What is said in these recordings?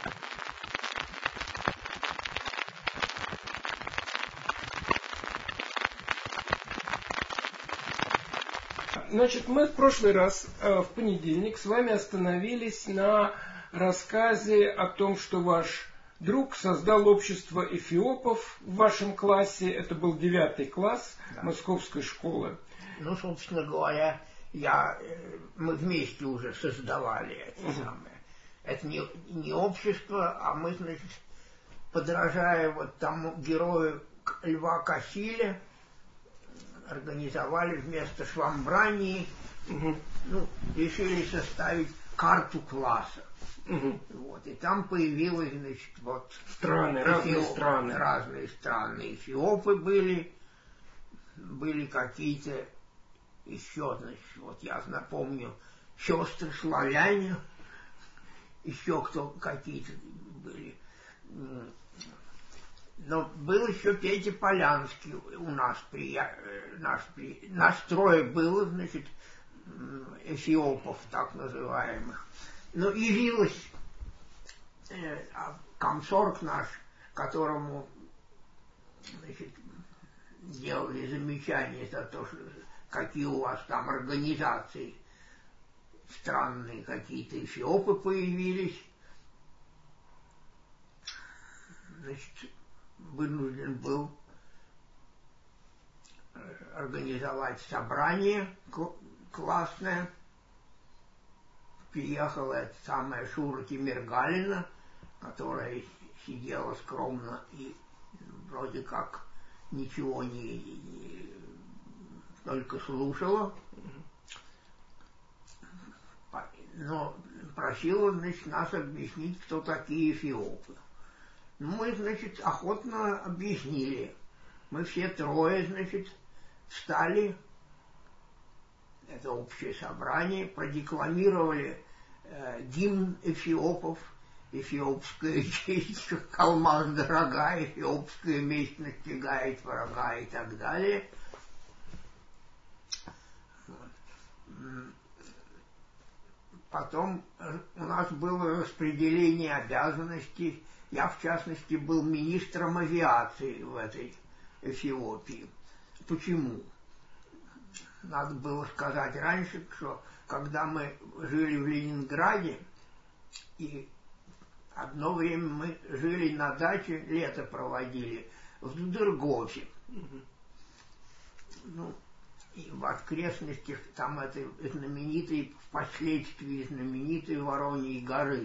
Значит, мы в прошлый раз, в понедельник, с вами остановились на рассказе о том, что ваш друг создал общество эфиопов в вашем классе. Это был 9 класс Московской школы. Ну, собственно говоря, мы вместе уже создавали это самое. Это не общество, а мы, значит, подражая вот тому герою Льва Кассиля, организовали вместо Швамбрании, решили составить карту класса. Вот, и там появилось, значит, вот страны, разные страны. Эфиопы были какие-то еще, значит, вот я напомню, сестры славяне, еще кто какие-то были. Но был еще Петя Полянский у нас, нас трое было, значит, эфиопов, так называемых. Но явилась комсорг наш, которому, значит, делали замечания за то, что какие у вас там организации странные, какие-то эфиопы появились. Значит, вынужден был организовать собрание классное. Приехала эта самая Шура Тимиргалина, которая сидела скромно и вроде как ничего только слушала, но просила, значит, нас объяснить, кто такие эфиопы. Мы, значит, охотно объяснили. Мы все трое, значит, встали, это общее собрание, продекламировали гимн эфиопов, эфиопская честь, как алмаз дорога, эфиопская месть настигает врага и так далее. Потом у нас было распределение обязанностей. Я, в частности, был министром авиации в этой Эфиопии. Почему? Надо было сказать раньше, что когда мы жили в Ленинграде, и одно время мы жили на даче, лето проводили, в Дудергофе. Ну, и в окрестностях там этой знаменитой, впоследствии знаменитой Вороньей горы.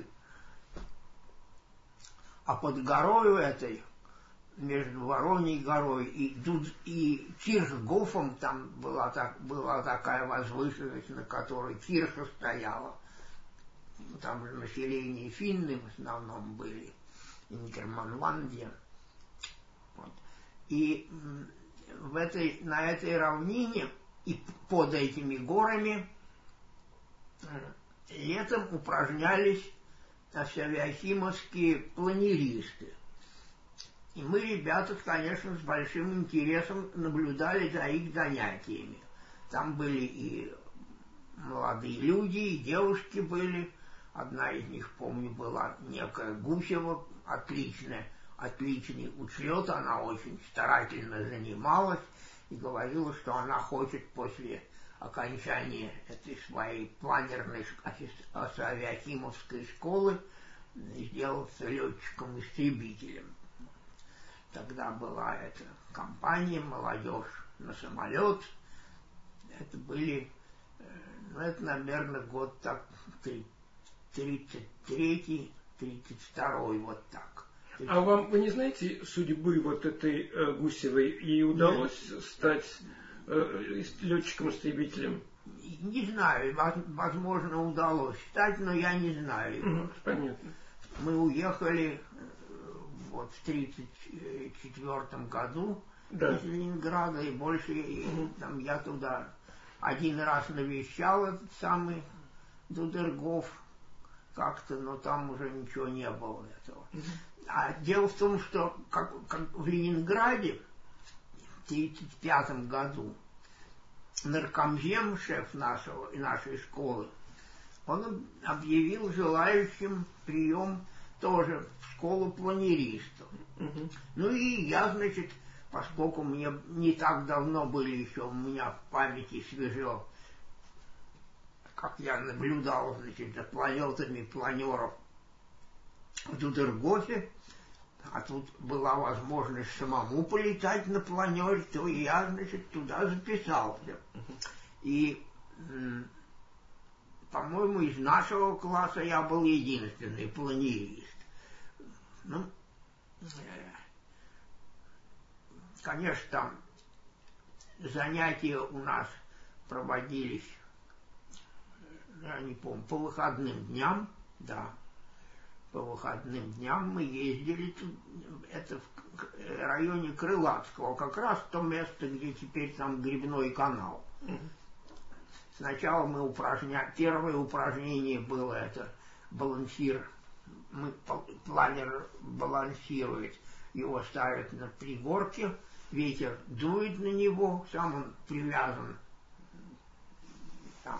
А под горою этой, между Вороньей горой и Кирхгофом, там была такая возвышенность, на которой кирха стояла. Там же население финны в основном были, Ингерманландия. Вот. И на этой равнине и под этими горами летом упражнялись авиахимовские планеристы. И мы, ребята, конечно, с большим интересом наблюдали за их занятиями. Там были и молодые люди, и девушки были. Одна из них, помню, была некая Гусева, отличный учет, она очень старательно занималась и говорила, что она хочет после окончания этой своей планерной авиахимовской школы сделаться летчиком-истребителем. Тогда была эта компания «Молодежь на самолет». Это были, это, наверное, год так 33-й, 32-й, вот так. А вы не знаете судьбы вот этой Гусевой? Ей удалось стать летчиком-истребителем? Не знаю, возможно, удалось стать, но я не знаю. Понятно. Мы уехали вот в 1934 году из Ленинграда, и больше там, я туда один раз навещал этот самый Дудергоф как-то, но там уже ничего не было этого. А дело в том, что как в Ленинграде в 1935 году наркомзем, шеф нашей школы, он объявил желающим прием тоже в школу планеристов. Ну и я, значит, поскольку мне не так давно были еще, у меня в памяти свежо, как я наблюдал, значит, за полетами планеров в Дудергофе, а тут была возможность самому полетать на планере, то я, значит, туда записался. И, по-моему, из нашего класса я был единственный планерист. Ну, конечно, там занятия у нас проводились, я не помню, по выходным дням, да. По выходным дням мы ездили, это в районе Крылатского, как раз то место, где теперь там грибной канал. Сначала мы первое упражнение было это балансир. Планер балансирует, его ставят на пригорке, ветер дует на него, сам он привязан там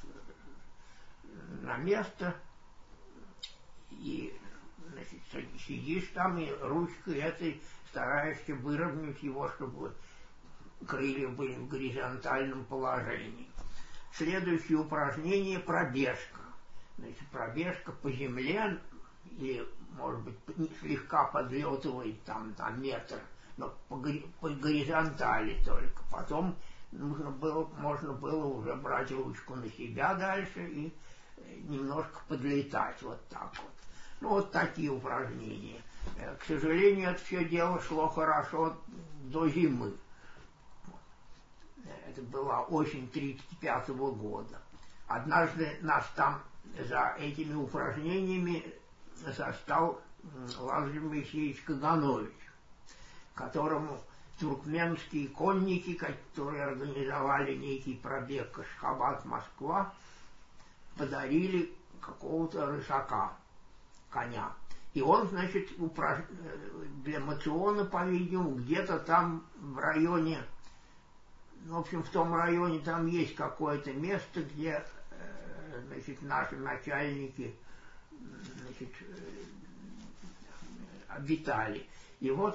на место, и, значит, сидишь там и ручкой этой стараешься выровнять его, чтобы крылья были в горизонтальном положении. Следующее упражнение — пробежка. Значит, пробежка по земле, или, может быть, слегка подлетывает там на метр, но по горизонтали только. Потом можно было уже брать ручку на себя дальше и немножко подлетать вот так вот. Ну, вот такие упражнения. К сожалению, это все дело шло хорошо до зимы. Это была осень 1935 года. Однажды нас там за этими упражнениями застал Лазарь Моисеевич Каганович, которому туркменские конники, которые организовали некий пробег Ашхабад-Москва, подарили какого-то рысака, коня. И он, значит, для мациона, по-видимому, где-то там в районе, в общем, в том районе там есть какое-то место, где, значит, наши начальники, значит, обитали. И вот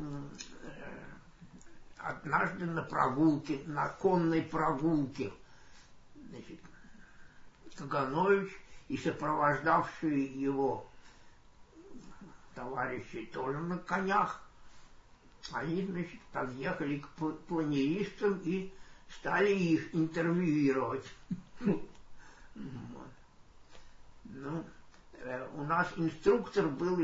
однажды на прогулке, на конной прогулке, значит, Каганович и сопровождавшие его товарищи тоже на конях, они, значит, подъехали к планеристам и стали их интервьюировать. Ну, у нас инструктор был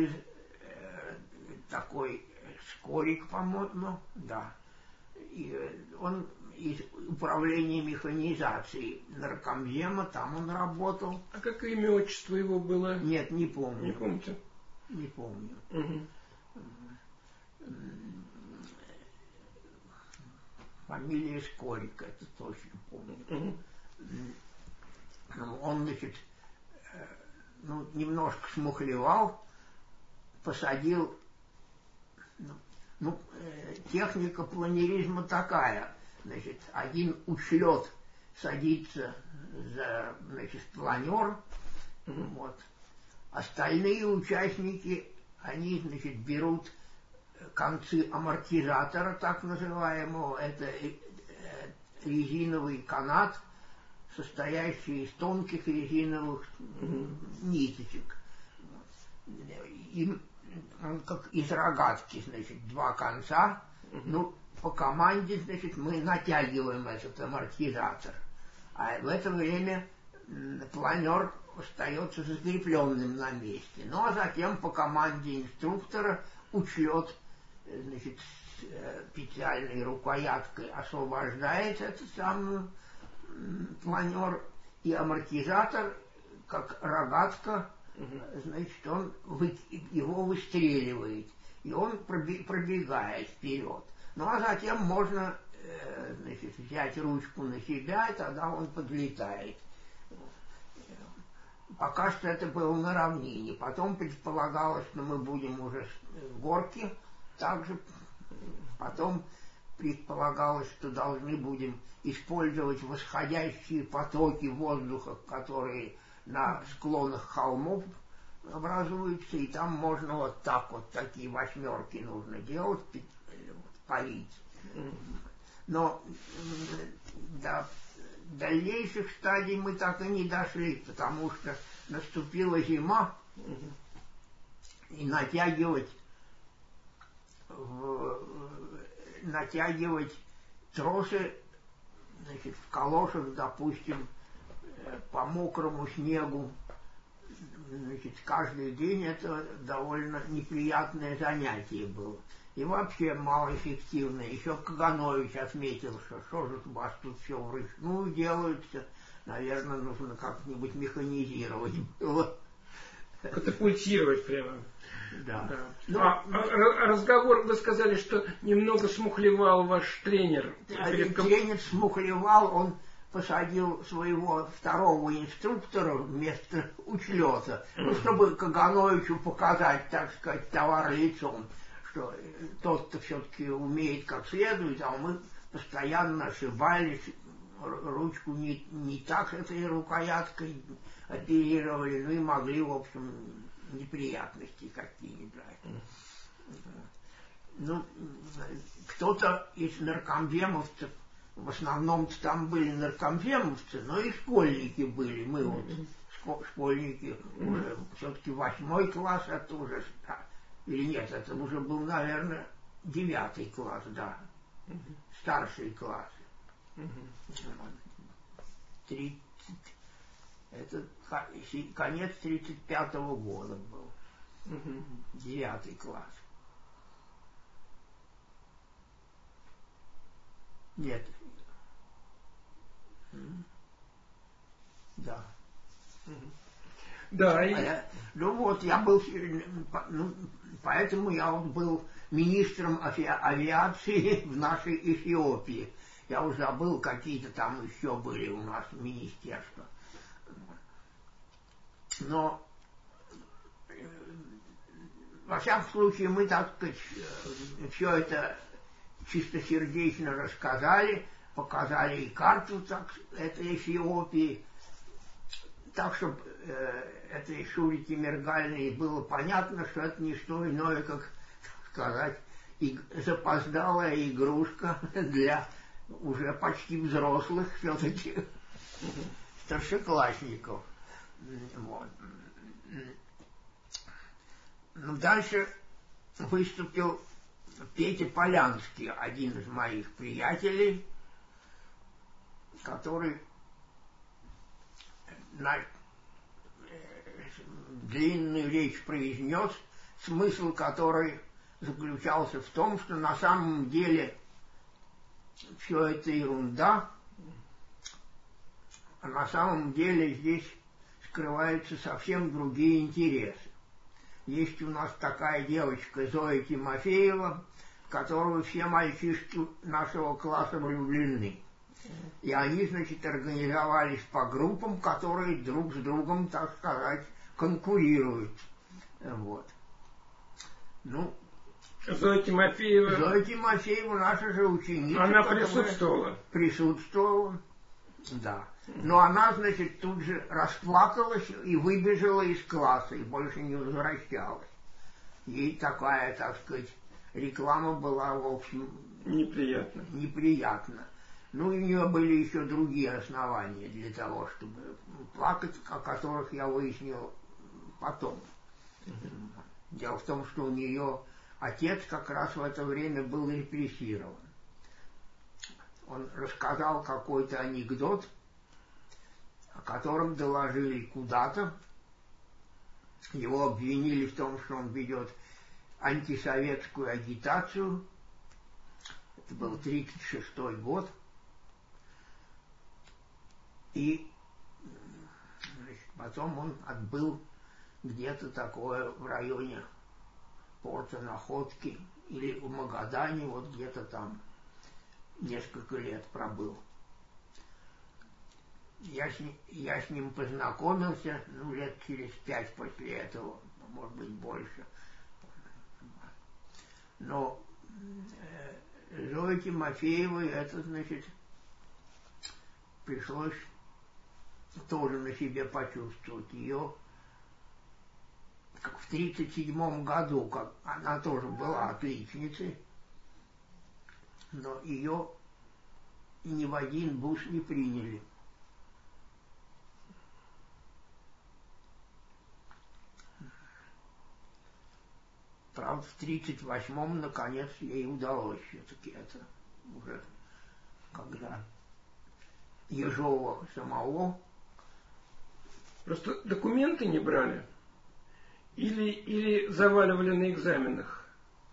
такой Скорик, по-моему, да. И он из управления механизацией наркомзема, там он работал. А как имя, отчество его было? Нет, не помню. Не помните? Не помню. Фамилия Скорик, это точно помню. Он, значит, ну, немножко смухлевал, посадил. Ну, техника планеризма такая. Значит, один учлет садится за, значит, планер, вот. Остальные участники, они, значит, берут концы амортизатора, так называемого, это резиновый канат, состоящий из тонких резиновых ниточек. И как из рогатки, значит, два конца. Ну, по команде, значит, мы натягиваем этот амортизатор. А в это время планер остается закрепленным на месте. Ну, а затем по команде инструктора учлет, значит, специальной рукояткой освобождает этот самый планер, и амортизатор, как рогатка, значит, он его выстреливает, и он пробегает вперед. Ну, а затем можно, значит, взять ручку на себя, и тогда он подлетает. Пока что это было на равнине. Потом предполагалось, что мы будем уже в горке. Также потом предполагалось, что должны будем использовать восходящие потоки воздуха, которые на склонах холмов образуется, и там можно вот так вот, такие восьмерки нужно делать, полить. Но до дальнейших стадий мы так и не дошли, потому что наступила зима, и натягивать тросы, значит, в калошах, допустим, по мокрому снегу, значит, каждый день это довольно неприятное занятие было. И вообще малоэффективно. Еще Каганович отметил, что же у вас тут все вручную делается, наверное, нужно как-нибудь механизировать было. Катапультировать прямо. Да. Да. Разговор, вы сказали, что немного смухлевал ваш тренер. Тренер смухлевал, он посадил своего второго инструктора вместо учлета, чтобы Кагановичу показать, так сказать, товар лицом, что тот-то все-таки умеет как следует, а мы постоянно ошибались, ручку не так этой рукояткой оперировали, ну и могли, в общем, неприятности какие-то. Ну, кто-то из наркомземовцев, в основном там были наркомземовцы, но и школьники были. Мы вот школьники уже все-таки 8 класс, это уже, или нет, это уже был, наверное, 9 класс, да, старший класс. 30, это конец 35-го года был, 9 класс. Нет. Да. Да. Ну вот, я был, ну, поэтому я вот был министром авиации в нашей Эфиопии. Я уже забыл, какие-то там еще были у нас министерства. Но, во всяком случае, мы, так сказать, все это чистосердечно рассказали, показали и карту этой Эфиопии, так, чтобы этой Шурике Мергальной было понятно, что это не что иное, как сказать, запоздалая игрушка для уже почти взрослых все-таки старшеклассников. Вот. Ну, дальше выступил Петя Полянский, один из моих приятелей, который длинную речь произнес, смысл которой заключался в том, что на самом деле все это ерунда, а на самом деле здесь скрываются совсем другие интересы. Есть у нас такая девочка Зоя Тимофеева, в которую все мальчишки нашего класса влюблены. И они, значит, организовались по группам, которые друг с другом, так сказать, конкурируют. Вот. Ну, Зоя Тимофеева наша же ученица. Она присутствовала. Присутствовала, да. Но она, значит, тут же расплакалась и выбежала из класса, и больше не возвращалась. Ей такая, так сказать, реклама была, в общем, неприятна. Ну, и у нее были еще другие основания для того, чтобы плакать, о которых я выяснил потом. Дело в том, что у нее отец как раз в это время был репрессирован. Он рассказал какой-то анекдот, о котором доложили куда-то. Его обвинили в том, что он ведет антисоветскую агитацию. Это был 1936 год. И, значит, потом он отбыл где-то такое в районе порта Находки или в Магадане, вот где-то там несколько лет пробыл. Я с ним познакомился, ну, лет через 5 после этого, может быть, больше. Но Зоя Тимофеевой это, значит, пришлось тоже на себе почувствовать. Ее как в 1937 году, как она тоже была отличницей, но ее ни в один вуз не приняли. Правда, в 1938-м, наконец, ей удалось все-таки это уже, когда Ежова самого. Просто документы не брали? Или заваливали на экзаменах?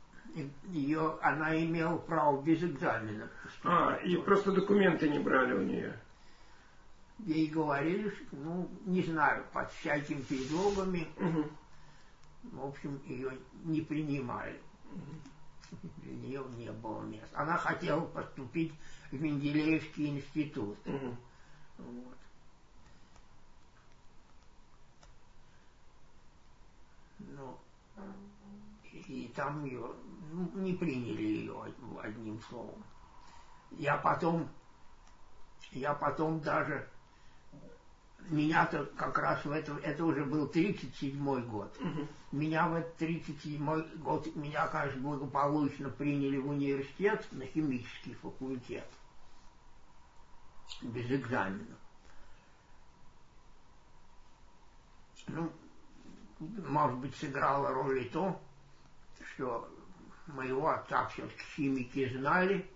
Она имела право без экзамена поступать. И просто документы не брали у нее? Ей говорили, что, не знаю, под всякими предлогами. Угу. В общем, ее не принимали. Для нее не было места. Она хотела поступить в Менделеевский институт. Угу. Вот. И там ее не приняли ее одним словом. Я потом даже меня-то как раз это уже был 1937 год. Угу. Меня в этот 1937 год, конечно, благополучно приняли в университет на химический факультет. Без экзамена. Может быть, сыграло роль и то, что моего отца все-таки химики знали.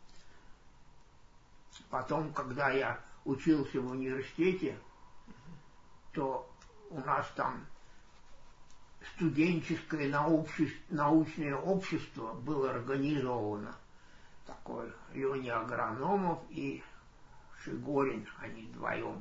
Потом, когда я учился в университете, то у нас там студенческое научное общество было организовано. Такое Леня Агрономов и Шигорин, они вдвоем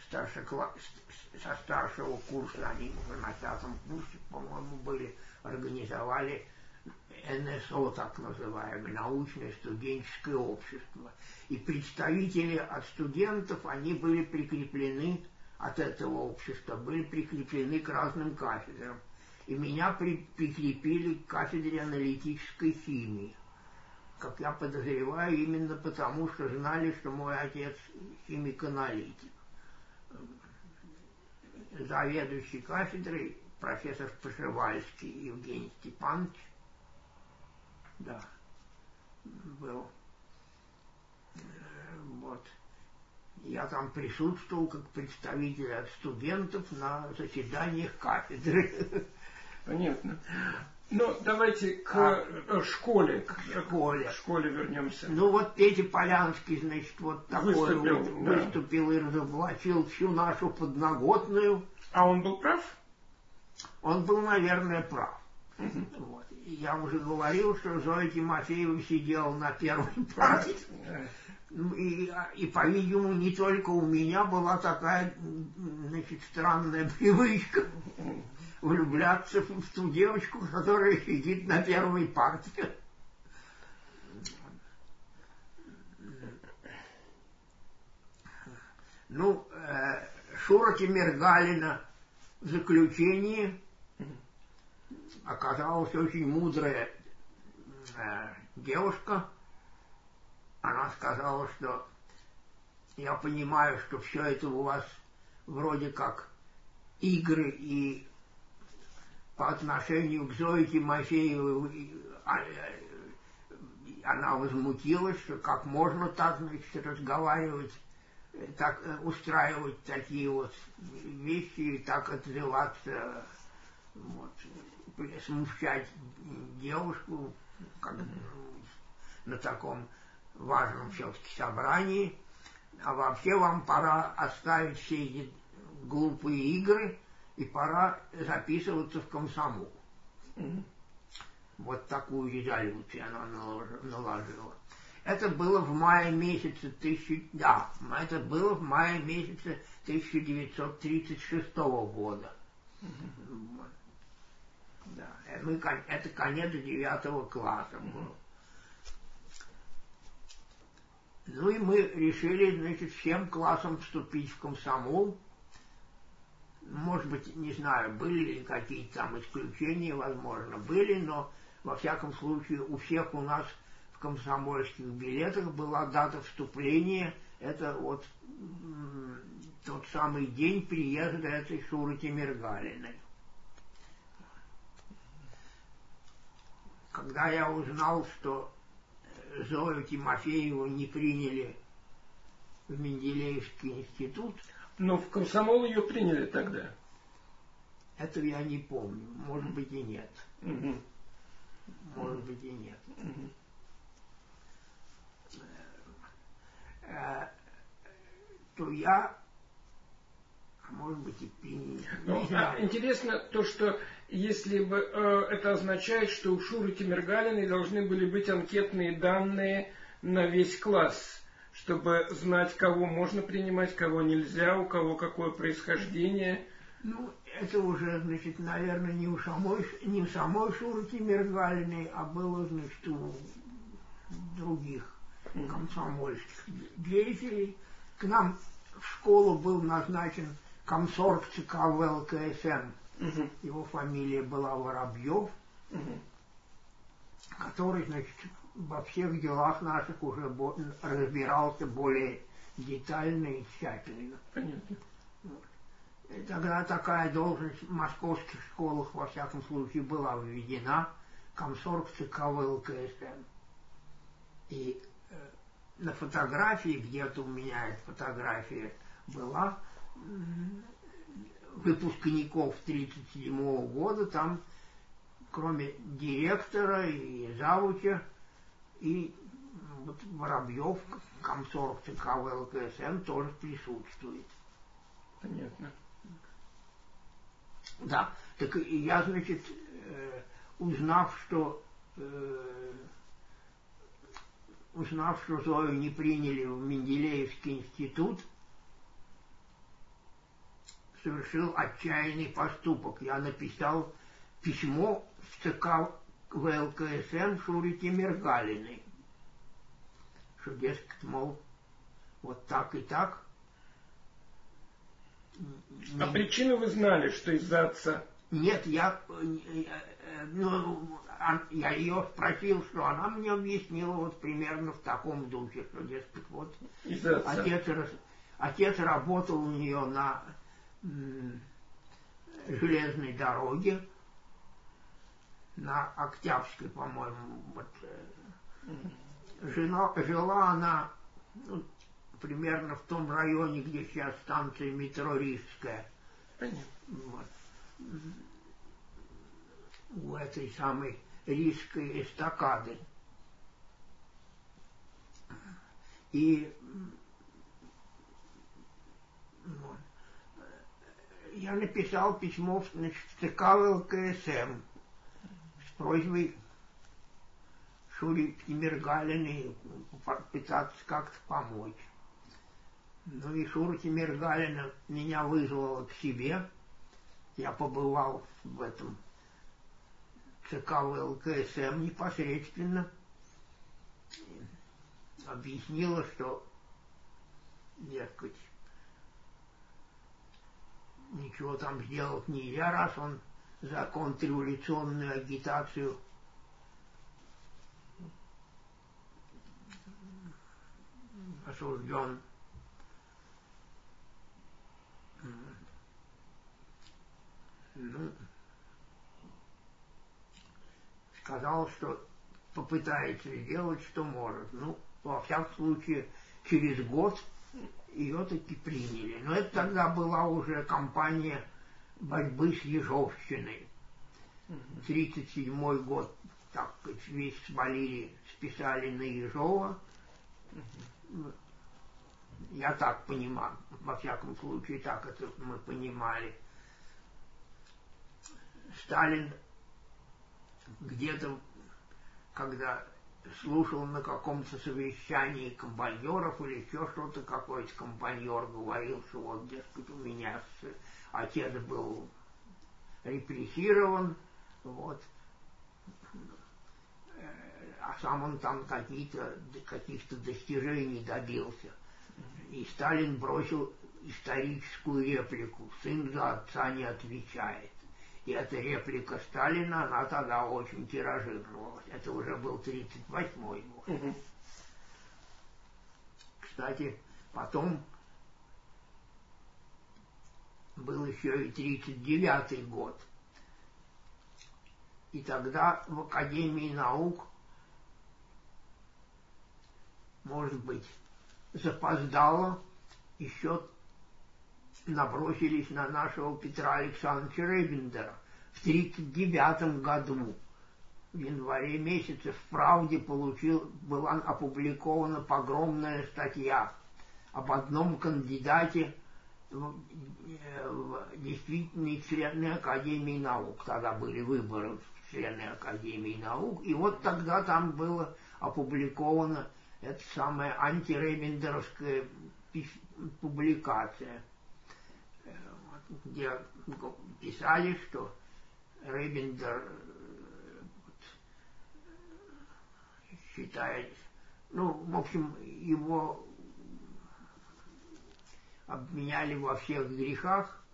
со старшего курса, они уже на 5-м курсе, по-моему, организовали НСО, так называемое, научное студенческое общество. И представители от студентов, они были прикреплены от этого общества, были прикреплены к разным кафедрам. И меня прикрепили к кафедре аналитической химии. Как я подозреваю, именно потому, что знали, что мой отец химик-аналитик. Заведующий кафедрой профессор Пшевальский Евгений Степанович, да, был. Вот. Я там присутствовал как представитель от студентов на заседаниях кафедры. Понятно. Ну, давайте к школе. К школе вернемся. Вот Петя Полянский, значит, вот такой выступил и разоблачил всю нашу подноготную. А он был прав? Он был, наверное, прав. Вот. Я уже говорил, что Зоя Тимофеева сидела на первой парте. И, по-видимому, не только у меня была такая, значит, странная привычка влюбляться в ту девочку, которая сидит на первой парте. Шура Тимиргалина в заключении оказалась очень мудрая девушка. Она сказала, что я понимаю, что все это у вас вроде как игры, и по отношению к Зое Тимофеевой она возмутилась, что как можно так, значит, разговаривать, так устраивать такие вот вещи и так отзываться, вот, смущать девушку как, на таком важном все-таки собрании. А вообще вам пора оставить все эти глупые игры и пора записываться в комсомол. Вот такую резолюцию она наложила. Это было в мае месяце 1936 года. Да, это конец 9 класса был. И мы решили, значит, всем классом вступить в комсомол. Может быть, не знаю, были ли какие-то там исключения, возможно, были, но, во всяком случае, у всех у нас в комсомольских билетах была дата вступления. Это вот тот самый день приезда этой Шуры Тимиргалиной. когда я узнал, что Зою Тимофееву не приняли в Менделеевский институт. Но в комсомол ее приняли тогда. Этого я не помню. Может быть и нет. Угу. Может быть и нет. Угу. То я, может быть, и приняли. Интересно то, что если бы это означает, что у Шуры Тимиргалиной должны были быть анкетные данные на весь класс, чтобы знать, кого можно принимать, кого нельзя, у кого какое происхождение. Ну, это уже, значит, наверное, не у самой Шуры Тимиргалиной, а было, значит, у других комсомольских деятелей. К нам в школу был назначен комсорг ЦК ВЛКСМ. Его фамилия была Воробьев, который, значит, во всех делах наших уже разбирался более детально и тщательно. Понятно. Вот. И тогда такая должность в московских школах, во всяком случае, была введена, комсорг ЦК ВЛКСМ. И на фотографии, где-то у меня эта фотография была, выпускников 1937 года, там, кроме директора и завуча, и вот Воробьев, комсорг ЦК ВЛКСМ, тоже присутствует. Понятно. Да, так я, значит, узнав, что Зою не приняли в Менделеевский институт, совершил отчаянный поступок. Я написал письмо в ЦК ВЛКСМ Шуре Тимиргалиной, что, дескать, мол, вот так и так. А причину вы знали, что из-за отца? Нет, я ее спросил, что она мне объяснила вот примерно в таком духе, что, дескать, вот отец работал у нее на железной дороге, на Октябрьской, по-моему, вот, жила она примерно в том районе, где сейчас станция метро Рижская. Вот. У этой самой Рижской эстакады. И вот, я написал письмо, значит, в ЦК ВЛКСМ с просьбой Шуре Тимиргалиной пытаться как-то помочь. Ну и Шура Тимиргалина меня вызвала к себе. Я побывал в этом ЦК ВЛКСМ непосредственно. Объяснила, что, дескать, ничего там сделать нельзя, раз он за контрреволюционную агитацию осужден. Ну, сказал, что попытается сделать, что может. Ну, во всяком случае, через год ее таки приняли. Но это тогда была уже кампания борьбы с ежовщиной. 1937 год, так сказать, весь свалили, списали на Ежова. Я так понимаю, во всяком случае, так это мы понимали. Сталин где-то, когда слушал на каком-то совещании компаньеров или еще что-то, какой-то компаньер говорил, что вот, дескать, у меня отец был репрессирован, вот, а сам он там каких-то достижений добился. И Сталин бросил историческую реплику: «Сын за отца не отвечает». И эта реплика Сталина, она тогда очень тиражировалась. Это уже был 1938 год. Кстати, потом был еще и 1939 год. И тогда в Академии наук, может быть, запоздало, еще набросились на нашего Петра Александровича Рейбендера в 1939 году. В январе месяце в «Правде» была опубликована погромная статья об одном кандидате в действительные члены Академии наук. Тогда были выборы в члены Академии наук. И вот тогда там было опубликована эта самая антирейбендеровская публикация, где писали, что Рейбендер считает, ну, в общем, его обвиняли во всех грехах.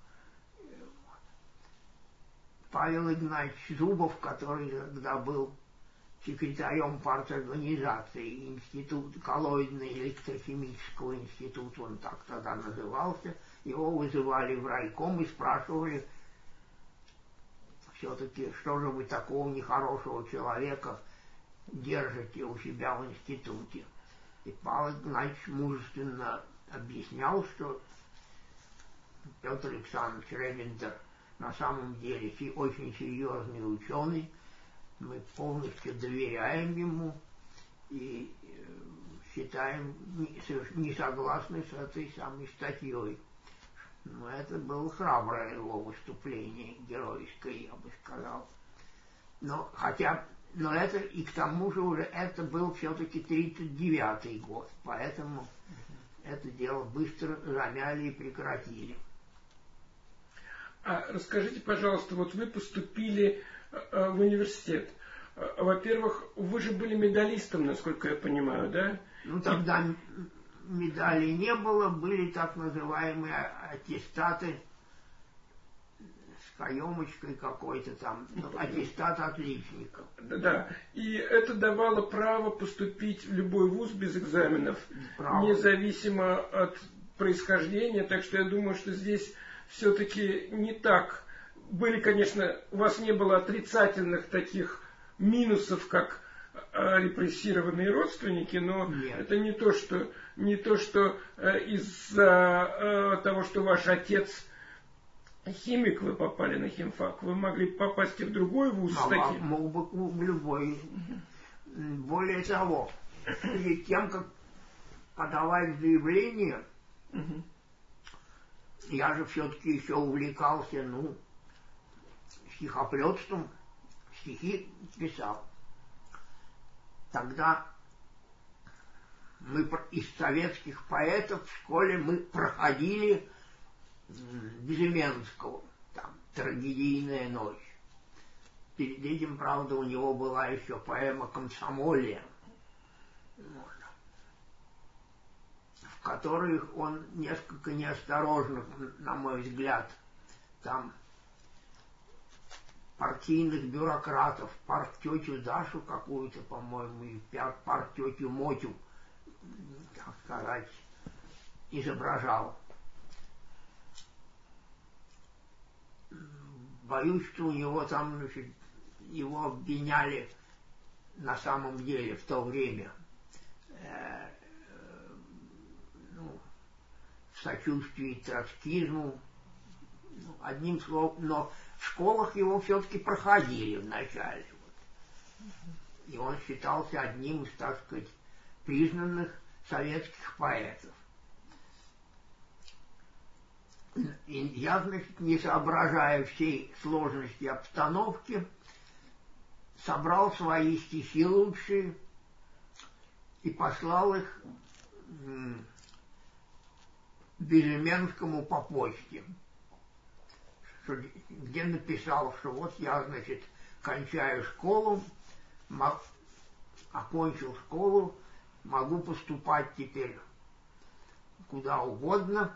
Павел Игнатьевич Зубов, который тогда был секретарем парторганизации института, коллоидно-электрохимического института, он так тогда назывался, его вызывали в райком и спрашивали, все-таки, что же вы такого нехорошего человека держите у себя в институте. И Павел Игнатьевич мужественно объяснял, что Петр Александрович Рейбендер на самом деле очень серьезный ученый, мы полностью доверяем ему и считаем, не согласны с этой самой статьей. Но это было храброе его выступление, героическое, я бы сказал. Но это, и к тому же уже это был все-таки 1939 год, поэтому это дело быстро замяли и прекратили. А расскажите, пожалуйста, вот вы поступили в университет. Во-первых, вы же были медалистом, насколько я понимаю, да? Ну, тогда медалей не было, были так называемые аттестаты с каемочкой какой-то там, аттестат отличников. Да, и это давало право поступить в любой вуз без экзаменов, независимо от происхождения, так что я думаю, что здесь все-таки не так. Были, конечно, у вас не было отрицательных таких минусов, как репрессированные родственники, но нет. Это не то, что из-за того, что ваш отец химик, вы попали на химфак, вы могли попасть и в другой вуз с таким. Мог бы в любой. Более того, перед тем, как подавать заявление, я же все-таки еще увлекался, стихоплетством, стихи писал. Тогда мы из советских поэтов в школе мы проходили Безыменского, там, «Трагедийная ночь». Перед этим, правда, у него была еще поэма «Комсомолия», в которой он несколько неосторожно, на мой взгляд, там партийных бюрократов, парттетю Дашу какую-то, по-моему, и парттетю Мотю, так сказать, изображал. Боюсь, что у него там, его обвиняли на самом деле в то время в сочувствии троцкизму, одним словом, но в школах его все-таки проходили вначале. И он считался одним из, так сказать, признанных советских поэтов. И я, значит, не соображая всей сложности обстановки, собрал свои стихи лучшие и послал их Безыменскому по почте, где написал, что вот я, значит, кончаю школу, окончил школу, могу поступать теперь куда угодно.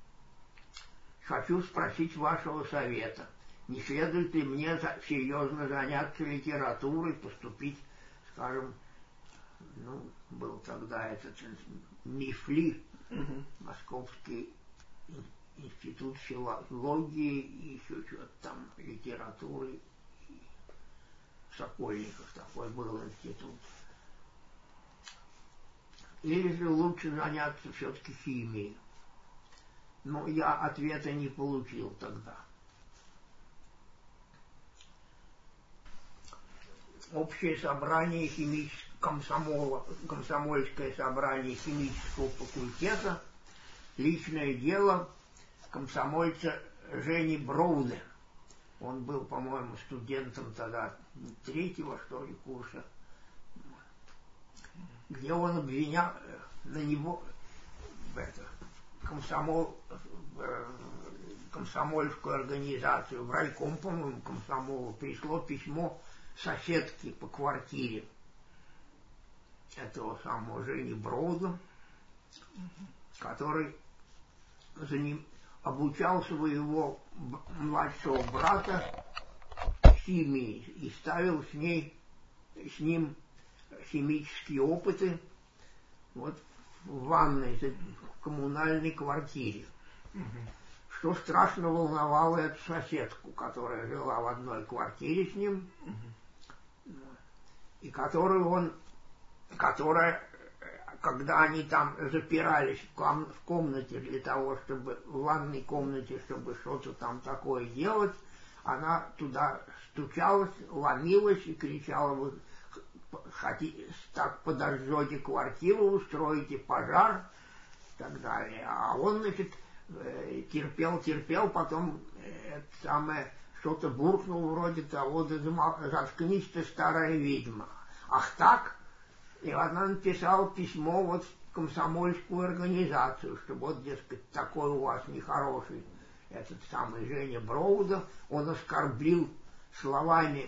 Хочу спросить вашего совета, не следует ли мне серьезно заняться литературой, поступить, скажем, был тогда этот МИФЛИ, Московский институт филологии и еще что-то там, литературы. в Сокольниках, такой был институт. Или же лучше заняться все-таки химией. Но я ответа не получил тогда. Общее собрание комсомольское собрание химического факультета, личное дело комсомольца Жени Броуда. Он был, по-моему, студентом тогда третьего, что ли, курса, где он обвинял на него комсомольскую организацию, в райком, по-моему, комсомола пришло письмо соседки по квартире этого самого Жени Броуда, который обучал своего младшего брата химии и ставил с ним химические опыты вот в ванной, в коммунальной квартире. Что страшно волновало эту соседку, которая жила в одной квартире с ним, и которая, когда они там запирались в комнате для того, чтобы в ванной комнате, чтобы что-то там такое делать, она туда стучалась, ломилась и кричала: вы так подожжете квартиру, устроите пожар и так далее. А он, значит, терпел, потом что-то буркнул вроде того: заткнись ты, старая ведьма. Ах так? И она написала письмо вот в комсомольскую организацию, что вот, дескать, такой у вас нехороший этот самый Женя Броуда, он оскорбил словами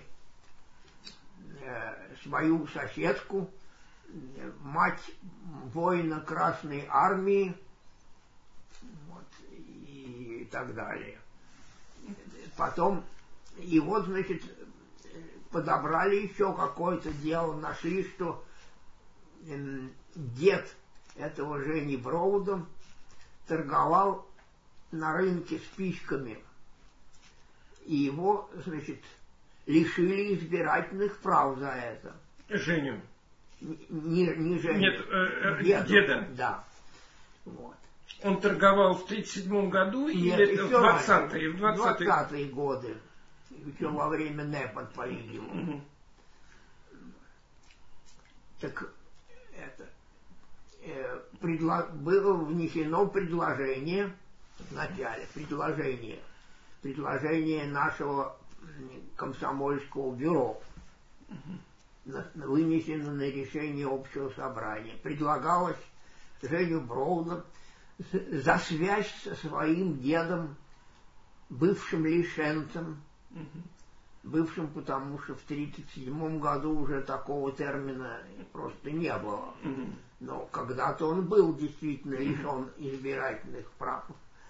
свою соседку, мать воина Красной Армии, вот, и так далее. Потом, и вот, значит, подобрали еще какое-то дело, нашли, что дед этого Жени Броуда торговал на рынке спичками, и его, значит, лишили избирательных прав за это. Женю? Не Женю. Нет, деда. Да. Вот. Он торговал в 1937 году или в 20-е? В 20-е годы. Еще во время НЭПа, по-видимому. Так было внесено предложение вначале, предложение нашего комсомольского бюро, вынесено на решение общего собрания. Предлагалось Женю Броуда за связь со своим дедом, бывшим лишенцем, бывшим, потому что в 1937 году уже такого термина просто не было. Но когда-то он был действительно лишен избирательных прав.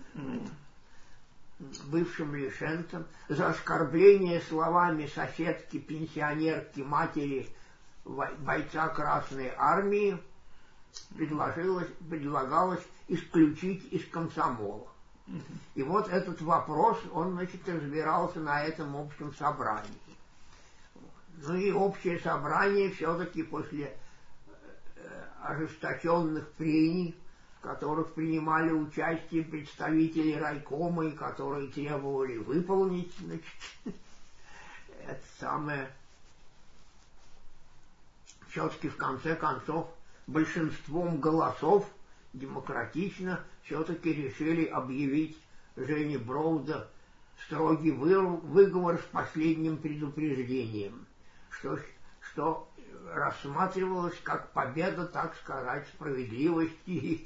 Бывшим лишенцем, за оскорбление словами соседки, пенсионерки, матери бойца Красной Армии предлагалось исключить из комсомола. И вот этот вопрос, он, значит, разбирался на этом общем собрании. Ну и общее собрание все-таки после ожесточенных прений, в которых принимали участие представители райкома, и которые требовали выполнить, значит, это самое, все-таки в конце концов большинством голосов демократично все-таки решили объявить Жене Броуда строгий выговор с последним предупреждением, что рассматривалось как победа, так сказать, справедливости.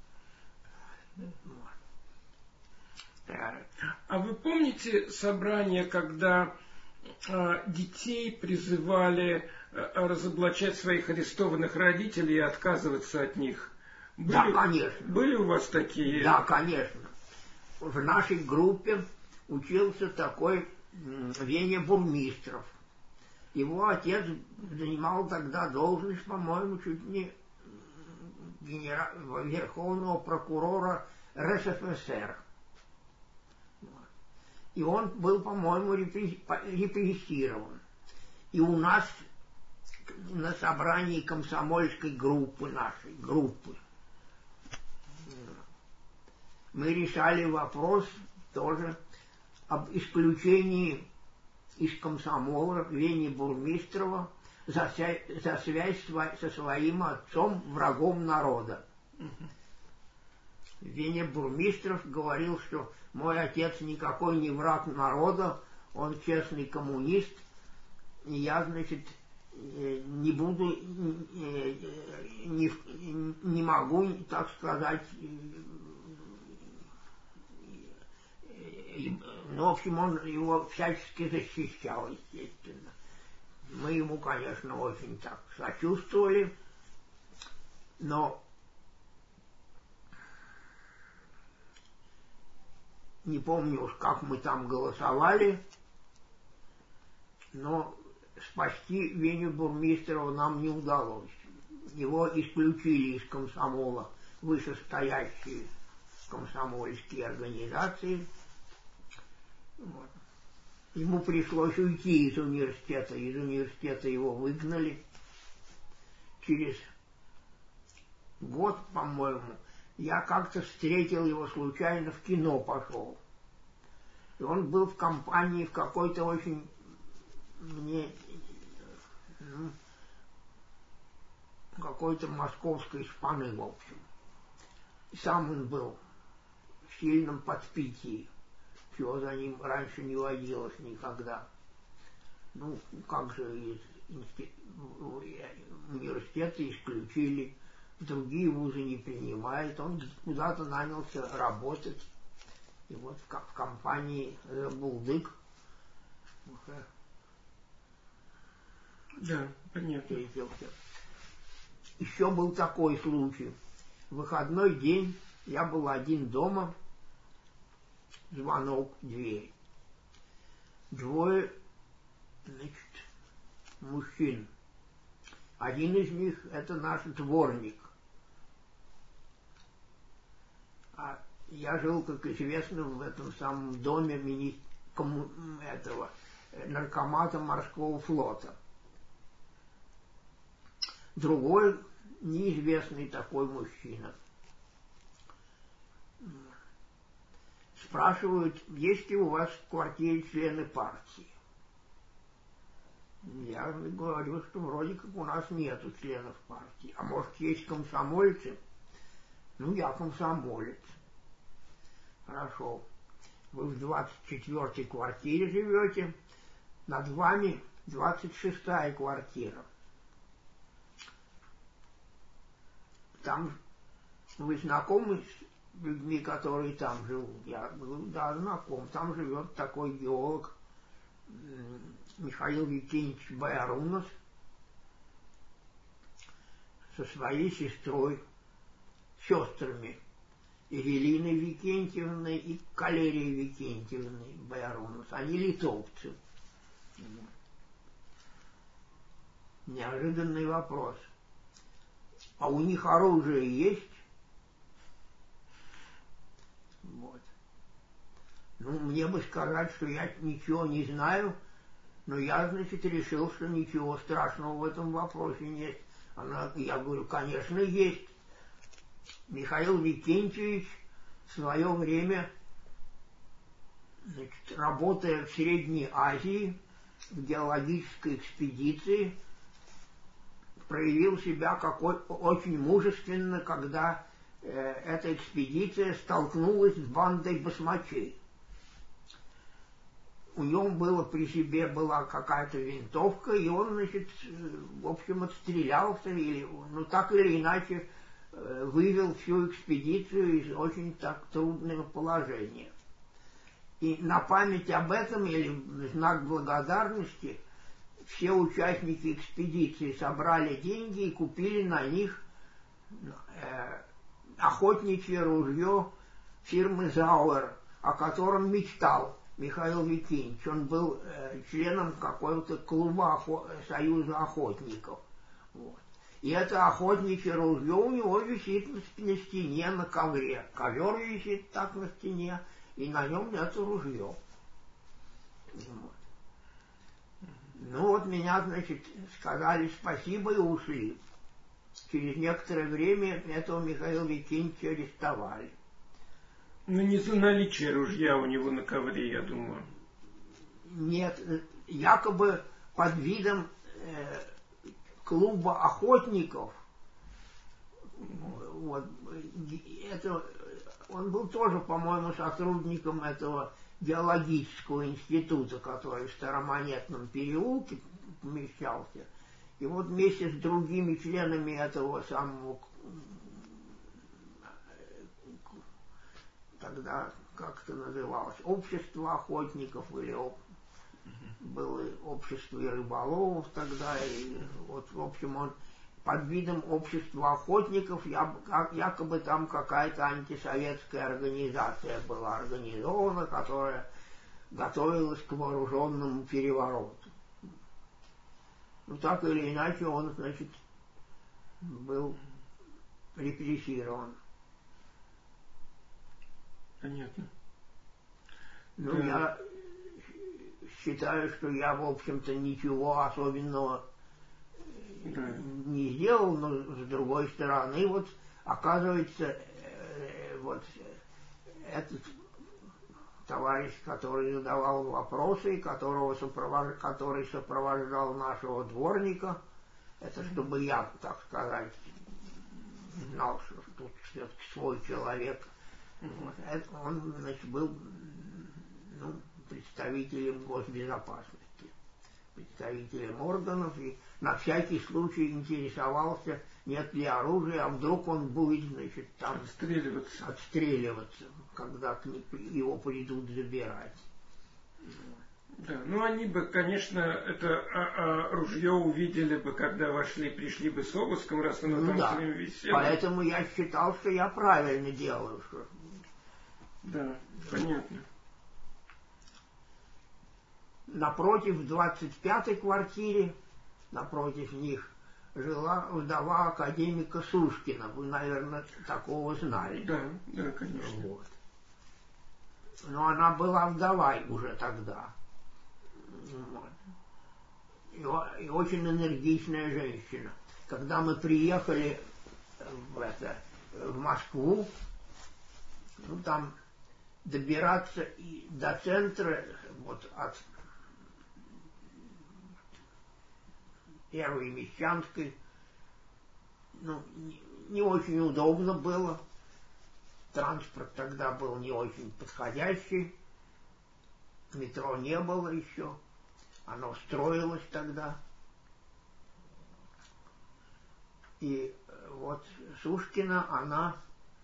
А вы помните собрание, когда детей призывали разоблачать своих арестованных родителей и отказываться от них? Да, конечно. Были у вас такие? Да, конечно. В нашей группе учился такой Веня Бурмистров. Его отец занимал тогда должность, по-моему, чуть не верховного прокурора РСФСР. И он был, по-моему, репрессирован. И у нас на собрании комсомольской группы нашей, мы решали вопрос тоже об исключении из комсомола Вени Бурмистрова за связь со своим отцом, врагом народа. Веня Бурмистров говорил, что мой отец никакой не враг народа, он честный коммунист, и я, значит, не буду, не могу, так сказать, ну, в общем, он его всячески защищал, естественно. Мы ему, конечно, очень так сочувствовали, но не помню уж, как мы там голосовали, но спасти Веню Бурмистрова нам не удалось. Его исключили из комсомола вышестоящие комсомольские организации. Вот. Ему пришлось уйти из университета. Из университета его выгнали. Через год, по-моему, я как-то встретил его случайно, в кино пошел. И он был в компании в какой-то очень какой-то московской шпаны, в общем. И сам он был в сильном подпитии. Чего за ним раньше не водилось никогда. Ну, как же из университета исключили, другие вузы не принимают. Он куда-то нанялся работать. И вот в компании Булдык уже. Да, понятно. Еще был такой случай. В выходной день я был один дома. Звонок в дверь. Двое, значит, мужчин. Один из них — это наш дворник. А я жил, как известно, в этом самом доме наркомата морского флота. Другой неизвестный такой мужчина. Спрашивают, есть ли у вас в квартире члены партии. Я говорю, что вроде как у нас нету членов партии. А может, есть комсомольцы? Ну, я комсомолец. Хорошо. Вы в 24-й квартире живете, над вами 26-я квартира. Там вы знакомы с людьми, которые там живут? Я говорю, да, знаком. Там живет такой геолог Михаил Викентьевич Байарунов со своей сестрами Евелиной Викентьевной и Калерией Викентьевной Байарунов. Они литовцы. Неожиданный вопрос. А у них оружие есть? Вот. Ну, мне бы сказать, что я ничего не знаю, но я, значит, решил, что ничего страшного в этом вопросе нет. Я говорю, конечно, есть. Михаил Викентьевич в свое время, значит, работая в Средней Азии, в геологической экспедиции, проявил себя очень мужественно, когда эта экспедиция столкнулась с бандой басмачей. У него при себе была какая-то винтовка, и он, значит, в общем, отстрелялся, так или иначе вывел всю экспедицию из очень так трудного положения. И на память об этом, или в знак благодарности, все участники экспедиции собрали деньги и купили на них охотничье ружье фирмы Зауэр, о котором мечтал Михаил Викентьевич. Он был членом какого-то клуба Союза охотников. Вот. И это охотничье ружье у него висит на стене, на ковре. Ковер висит так на стене, и на нем это ружье. Вот. Ну вот меня, значит, сказали спасибо и ушли. Через некоторое время этого Михаила Викентьевича арестовали. Ну, не за наличие ружья у него на ковре, я думаю. Нет, якобы под видом клуба охотников. Вот, это, он был тоже, по-моему, сотрудником этого геологического института, который в Старомонетном переулке помещался. И вот вместе с другими членами этого самого, тогда как это называлось, общество охотников или было общество и рыболовов тогда, и вот, в общем, он под видом общества охотников, якобы там какая-то антисоветская организация была организована, которая готовилась к вооруженному перевороту. Ну, так или иначе, он, значит, был репрессирован. Понятно. Ну, да. Я считаю, что я, в общем-то, ничего особенного не сделал, но с другой стороны, вот, оказывается, вот этот товарищ, который задавал вопросы, который сопровождал нашего дворника, это чтобы я, так сказать, знал, что тут все-таки свой человек. Вот, это он, значит, был представителем госбезопасности, представителем органов, и на всякий случай интересовался, нет ли оружия, а вдруг он будет, значит, там отстреливаться, когда его придут забирать. Да, ну они бы, конечно, это ружье увидели бы, когда пришли бы с обыском, раз оно там все время висело. Поэтому я считал, что я правильно делаю. Что... Да, понятно. Напротив, в 25-й квартире, напротив них, жила вдова академика Сушкина. Вы, наверное, такого знали. Да, конечно. Вот. Но она была вдовой уже тогда. Вот. И очень энергичная женщина. Когда мы приехали в Москву, ну, там добираться до центра, вот от Первой Мещанской, ну, не очень удобно было. Транспорт тогда был не очень подходящий. Метро не было еще. Оно строилось тогда. И вот Сушкина, она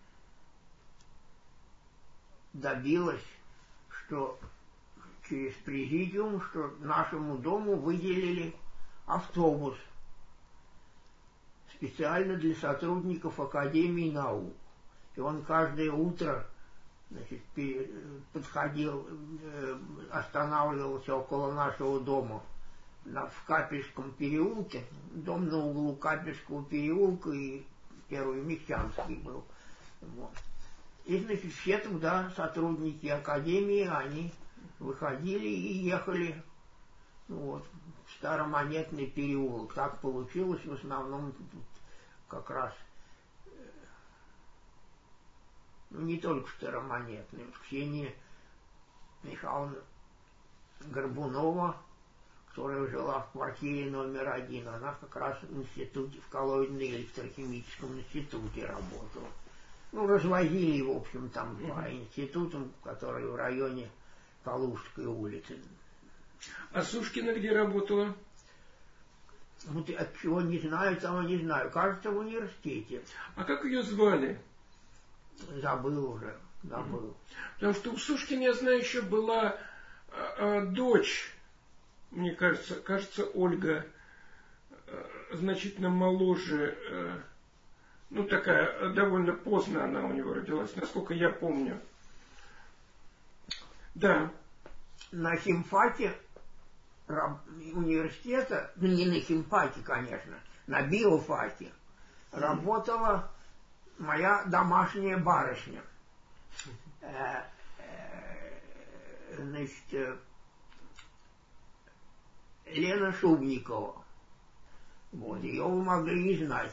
добилась, что через президиум, что нашему дому выделили автобус специально для сотрудников Академии наук. И он каждое утро, значит, подходил, останавливался около нашего дома в Капельском переулке, дом на углу Капельского переулка и Первой Мещанской был. Вот. И, значит, все туда сотрудники Академии, они выходили и ехали, вот, в Старомонетный переулок. Так получилось в основном как раз, ну, не только Старомонетный. Вот Ксения Михайловна Горбунова, которая жила в квартире номер 1, она как раз в институте, в коллоидно-электрохимическом институте работала. Ну, развозили, в общем, там по институтам, которые в районе Калужской улицы. А Сушкина где работала? Вот от чего не знаю, того не знаю. Кажется, в университете. А как ее звали? Забыл уже, забыл. Потому что у Сушкина, я знаю, еще была дочь, мне кажется, Ольга, значительно моложе, ну, такая, довольно поздно она у него родилась, насколько я помню. Да. На химфаке университета, ну, не на химфаке, конечно, на биофаке, работала моя домашняя барышня. Значит, Лена Шубникова. Вот, ее вы могли не знать.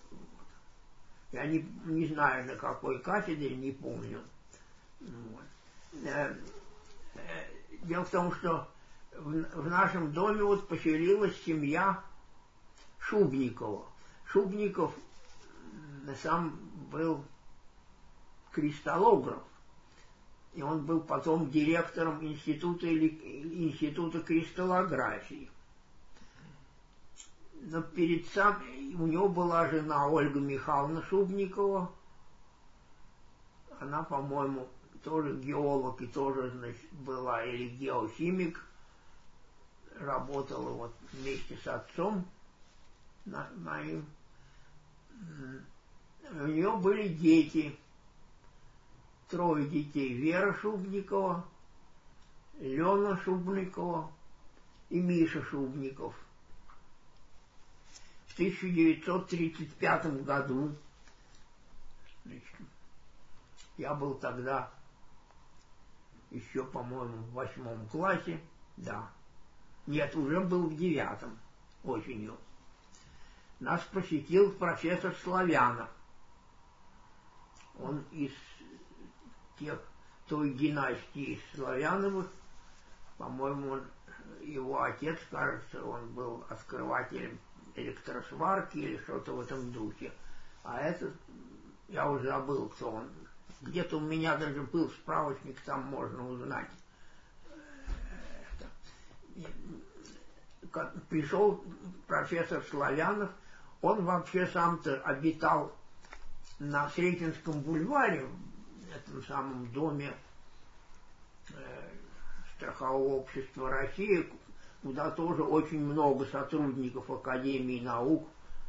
Я не знаю, на какой кафедре, не помню. Вот. Дело в том, что в нашем доме вот поселилась семья Шубникова. Шубников сам был кристаллограф, и он был потом директором института кристаллографии. Но у него была жена Ольга Михайловна Шубникова. Она, по-моему, тоже геолог и тоже, значит, была или геохимик. Работала вот вместе с отцом моим. У нее были дети. 3 детей. Вера Шубникова, Лена Шубникова и Миша Шубников. В 1935 году, значит, я был тогда еще, по-моему, в 8 классе, да. Нет, уже был в 9 осенью. Нас посетил профессор Славянов. Он из той династии Славяновых, по-моему, его отец, кажется, он был открывателем электросварки или что-то в этом духе. А этот, я уже забыл, кто он. Где-то у меня даже был справочник, там можно узнать. Пришел профессор Славянов, он вообще сам-то обитал на Сретенском бульваре, в этом самом доме Страхового общества России, куда тоже очень много сотрудников Академии наук,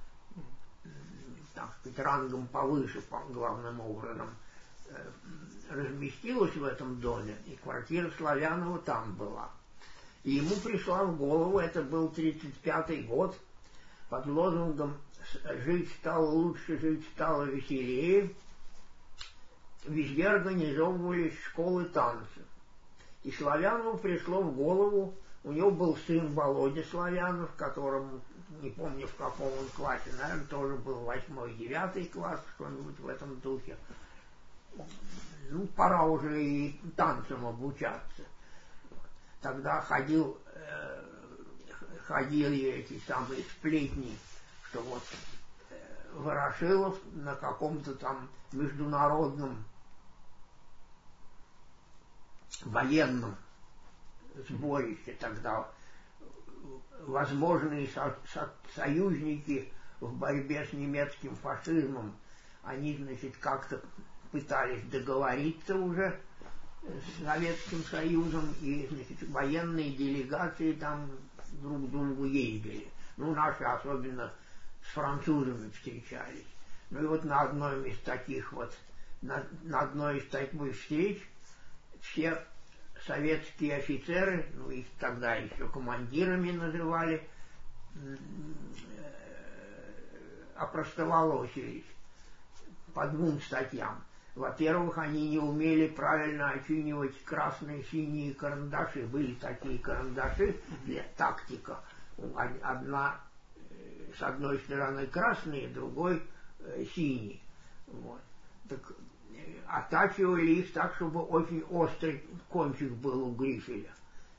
так сказать, рангом повыше, главным образом, разместилась в этом доме, и квартира Славянова там была. И ему пришла в голову, это был 1935 год, под лозунгом «Жить стало лучше, жить стало веселее», везде организовывались школы танцев. И Славянову пришло в голову, у него был сын Володя Славянов, которому, не помню в каком он классе, наверное, тоже был 8-9 класс, что-нибудь в этом духе. Ну, пора уже и танцам обучаться. Тогда ходили эти самые сплетни, что вот Ворошилов на каком-то там международном военном сборище тогда возможные союзники в борьбе с немецким фашизмом, они, значит, как-то пытались договориться уже с Советским Союзом, и, значит, военные делегации там друг к другу ездили. Ну, наши особенно с французами встречались. Ну и вот на одной из таких встреч все советские офицеры, ну их тогда еще командирами называли, опростоволосились по 2 статьям. Во-первых, они не умели правильно очинивать красные, синие карандаши. Были такие карандаши для тактика. Одна с одной стороны красные, другой синий. Вот. Так оттачивали их так, чтобы очень острый кончик был у грифеля.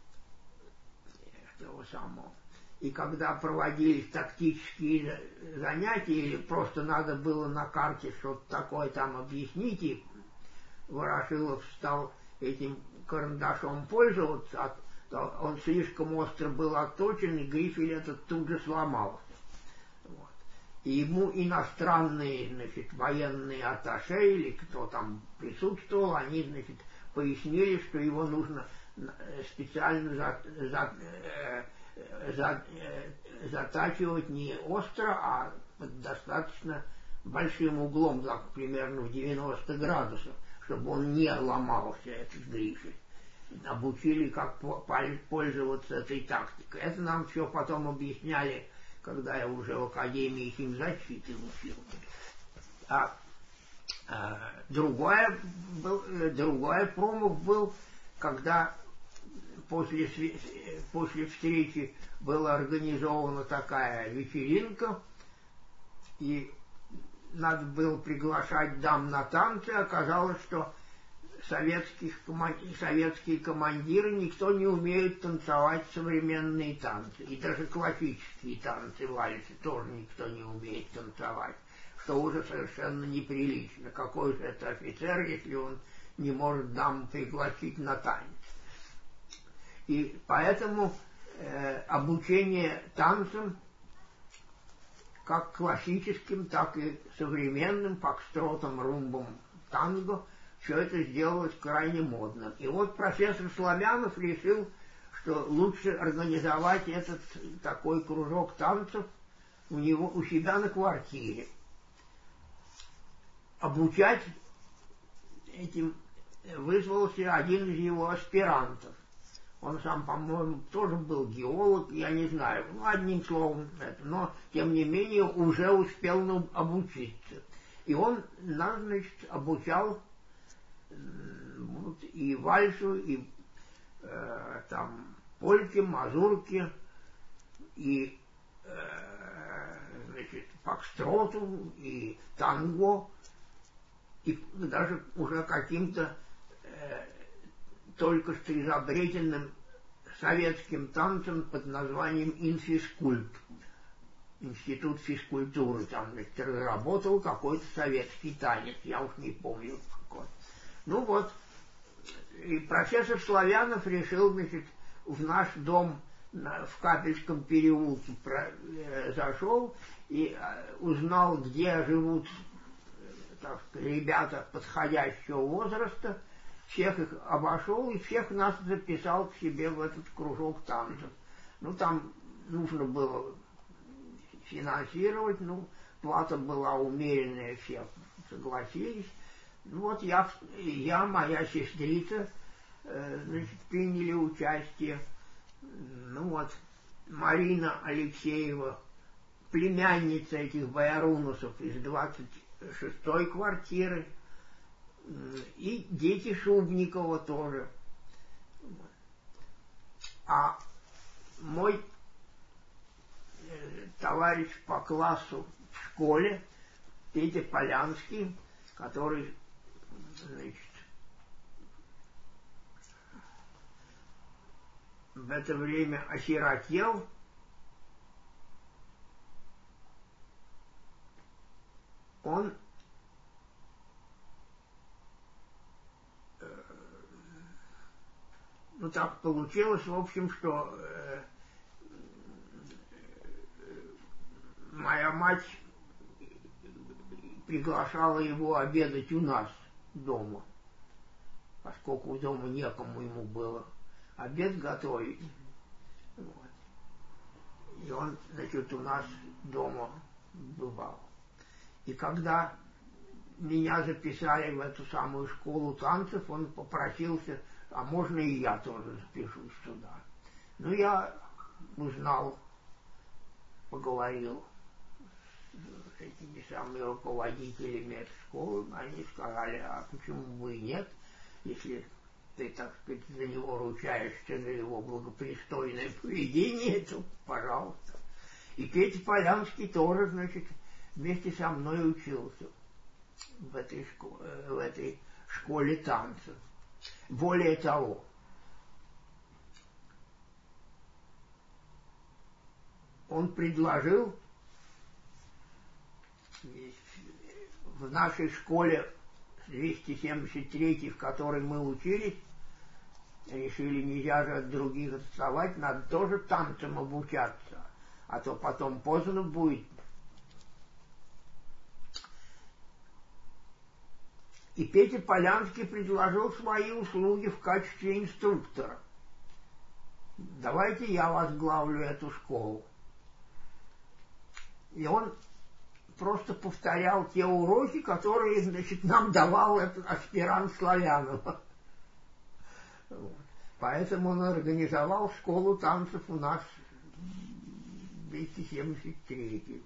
Того самого. И когда проводились тактические занятия, или просто надо было на карте что-то такое там объяснить, и Ворошилов стал этим карандашом пользоваться, он слишком остро был отточен, и грифель этот тут же сломался. Вот. И ему иностранные, значит, военные атташе, или кто там присутствовал, они, значит, пояснили, что его нужно специально затачивать не остро, а под достаточно большим углом, так, примерно в 90 градусов, чтобы он не ломался, этот грифель. Обучили, как пользоваться этой тактикой. Это нам все потом объясняли, когда я уже в Академии химзащиты учился. Другой промах был, когда после встречи была организована такая вечеринка, и надо было приглашать дам на танцы. Оказалось, что советские командиры никто не умеет танцевать современные танцы. И даже классические танцы, вальсы, тоже никто не умеет танцевать. Что уже совершенно неприлично. Какой же это офицер, если он не может дам пригласить на танец? И поэтому обучение танцам, как классическим, так и современным, фокстротом, румбом, танго, все это сделалось крайне модным. И вот профессор Славянов решил, что лучше организовать этот такой кружок танцев у себя на квартире. Обучать этим вызвался один из его аспирантов. Он сам, по-моему, тоже был геолог, я не знаю, одним словом, но, тем не менее, уже успел обучиться. И он нас, значит, обучал и вальсу, и там польке, мазурке, и значит, фокстроту, и танго, и даже уже каким-то только что изобретенным советским танцем под названием инфискульт. Институт физкультуры там, значит, разработал какой-то советский танец, я уж не помню какой. Ну вот, и профессор Славянов решил, значит, в наш дом в Капельском переулке зашел и узнал, где живут, так сказать, ребята подходящего возраста, всех их обошел и всех нас записал к себе в этот кружок танцев. Ну, там нужно было финансировать, ну, плата была умеренная, все согласились. Ну, вот я, моя сестрица, значит, приняли участие. Ну, вот, Марина Алексеева, племянница этих Боярунусов из 26-й квартиры, и дети Шубникова тоже. А мой товарищ по классу в школе, Петя Полянский, который, значит, в это время осиротел, он ну, так получилось, в общем, что моя мать приглашала его обедать у нас дома, поскольку дома некому ему было обед готовить. Вот. И он, значит, у нас дома бывал. И когда меня записали в эту самую школу танцев, он попросился, а можно и я тоже запишусь сюда. Ну, я узнал, поговорил с этими самыми руководителями этой школы, они сказали, а почему бы и нет, если ты, так сказать, за него ручаешься, за его благопристойное поведение, то пожалуйста. И Петя Полянский тоже, значит, вместе со мной учился в этой школе танцев. Более того, он предложил в нашей школе 273, в которой мы учились, решили, нельзя же от других отставать, надо тоже танцам обучаться, а то потом поздно будет. И Петя Полянский предложил свои услуги в качестве инструктора. Давайте я возглавлю эту школу. И он просто повторял те уроки, которые, значит, нам давал этот аспирант Славянова. Вот. Поэтому он организовал школу танцев у нас в 273.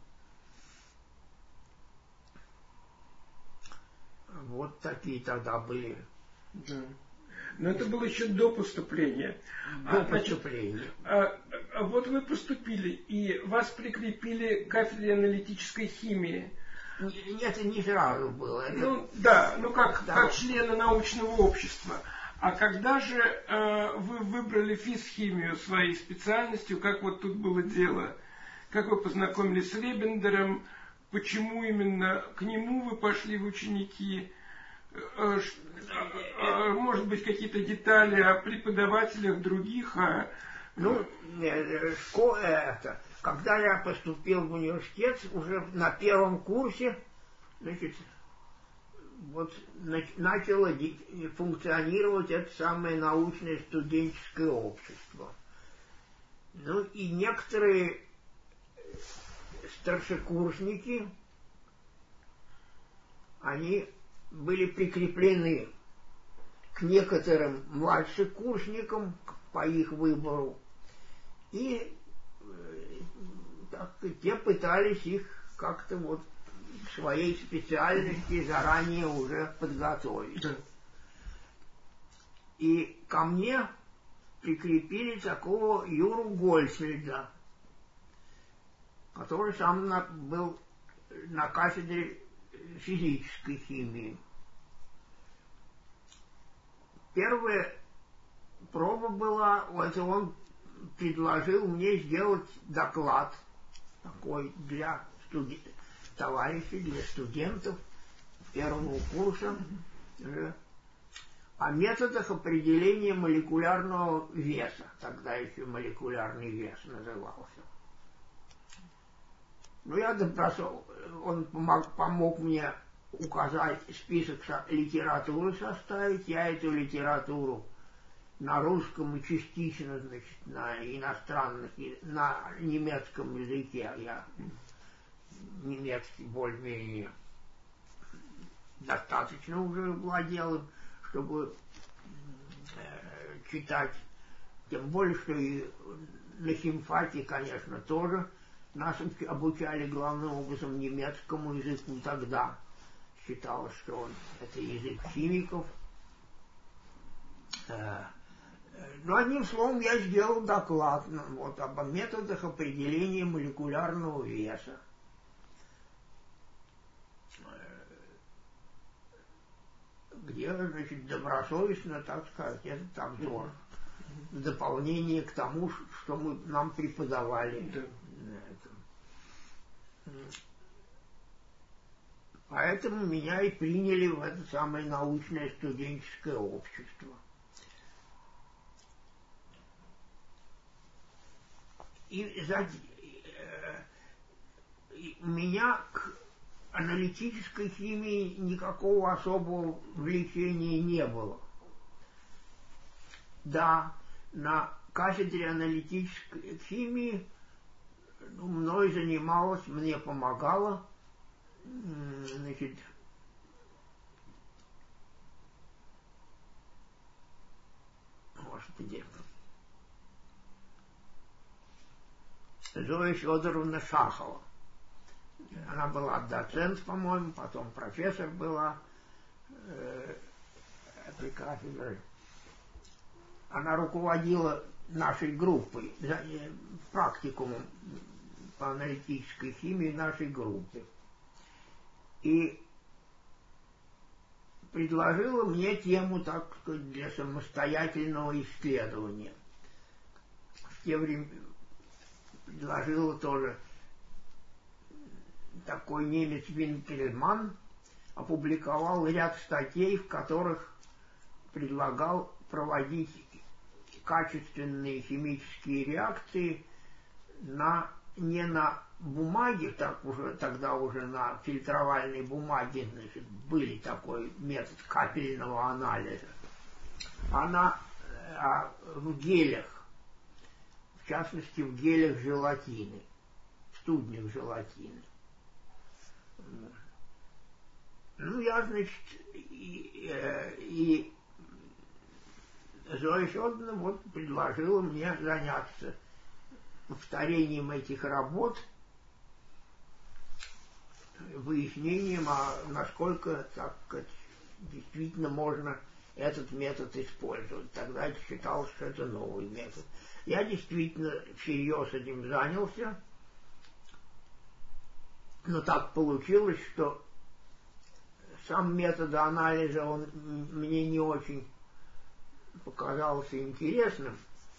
Вот такие тогда были Но это было еще до поступления. До поступления. Вот вы поступили, и вас прикрепили к кафедре аналитической химии. Нет, это не сразу было. Как члены научного общества. А когда же вы выбрали физхимию своей специальностью, как вот тут было дело? Как вы познакомились с Ребендером? Почему именно к нему вы пошли в ученики? Может быть, какие-то детали о преподавателях других? Когда я поступил в университет, уже на первом курсе, значит, вот начало функционировать это самое научное студенческое общество. Ну и некоторые старшекурсники, они были прикреплены к некоторым младшекурсникам по их выбору, и те пытались их как-то вот к своей специальности заранее уже подготовить. И ко мне прикрепили такого Юру Гольцфельда, который сам был на кафедре физической химии. Первая проба была, вот он предложил мне сделать доклад такой для товарищей, для студентов первого курса о методах определения молекулярного веса. Тогда еще молекулярный вес назывался. Ну, я добросовал, он помог мне указать список литературы составить. Я эту литературу на русском и частично, значит, на иностранных, на немецком языке я немецкий более-менее достаточно уже владел им, чтобы читать. Тем более, что и на химфаке, конечно, тоже нас обучали главным образом немецкому языку тогда. Считалось, что это язык химиков. Но одним словом я сделал доклад вот, об методах определения молекулярного веса. Где, значит, добросовестно, так сказать, этот обзор. В дополнение к тому, что нам преподавали. Поэтому меня и приняли в это самое научное студенческое общество. И у меня к аналитической химии никакого особого влечения не было. Да, на кафедре аналитической химии мной занималась, мне помогала, значит, Господи, Зоя Федоровна Шахова. Она была доцент, по-моему, потом профессор была этой кафедры. Она руководила нашей группой, практикумом по аналитической химии нашей группы. И предложила мне тему, так сказать, для самостоятельного исследования. В те времена предложила тоже такой немец Винкельман, опубликовал ряд статей, в которых предлагал проводить качественные химические реакции не на бумаге, тогда уже на фильтровальной бумаге, значит, были такой метод капельного анализа, а в гелях, в частности в гелях желатины, в студнях желатины. Ну, я, значит, и Зоя Федоровна вот предложила мне заняться повторением этих работ, выяснением, насколько, так сказать, действительно можно этот метод использовать. Тогда это считалось, что это новый метод. Я действительно всерьез этим занялся, но так получилось, что сам метод анализа, он мне не очень показался интересным.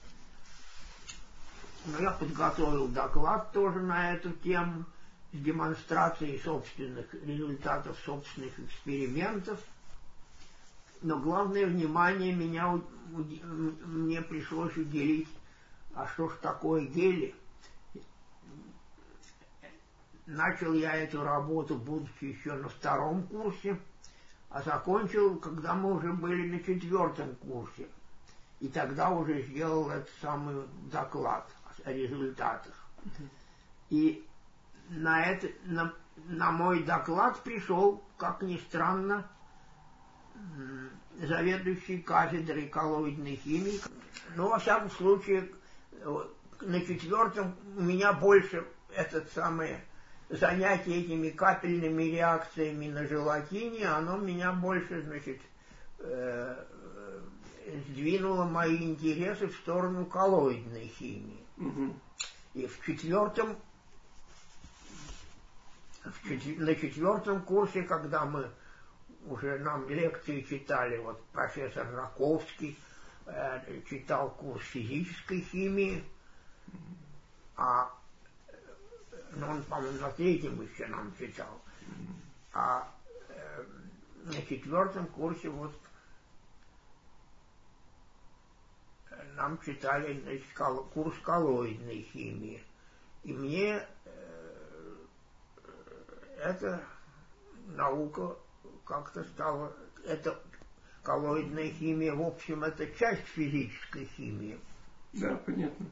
Но я подготовил доклад тоже на эту тему с демонстрацией собственных результатов собственных экспериментов. Но главное внимание мне пришлось уделить, а что ж такое гели? Начал я эту работу, будучи еще на 2-м курсе, а закончил, когда мы уже были на 4-м курсе. И тогда уже сделал этот самый доклад о результатах. И на мой доклад пришел, как ни странно, заведующий кафедрой коллоидной химии. Но, во всяком случае, на 4-м у меня больше занятие этими капельными реакциями на желатине, оно меня больше, значит, сдвинуло мои интересы в сторону коллоидной химии. И на 4-м курсе, когда нам лекции читали, вот профессор Раковский читал курс физической химии, он, по-моему, на 3-м еще нам читал. А на 4-м курсе вот нам читали, значит, курс коллоидной химии. И мне эта наука как-то стала... Это коллоидная химия, в общем, это часть физической химии. Да, понятно.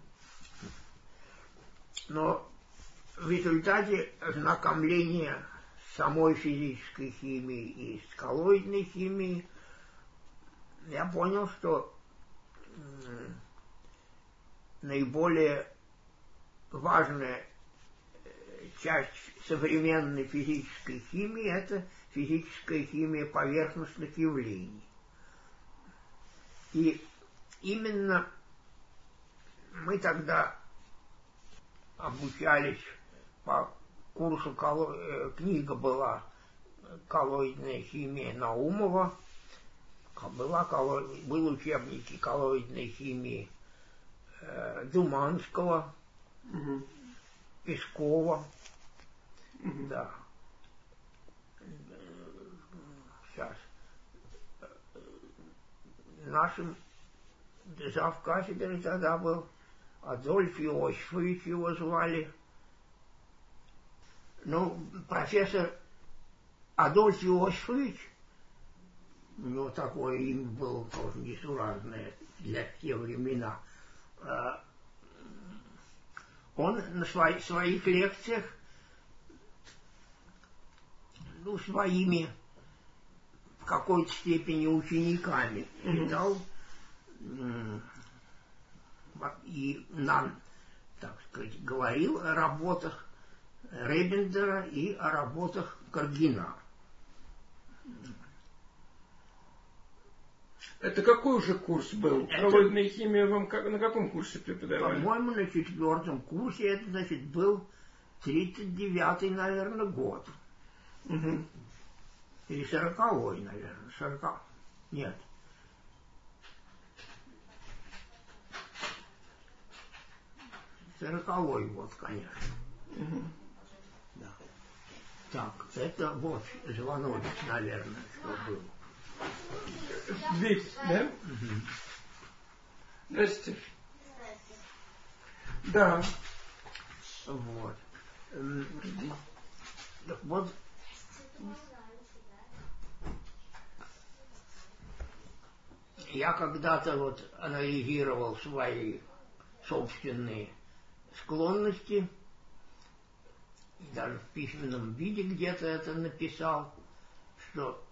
Но в результате ознакомления с самой физической химией и с коллоидной химией я понял, что наиболее важная часть современной физической химии — это физическая химия поверхностных явлений. И именно мы тогда обучались по курсу, книга была «Коллоидная химия» Наумова, был учебники коллоидной химии Думанского, Пескова, да. Сейчас. Нашим завкафедрой тогда был Адольф Иосифович, его звали. Ну, профессор Адольф Иосифович, у него такое имя было тоже несуразное для те времена, он на своих лекциях, своими в какой-то степени учениками читал и нам, так сказать, говорил о работах Ребендера и о работах Каргина. Это какой уже курс был? Коллоидная химия вам на каком курсе преподавали? По-моему, на 4-м курсе. Это, значит, был 39-й, наверное, год. Или 40-й, наверное. Нет. Сороковой год, конечно. Да. Так, это вот звоночек, наверное, что был. Здесь, да? Здрасте. Да. Вот. Так вот. Я когда-то вот анализировал свои собственные склонности, и даже в письменном виде где-то это написал, что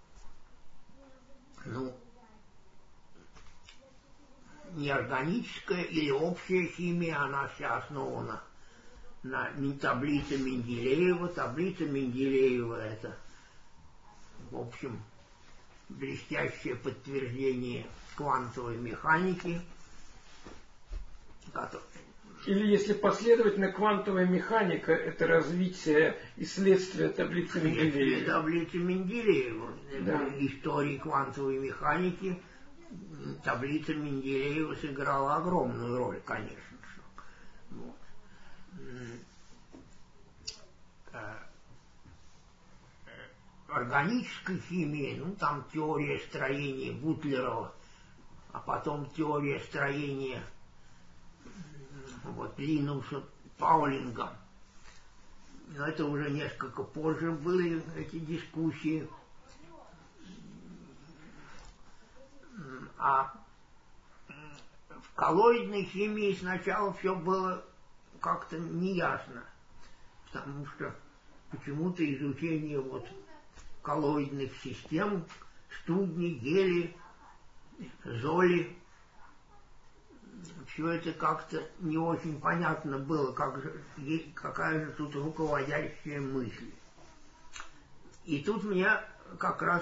неорганическая или общая химия, она вся основана на таблице Менделеева. Таблица Менделеева — это, в общем, блестящее подтверждение квантовой механики, или если последовательно, квантовая механика – это развитие и следствие таблицы Менделеева. Таблицы Менделеева. Да. В истории квантовой механики таблица Менделеева сыграла огромную роль, конечно. Вот. Органической химии, ну там теория строения Бутлерова, а потом теория строения вот Линуса Паулинга. Но это уже несколько позже были эти дискуссии. А в коллоидной химии сначала все было как-то неясно, потому что почему-то изучение вот коллоидных систем, студни, гели, золи, все это как-то не очень понятно было, какая же тут руководящая мысль. И тут мне как раз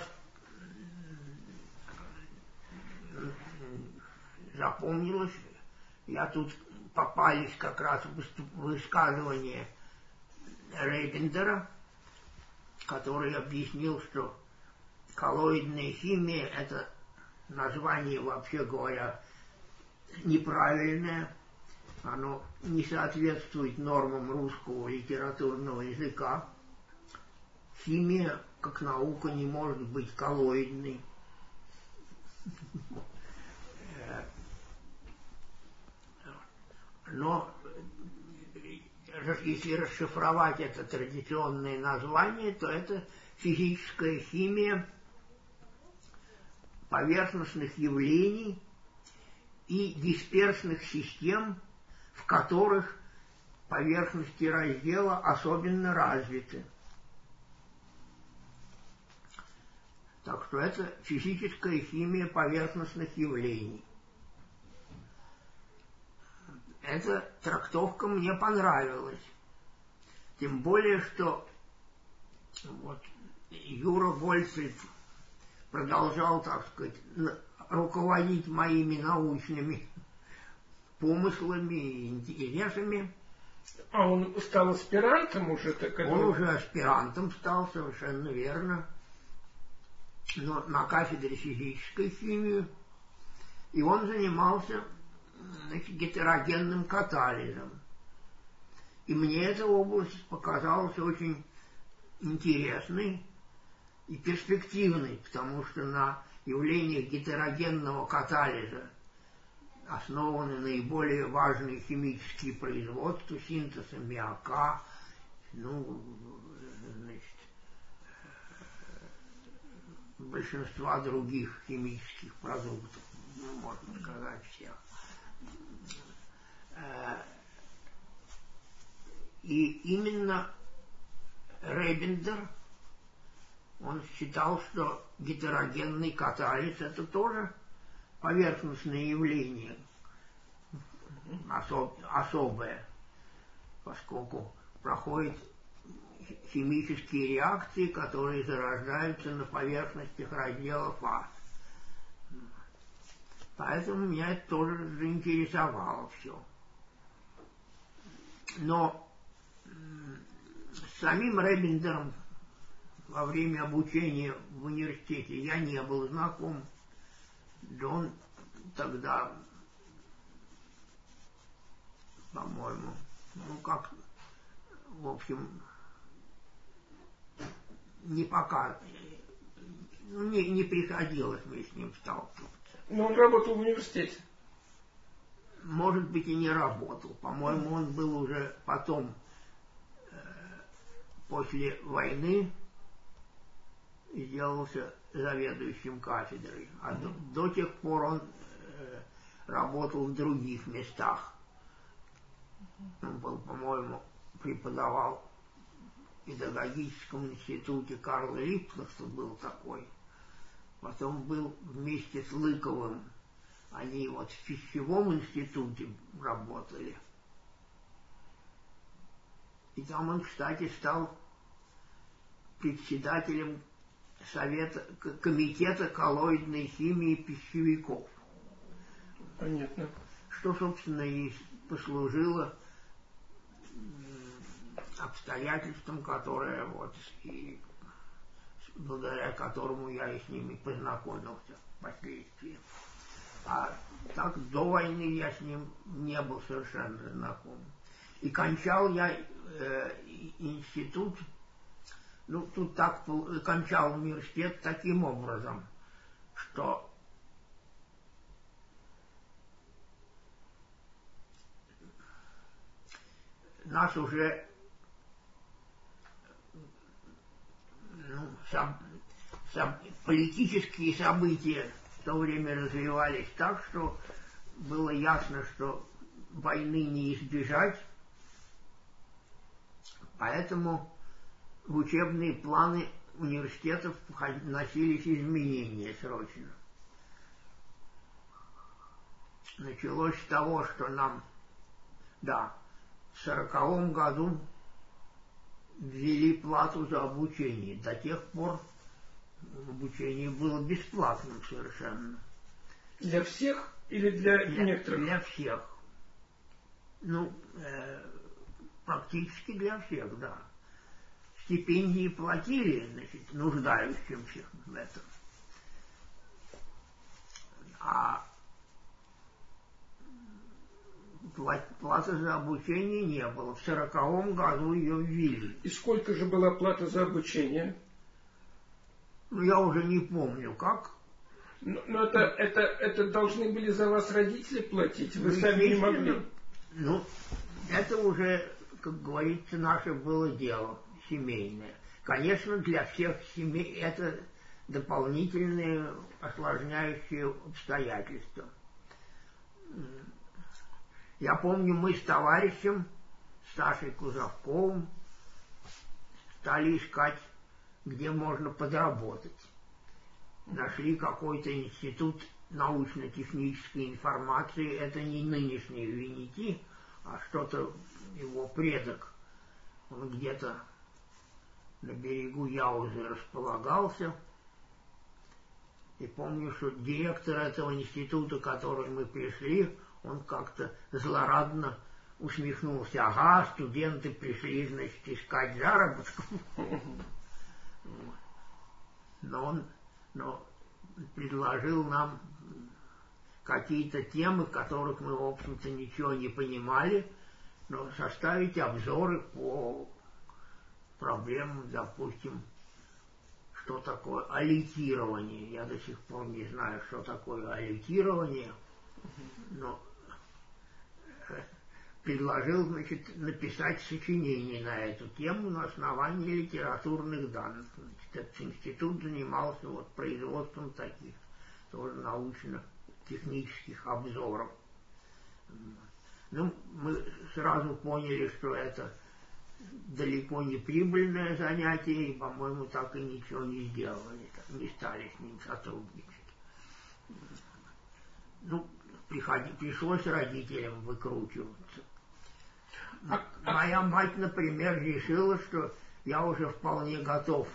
запомнилось, тут попались как раз высказывания Рейбендера, который объяснил, что коллоидная химия – это название, вообще говоря, неправильное, оно не соответствует нормам русского литературного языка. Химия, как наука, не может быть коллоидной. Но если расшифровать это традиционное название, то это физическая химия поверхностных явлений и дисперсных систем, в которых поверхности раздела особенно развиты. Так что это физическая химия поверхностных явлений. Эта трактовка мне понравилась. Тем более, что вот Юра Гольцев продолжал, так сказать, руководить моими научными помыслами и интересами. А он стал аспирантом уже? Он уже аспирантом стал, совершенно верно. Но на кафедре физической химии. И он занимался, значит, гетерогенным катализом. И мне эта область показалась очень интересной и перспективной, потому что на явлениях гетерогенного катализа основаны наиболее важные химические производства, синтез аммиака, большинства других химических продуктов, можно сказать, всех. И именно Рейбендер, он считал, что гетерогенный катализ – это тоже поверхностное явление, особое, поскольку проходят химические реакции, которые зарождаются на поверхностях разделов фаз. Поэтому меня это тоже заинтересовало все. Но с самим Рейбендером во время обучения в университете я не был знаком. Да он тогда, по-моему, в общем, не приходилось мне с ним сталкиваться. Но он работал в университете. Может быть, и не работал. По-моему, он был уже потом, после войны, сделался заведующим кафедрой. А до тех пор он работал в других местах. Он был, по-моему, преподавал в педагогическом институте Карла Липкнехта, был такой. Потом был вместе с Лыковым. Они вот в пищевом институте работали. И там он, кстати, стал председателем комитета коллоидной химии пищевиков. Понятно. Что, собственно, и послужило обстоятельством, которое вот и благодаря которому я и с ними познакомился впоследствии. А так до войны я с ним не был совершенно знаком. И кончал я институт, ну тут так кончал университет таким образом, что нас уже политические события в то время развивались так, что было ясно, что войны не избежать, поэтому в учебные планы университетов вносились изменения срочно. Началось с того, что нам, в 1940 году ввели плату за обучение. До тех пор обучение было бесплатным совершенно. Для всех или для некоторых? Для всех. Ну, практически для всех, да. Стипендии платили, значит, нуждающимся в этом. А платы за обучение не было. В 1940 году ее ввели. И сколько же была плата за обучение? Ну, я уже не помню, как. Но это должны были за вас родители платить? Вы сами не могли? Ну, это уже, как говорится, наше было дело семейное. Конечно, для всех семей это дополнительные осложняющие обстоятельства. Я помню, мы с товарищем, Сашей Кузовковым, стали искать, где можно подработать. Нашли какой-то институт научно-технической информации, это не нынешний ВНИТИ, а что-то его предок. Он где-то на берегу Яузы располагался. И помню, что директор этого института, к которому мы пришли, он как-то злорадно усмехнулся. Ага, студенты пришли, значит, искать заработков. Но предложил нам какие-то темы, которых мы, в общем-то, ничего не понимали, но составить обзоры по проблемам, допустим, что такое аллитирование. Я до сих пор не знаю, что такое аллитирование, но предложил, значит, написать сочинение на эту тему на основании литературных данных. Значит, этот институт занимался вот производством таких тоже научно-технических обзоров. Ну, мы сразу поняли, что это далеко не прибыльное занятие, и, по-моему, так и ничего не сделали, не стали с ним сотрудничать. Ну, пришлось родителям выкручиваться. Моя мать, например, решила, что я уже вполне готов,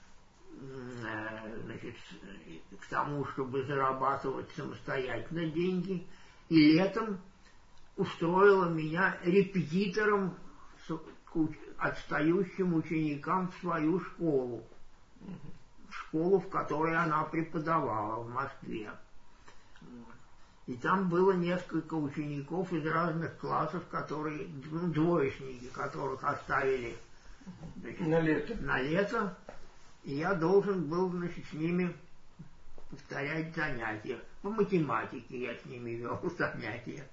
значит, к тому, чтобы зарабатывать самостоятельно деньги, и летом устроила меня репетитором отстающим ученикам в свою школу. Школу, в которой она преподавала в Москве. И там было несколько учеников из разных классов, которые, двоечники, которых оставили, значит, на лето. И я должен был, значит, с ними повторять занятия. По математике я с ними вел занятия.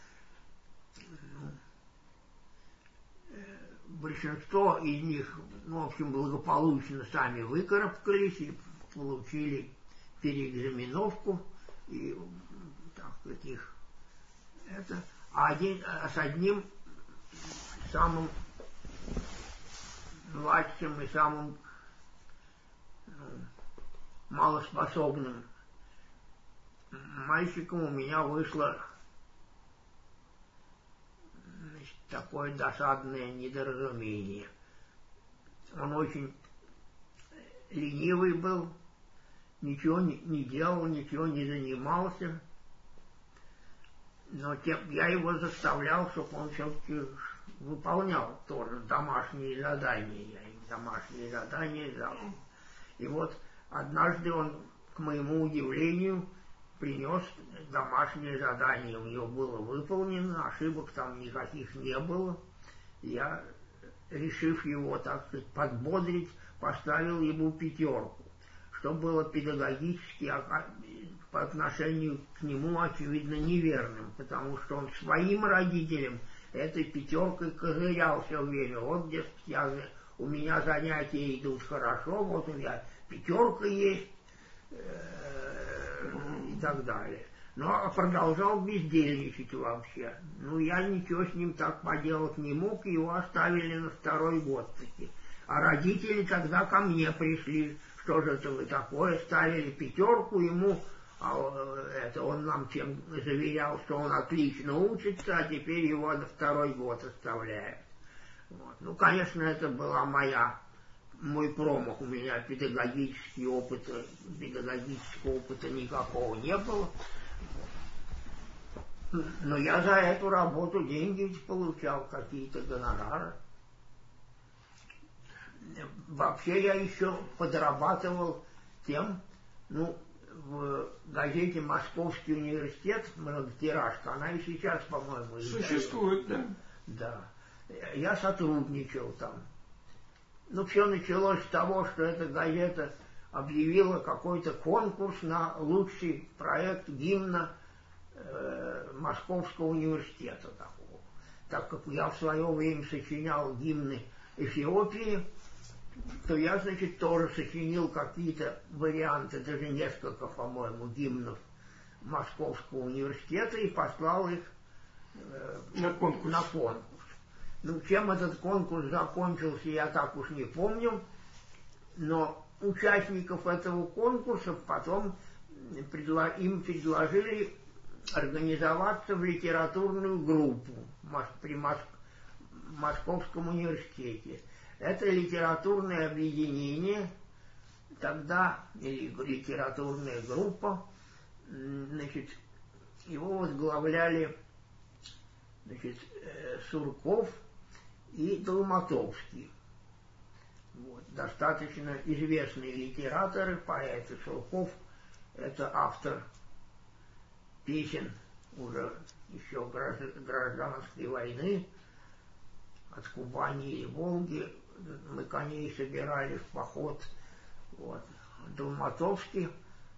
Большинство из них, в общем, благополучно сами выкарабкались и получили переэкзаменовку и таких это. А с одним самым младшим и самым малоспособным мальчиком у меня вышло, значит, такое досадное недоразумение. Он очень ленивый был, ничего не делал, ничего не занимался. Но я его заставлял, чтобы он все-таки выполнял тоже домашние задания. Я им домашние задания дал. И вот однажды он, к моему удивлению, принес домашнее задание. У него было выполнено, ошибок там никаких не было. Я, решив его, так сказать, подбодрить, поставил ему 5, что было педагогически по отношению к нему, очевидно, неверным, потому что он своим родителям этой 5 козырял все время. Вот, дескать, у меня занятия идут хорошо, вот у меня 5 есть и так далее. Но продолжал бездельничать вообще. Ну, я ничего с ним так поделать не мог, его оставили на 2-й год таки. А родители тогда ко мне пришли. Что же это вы такое? Ставили 5 ему, он нам чем заверял, что он отлично учится, а теперь его на 2-й год оставляют. Вот. Ну, конечно, это была мой промах. У меня педагогического опыта никакого не было. Но я за эту работу деньги ведь получал, какие-то гонорары. Вообще я еще подрабатывал тем, в газете «Московский университет», многотиражка, она и сейчас, по-моему, существует, да? Да. Я сотрудничал там. Все началось с того, что эта газета объявила какой-то конкурс на лучший проект гимна Московского университета такого. Так как я в свое время сочинял гимны Эфиопии, то я, значит, тоже сочинил какие-то варианты, даже несколько, по-моему, гимнов Московского университета и послал их на конкурс. Чем этот конкурс закончился, я так уж не помню, но участников этого конкурса потом им предложили организоваться в литературную группу при Московском университете. Это литературное объединение, тогда, или литературная группа, значит, его возглавляли, значит, Сурков и Долматовский. Вот. Достаточно известные литераторы, поэты. Сурков — это автор песен уже еще гражданской войны, от Кубани и Волги. Мы коней собирали в поход. Вот. С Долматовским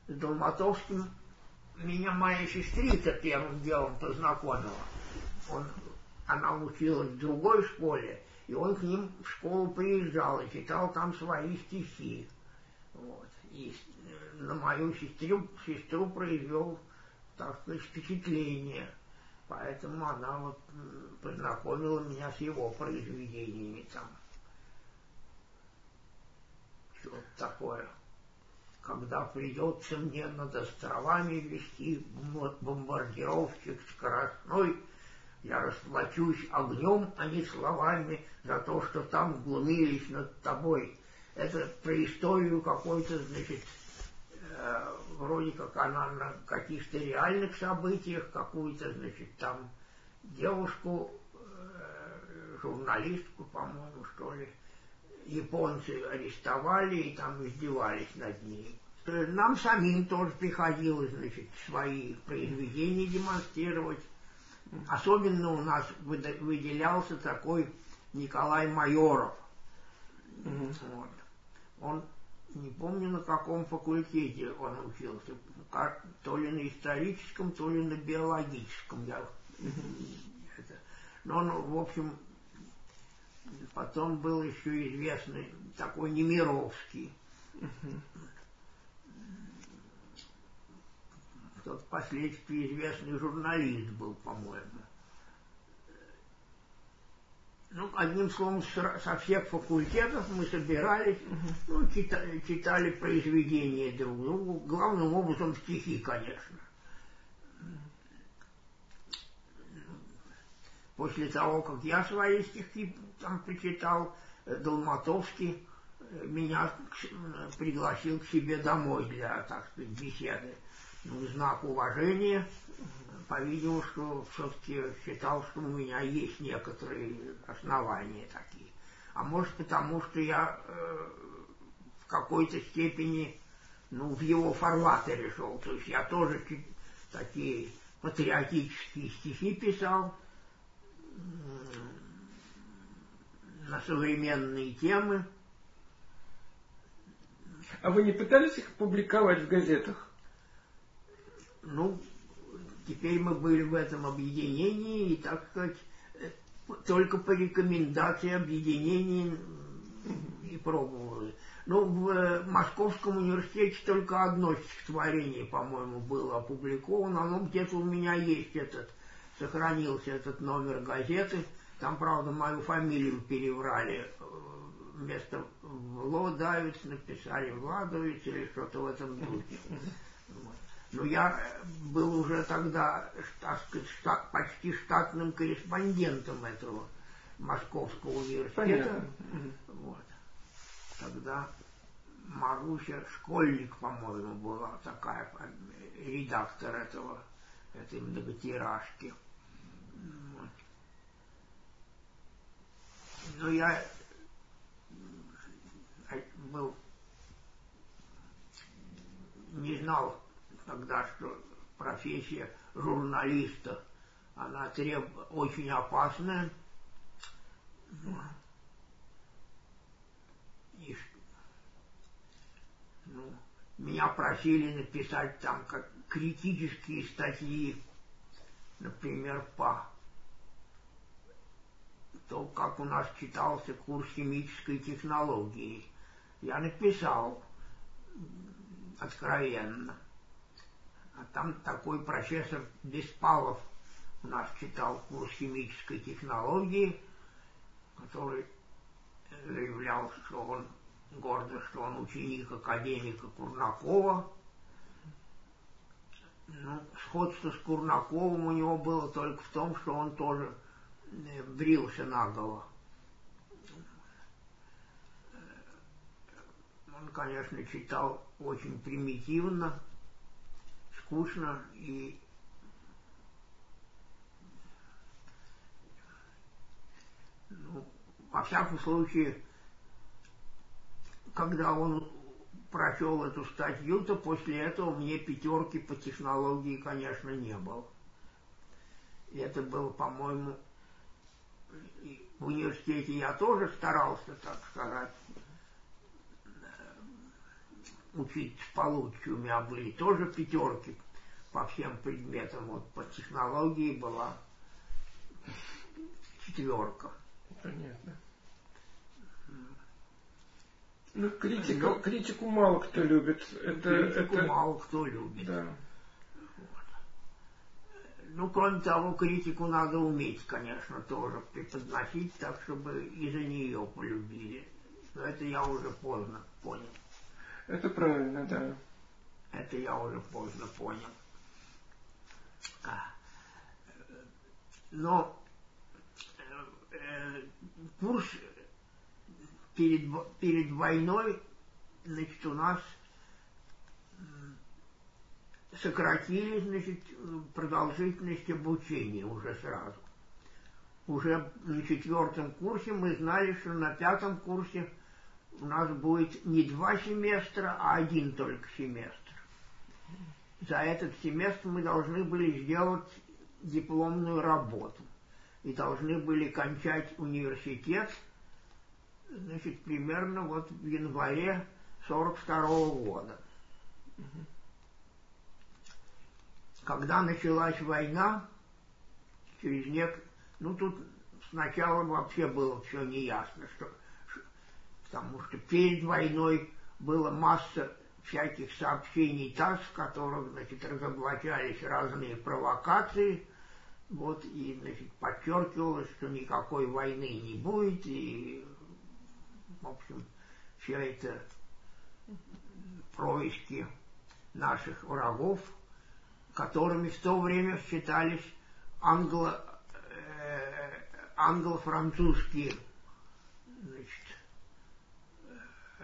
меня моя сестрица первым делом познакомила. Она училась в другой школе, и он к ним в школу приезжал и читал там свои стихи. Вот. И на мою сестру произвел, так сказать, впечатление. Поэтому она вот познакомила меня с его произведениями там. Что такое? Когда придется мне над островами вести бомбардировщик скоростной, я расплачусь огнем, а не словами, за то, что там глумились над тобой. Это про историю какой-то, значит, вроде как она на каких-то реальных событиях, какую-то, значит, там девушку, журналистку, по-моему, что ли, японцы арестовали и там издевались над ней. Нам самим тоже приходилось, значит, свои произведения демонстрировать. Особенно у нас выделялся такой Николай Майоров. Вот. Он, не помню, на каком факультете он учился, то ли на историческом, то ли на биологическом. Но он, в общем, потом был еще известный такой Немировский. Тот впоследствии известный журналист был, по-моему. Одним словом, со всех факультетов мы собирались, читали произведения друг другу, главным образом стихи, конечно. После того, как я свои стихи там прочитал, Долматовский меня пригласил к себе домой для, так сказать, беседы. Ну, в знак уважения, по-видимому, что все-таки считал, что у меня есть некоторые основания такие. А может, потому что я в какой-то степени, ну, в его фарватере шел. То есть я тоже такие патриотические стихи писал на современные темы. А вы не пытались их публиковать в газетах? Ну, теперь мы были в этом объединении, и, так сказать, только по рекомендации объединения и пробовали. Ну, в Московском университете только одно стихотворение, по-моему, было опубликовано. Оно где-то у меня есть сохранился этот номер газеты. Там, правда, мою фамилию переврали. Вместо Влодавец написали Владович или что-то в этом духе. Но я был уже тогда, так сказать, почти штатным корреспондентом этого Московского университета. Вот. Тогда Маруся Школьник, по-моему, была такая редактор этой многотиражки. Вот. Но я не знал тогда, что профессия журналиста, она очень опасная. И, ну, меня просили написать там как критические статьи, например, по то, как у нас читался курс химической технологии. Я написал откровенно. А там такой профессор Беспалов у нас читал курс химической технологии, который заявлял, что он гордо, что он ученик академика Курнакова. Ну, сходство с Курнаковым у него было только в том, что он тоже брился наголо. Он, конечно, читал очень примитивно, скучно и ну, во всяком случае, когда он прочел эту статью, то после этого мне пятерки по технологии, конечно, не было. И это было, по-моему, в университете я тоже старался, так сказать, учиться получше. У меня были тоже пятерки по всем предметам. Вот по технологии была 4. Понятно. Ну, критику мало кто любит. Критику мало кто любит. Да. Вот. Ну, кроме того, критику надо уметь, конечно, тоже преподносить так, чтобы и за нее полюбили. Но это я уже поздно понял. Это правильно, да. Это я уже поздно понял. Но курс перед войной, значит, у нас сократили, значит, продолжительность обучения уже сразу. Уже на 4 курсе мы знали, что на 5 курсе у нас будет не 2 семестра, а 1 только семестр. За этот семестр мы должны были сделать дипломную работу и должны были кончать университет, значит, примерно вот в январе 1942 года. Когда началась война, ну тут сначала вообще было все неясно, потому что перед войной была масса всяких сообщений ТАСС, в которых, значит, разоблачались разные провокации, вот, и, значит, подчеркивалось, что никакой войны не будет, и, в общем, все это происки наших врагов, которыми в то время считались англо-французские, значит,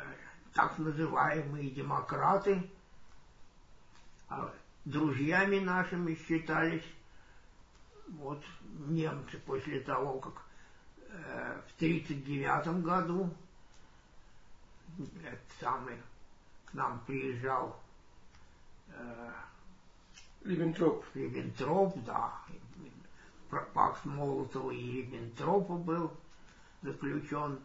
так называемые демократы, а друзьями нашими считались вот немцы после того, как в 1939 году этот самый к нам приезжал Риббентроп, да. Пакт Молотова и Риббентропа был заключен.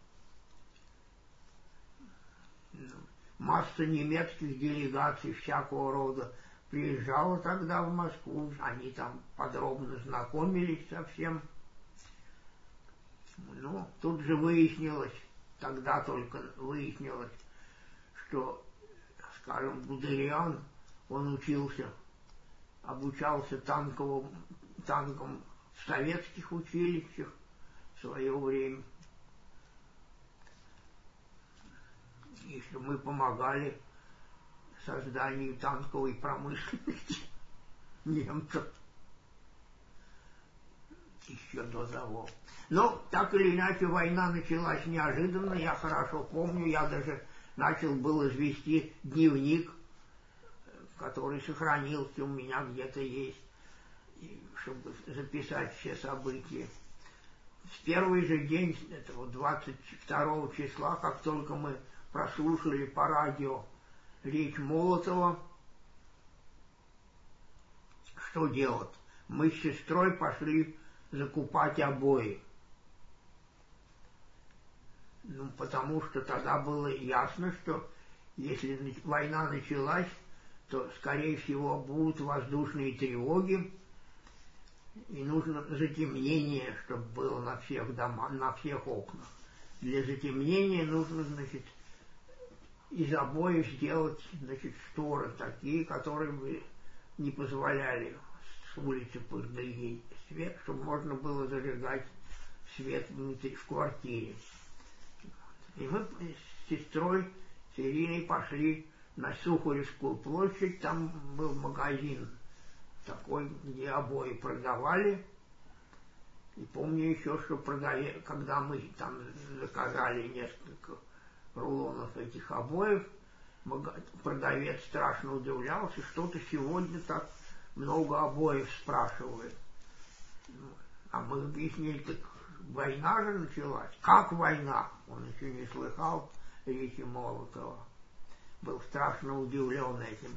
Масса немецких делегаций всякого рода приезжала тогда в Москву. Они там подробно знакомились со всем. Ну, тут же выяснилось, тогда только выяснилось, что, скажем, Гудериан, он обучался танкам в советских училищах в свое время. И что мы помогали созданию танковой промышленности немцев еще до того. Но, так или иначе, война началась неожиданно, я хорошо помню, я даже начал было вести дневник, который сохранился у меня где-то есть, чтобы записать все события. В первый же день, этого 22 числа, как только мы прослушали по радио речь Молотова, что делать? Мы с сестрой пошли закупать обои. Ну, потому что тогда было ясно, что если война началась, то, скорее всего, будут воздушные тревоги, и нужно затемнение, чтобы было на всех домах, на всех окнах. Для затемнения нужно, значит, из обоев сделать, значит, шторы такие, которые бы не позволяли с улицы подглядеть свет, чтобы можно было зажигать свет внутри в квартире. И мы с сестрой, с Ириной пошли на Сухаревскую площадь, там был магазин такой, где обои продавали. И помню еще, что когда мы там заказали несколько рулонов этих обоев, продавец страшно удивлялся, что-то сегодня так много обоев спрашивает. А мы объяснили, так война же началась. Как война? Он еще не слыхал речи Молотова. Был страшно удивлен этим.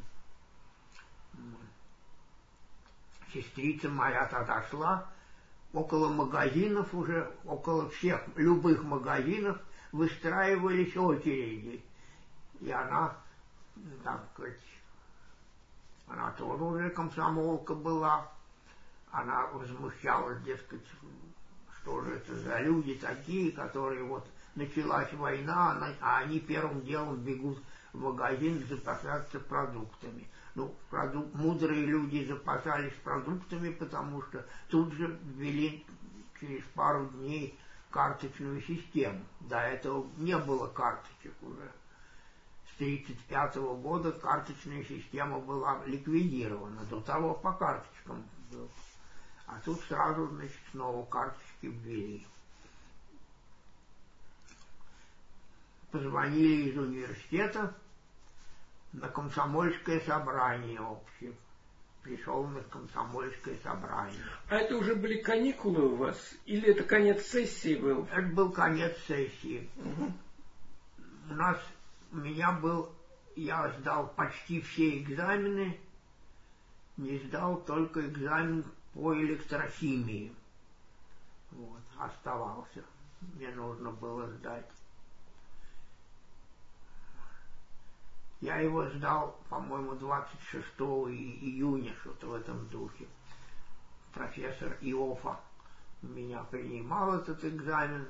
Сестрица моя тогда шла, около магазинов уже, около всех, любых магазинов выстраивались очереди. И она, так сказать, она тоже уже комсомолка была. Она возмущалась, дескать, что же это за люди такие, которые вот началась война, а они первым делом бегут в магазин запасаться продуктами. Ну, мудрые люди запасались продуктами, потому что тут же ввели через пару дней карточную систему. До этого не было карточек уже. С 1935 года карточная система была ликвидирована. До того по карточкам было. А тут сразу, значит, снова карточки ввели. Позвонили из университета на комсомольское собрание общее. Пришел на комсомольское собрание. А это уже были каникулы у вас? Или это конец сессии был? Это был конец сессии. Угу. Я сдал почти все экзамены, не сдал только экзамен по электрохимии. Вот, оставался. Мне нужно было сдать. Я его сдал, по-моему, 26 июня, что-то в этом духе. Профессор Иофа меня принимал этот экзамен.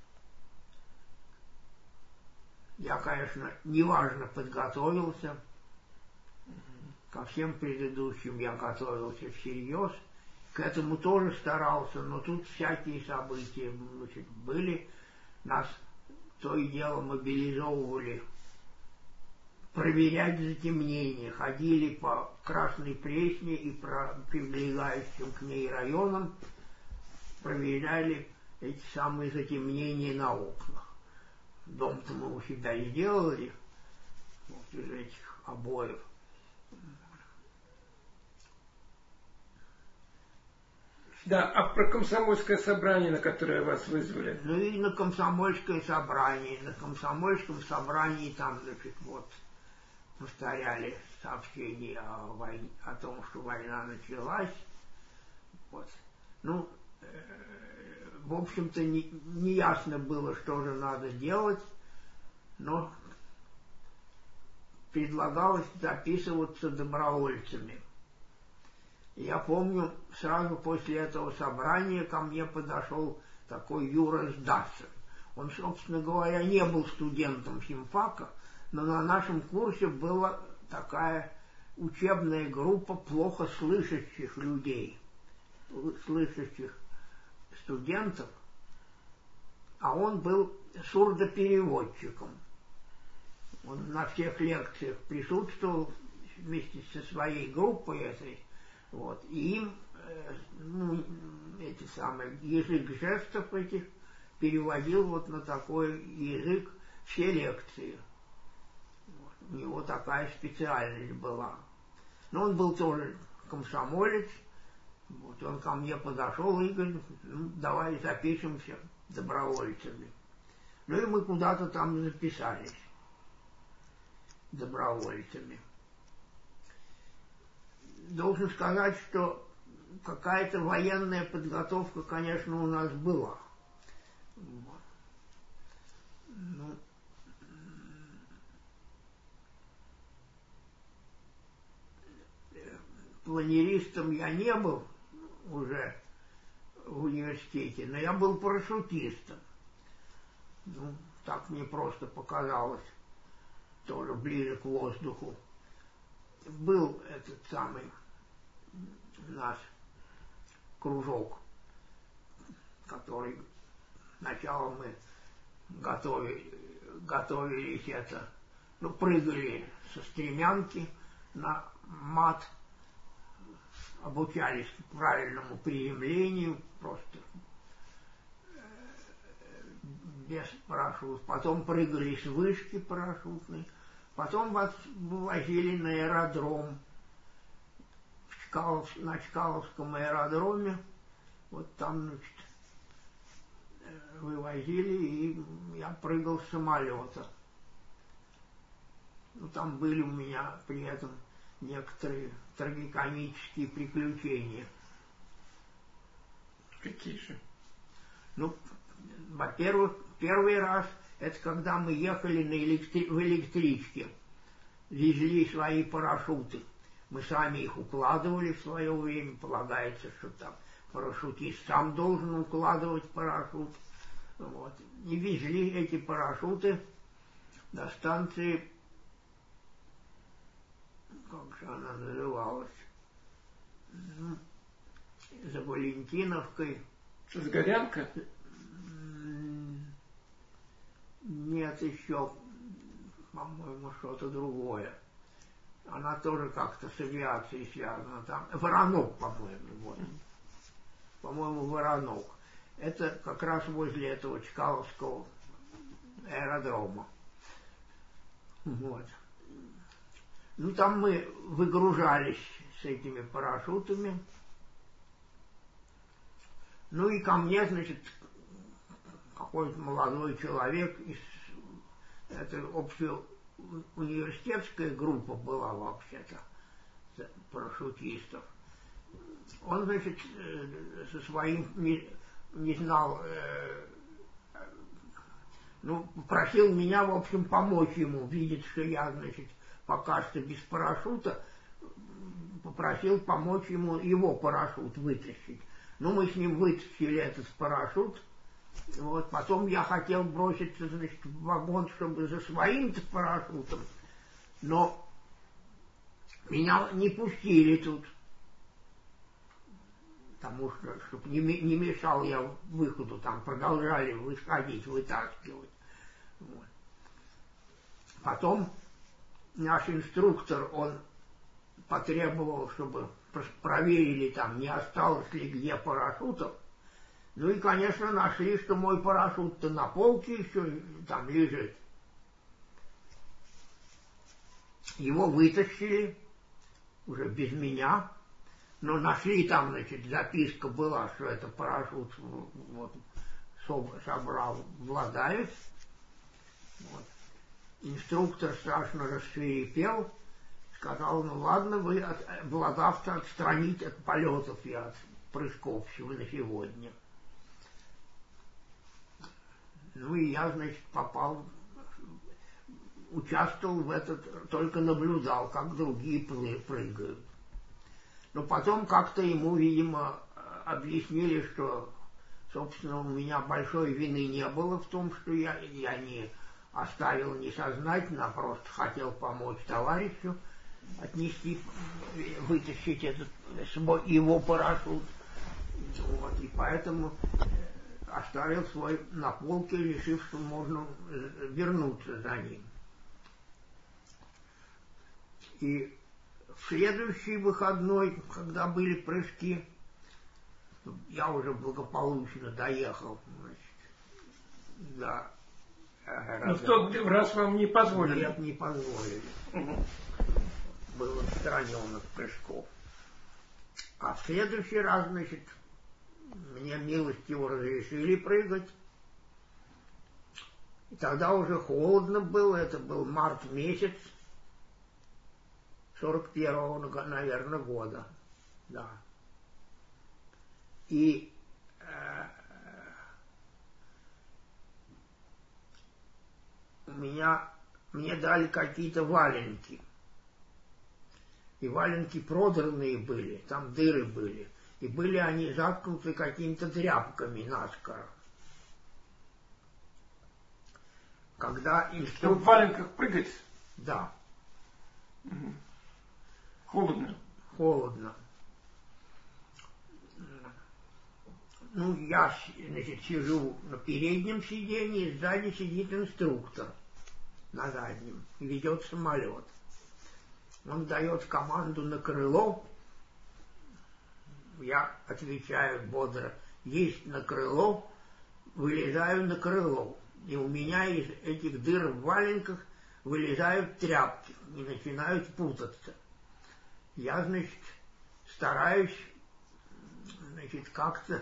Я, конечно, неважно подготовился. Ко всем предыдущим я готовился всерьез. К этому тоже старался, но тут всякие события, значит, были. Нас то и дело мобилизовывали проверять затемнение. Ходили по Красной Пресне и прилегающим к ней районам, проверяли эти самые затемнения на окнах. дом-то мы у себя сделали, вот из этих обоев. Да, а про комсомольское собрание, на которое вас вызвали? Ну и на комсомольское собрание. На комсомольском собрании там, значит, вот, повторяли сообщение о войне, о том, что война началась. Вот. Ну, в общем-то, не ясно было, что же надо делать, но предлагалось записываться добровольцами. Я помню, сразу после этого собрания ко мне подошел такой Юра Здасов. Он, собственно говоря, не был студентом химфака, но на нашем курсе была такая учебная группа плохо слышащих людей, слышащих студентов, а он был сурдопереводчиком. Он на всех лекциях присутствовал вместе со своей группой этой. Вот. И им эти самые язык жестов этих переводил вот на такой язык все лекции. Вот. У него такая специальность была. Но он был тоже комсомолец. Вот. Он ко мне подошел и говорит, ну, давай запишемся добровольцами. Ну и мы куда-то там записались добровольцами. Должен сказать, что какая-то военная подготовка, конечно, у нас была. Вот. Ну, планеристом я не был уже в университете, но я был парашютистом. Ну, так мне просто показалось, тоже ближе к воздуху. Был этот самый наш кружок, который сначала мы готовились это, ну, прыгали со стремянки на мат, обучались правильному приземлению, просто без парашюта. Потом прыгали с вышки парашютной. Потом вас вывозили на аэродром, на Чкаловском аэродроме. Вот там, значит, вывозили, и я прыгал с самолета. Ну, там были у меня при этом некоторые трагикомические приключения. Какие же? Ну, во-первых, первый раз это когда мы ехали в электричке, везли свои парашюты. Мы сами их укладывали в свое время. Полагается, что там парашютист сам должен укладывать парашют. Вот. И везли эти парашюты до станции, как же она называлась, за Валентиновкой. Сгорянка? Нет, еще, по-моему, что-то другое. Она тоже как-то с авиацией связана. Там Воронок, по-моему, вот. По-моему, Воронок. Это как раз возле этого Чкаловского аэродрома. Вот. Ну, там мы выгружались с этими парашютами. Ну, и ко мне, значит, какой-то молодой человек из этой общеуниверситетская группа была вообще-то парашютистов. Он, значит, со своим не знал, ну, просил меня, в общем, помочь ему. Видит, что я, значит, пока что без парашюта, попросил помочь ему его парашют вытащить. Ну, мы с ним вытащили этот парашют. Вот, потом я хотел броситься, значит, в вагон, чтобы за своим-то парашютом, но меня не пустили тут, потому что, чтобы не мешал я выходу, там продолжали выходить, вытаскивать. Вот. Потом наш инструктор, он потребовал, чтобы проверили там, не осталось ли где парашютов. Ну и, конечно, нашли, что мой парашют-то на полке еще там лежит. Его вытащили, уже без меня, но нашли там, значит, записка была, что это парашют вот, собрал Владаев. Вот. Инструктор страшно рассвирепел, сказал, ну ладно, вы Владавца отстранить от полетов и от прыжков на сегодня. Ну и я, значит, участвовал в этот, только наблюдал, как другие прыгают. Но потом как-то ему, видимо, объяснили, что, собственно, у меня большой вины не было в том, что я не оставил несознательно, а просто хотел помочь товарищу отнести, вытащить его парашют. Вот, и поэтому оставил свой на полке, решив, что можно вернуться за ним. И в следующий выходной, когда были прыжки, я уже благополучно доехал, значит, до аэродрома. Но в тот раз вам не позволили? Нет, не позволили. Был отстранен от прыжков. А в следующий раз, значит, мне милостиво разрешили прыгать. И тогда уже холодно было, это был март месяц 41-го, наверное, года. Да. И мне дали какие-то валенки. И валенки продранные были, там дыры были. И были они заткнуты какими-то тряпками наскоро. Когда Чтобы в валенках прыгать? Да. Угу. Холодно? Холодно. Ну, я, значит, сижу на переднем сиденье, сзади сидит инструктор на заднем и ведет самолет. Он дает команду на крыло. Я отвечаю бодро: есть на крыло, вылезаю на крыло. И у меня из этих дыр в валенках вылезают тряпки и начинают путаться. Я, значит, стараюсь, значит, как-то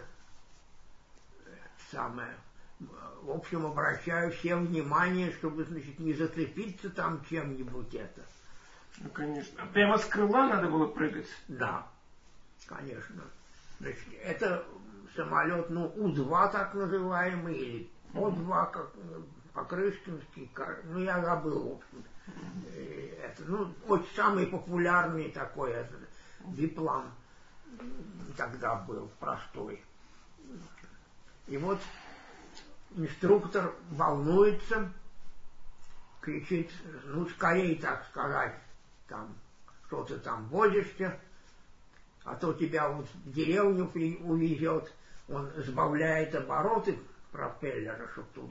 в общем, обращаю всем внимание, чтобы, значит, не зацепиться там чем-нибудь это. Ну, конечно. А прямо с крыла надо было прыгать? Да, конечно. Значит, это самолет, ну, У-2 так называемый, или О-2, как Покрышкинский, ну, я забыл, в общем. Это, ну, очень самый популярный такой биплан тогда был, простой. И вот инструктор волнуется, кричит: ну, скорее, так сказать, там, что ты там возишься, а то тебя вот в деревню увезет. Он сбавляет обороты пропеллера, чтобы тут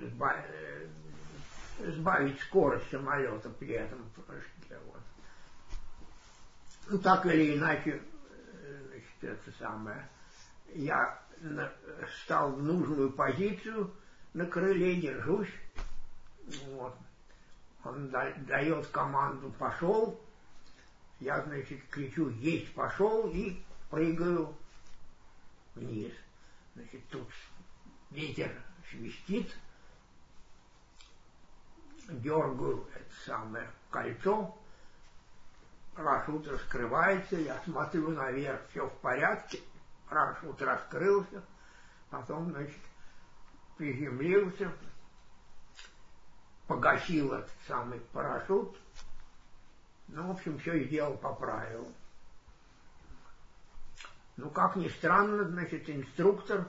сбавить скорость самолета при этом прыжке. Вот. Ну, так или иначе, значит, это самое. Я стал в нужную позицию на крыле, держусь. Вот. Он дает команду «пошел». Я, значит, кричу «есть, пошел» и прыгаю вниз. Значит, тут ветер свистит, дергаю это самое кольцо, парашют раскрывается, я смотрю наверх, все в порядке, парашют раскрылся, потом, значит, приземлился, погасил этот самый парашют, ну, в общем, все сделал по правилам. Ну, как ни странно, значит, инструктор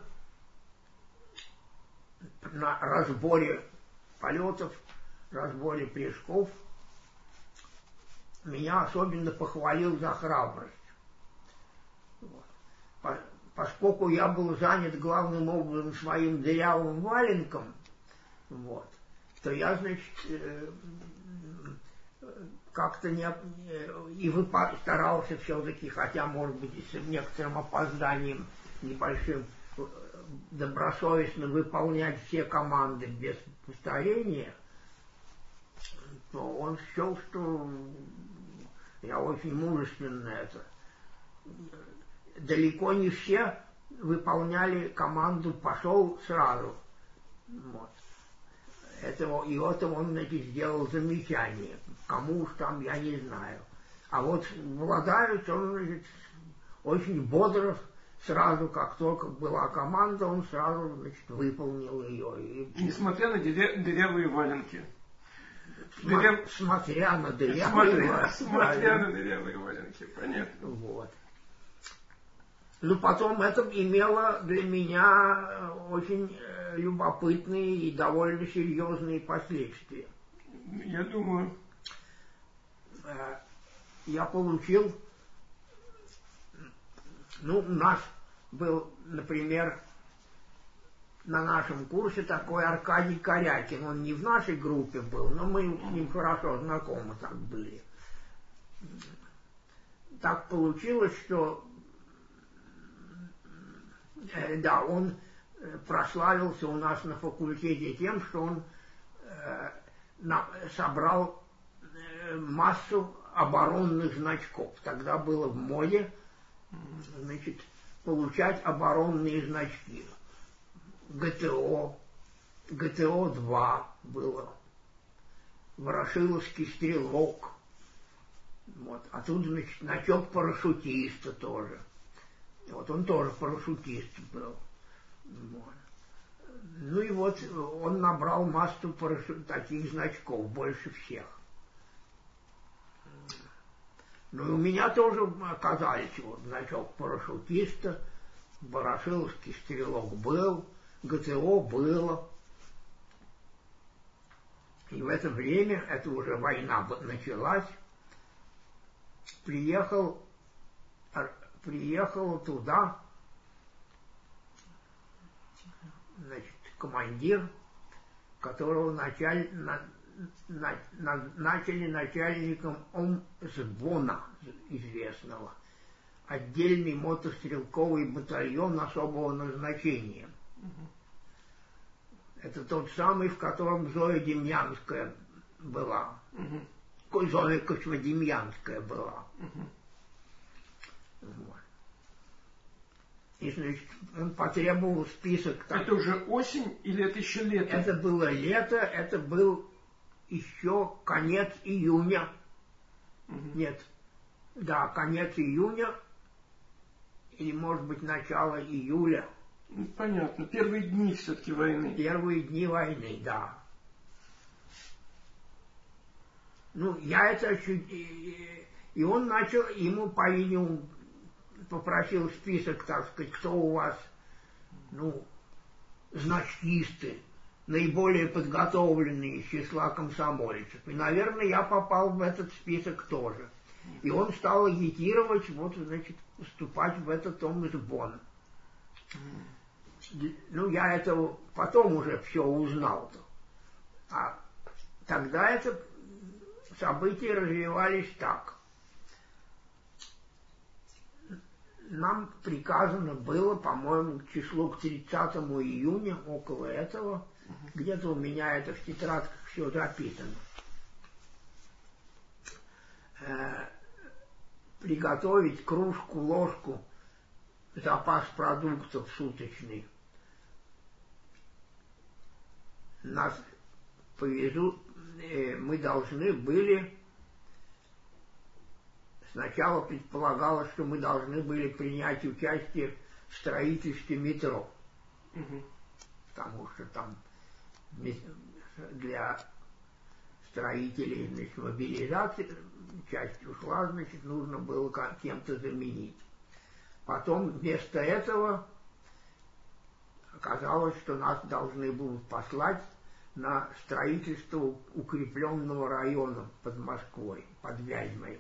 на разборе полетов, разборе прыжков меня особенно похвалил за храбрость. Вот. Поскольку я был занят главным образом своим дырявым валенком, вот, то я, значит, как-то старался все-таки, хотя, может быть, и с некоторым опозданием небольшим, добросовестно выполнять все команды без повторения, то он счел, что я очень мужественно это. Далеко не все выполняли команду «пошел сразу». Вот. И это он, значит, сделал замечание. Кому уж там, я не знаю. А вот Владарец, он, значит, очень бодро сразу, как только была команда, он сразу, значит, выполнил ее. Несмотря на дырявые валенки. Смотря на дырявые валенки. Смотря на дырявые валенки, понятно. Вот. Ну, потом это имело для меня очень любопытные и довольно серьезные последствия. Я думаю. Я получил, ну, у нас был, например, на нашем курсе такой Аркадий Корякин. Он не в нашей группе был, но мы с ним хорошо знакомы так были. Так получилось, что да, он прославился у нас на факультете тем, что он собрал массу оборонных значков. Тогда было в моде, значит, получать оборонные значки. ГТО, ГТО-2 было, Ворошиловский стрелок. Вот. А тут, значит, значок парашютиста тоже. Вот он тоже парашютист был. Вот. Ну и вот он набрал массу таких значков, больше всех. Ну и у меня тоже оказались вот значок парашютиста, Ворошиловский стрелок был, ГТО было. И в это время, это уже война началась, приехал туда, значит, командир, которого начали начальником ОМСБона известного, отдельный мотострелковый батальон особого назначения. Это тот самый, в котором Зоя Демьянская была. Зоя Космодемьянская была. Вот. И, значит, он потребовал список. Это уже осень или это еще лето? Это было лето, это был еще конец июня. Нет. Да, конец июня. Или, может быть, начало июля. Понятно. Первые дни все-таки войны. Первые дни войны, да. Ну, я это... И он начал, ему, по-видимому, попросил список, так сказать, кто у вас, ну, значкисты, наиболее подготовленные из числа комсомольцев. И, наверное, я попал в этот список тоже. И он стал агитировать, вот, значит, вступать в этот ОМСБон. Ну, я это потом уже все узнал-то. А тогда это события развивались так. Нам приказано было, по-моему, к числу к 30 июня, около этого, где-то у меня это в тетрадках все записано, приготовить кружку, ложку, запас продуктов суточный. Нас повезут, мы должны были, сначала предполагалось, что мы должны были принять участие в строительстве метро. Потому что там для строителей, значит, мобилизации часть ушла, значит, нужно было кем-то заменить. Потом вместо этого оказалось, что нас должны будут послать на строительство укрепленного района под Москвой, под Вязьмой,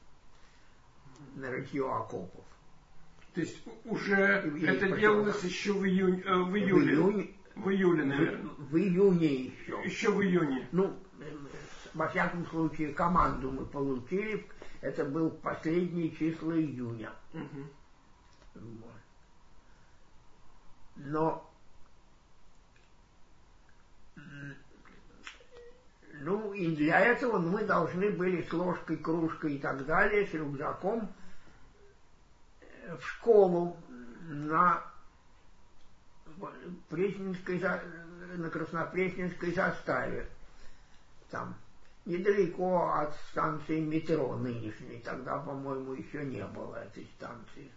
на рытье окопов. То есть уже это делалось еще в июле. В июле, наверное. В июне еще. Еще в июне. Ну, во всяком случае, команду мы получили. Это был последние числа июня. Вот. Но ну, и для этого мы должны были с ложкой, кружкой и так далее, с рюкзаком в школу на Краснопресненской заставе. Там недалеко от станции метро нынешней. Тогда, по-моему, еще не было этой станции.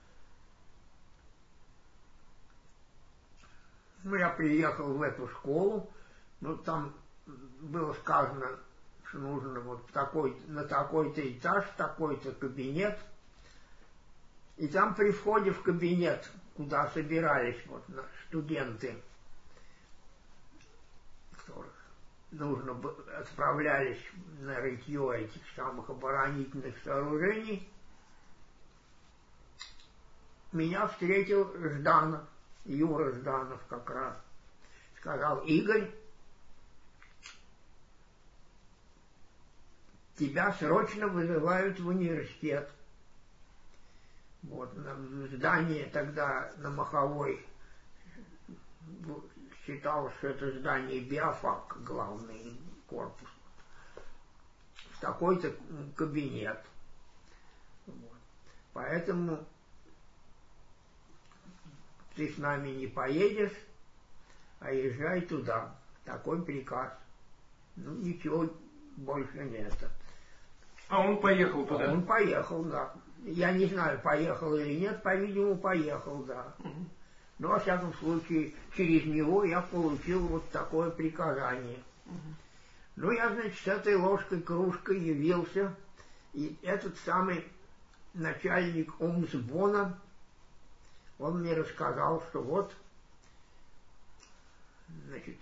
Ну, я приехал в эту школу, ну, там было сказано, что нужно вот на такой-то этаж, такой-то кабинет. И там при входе в кабинет, куда собирались вот студенты, которых нужно отправлялись на рытье этих самых оборонительных сооружений, меня встретил Жданов, Юра Жданов как раз. Сказал: Игорь, тебя срочно вызывают в университет. Вот, в здании тогда на Маховой считалось, что это здание биофак, главный корпус. В такой-то кабинет. Вот. Поэтому ты с нами не поедешь, а езжай туда. Такой приказ. Ну, ничего больше нет. А он поехал туда? Он поехал, да. Я не знаю, поехал или нет, по-видимому, поехал, да. Но, во всяком случае, через него я получил вот такое приказание. Ну, я, значит, с этой ложкой, кружкой явился, и этот самый начальник Омсбона, он мне рассказал, что вот, значит,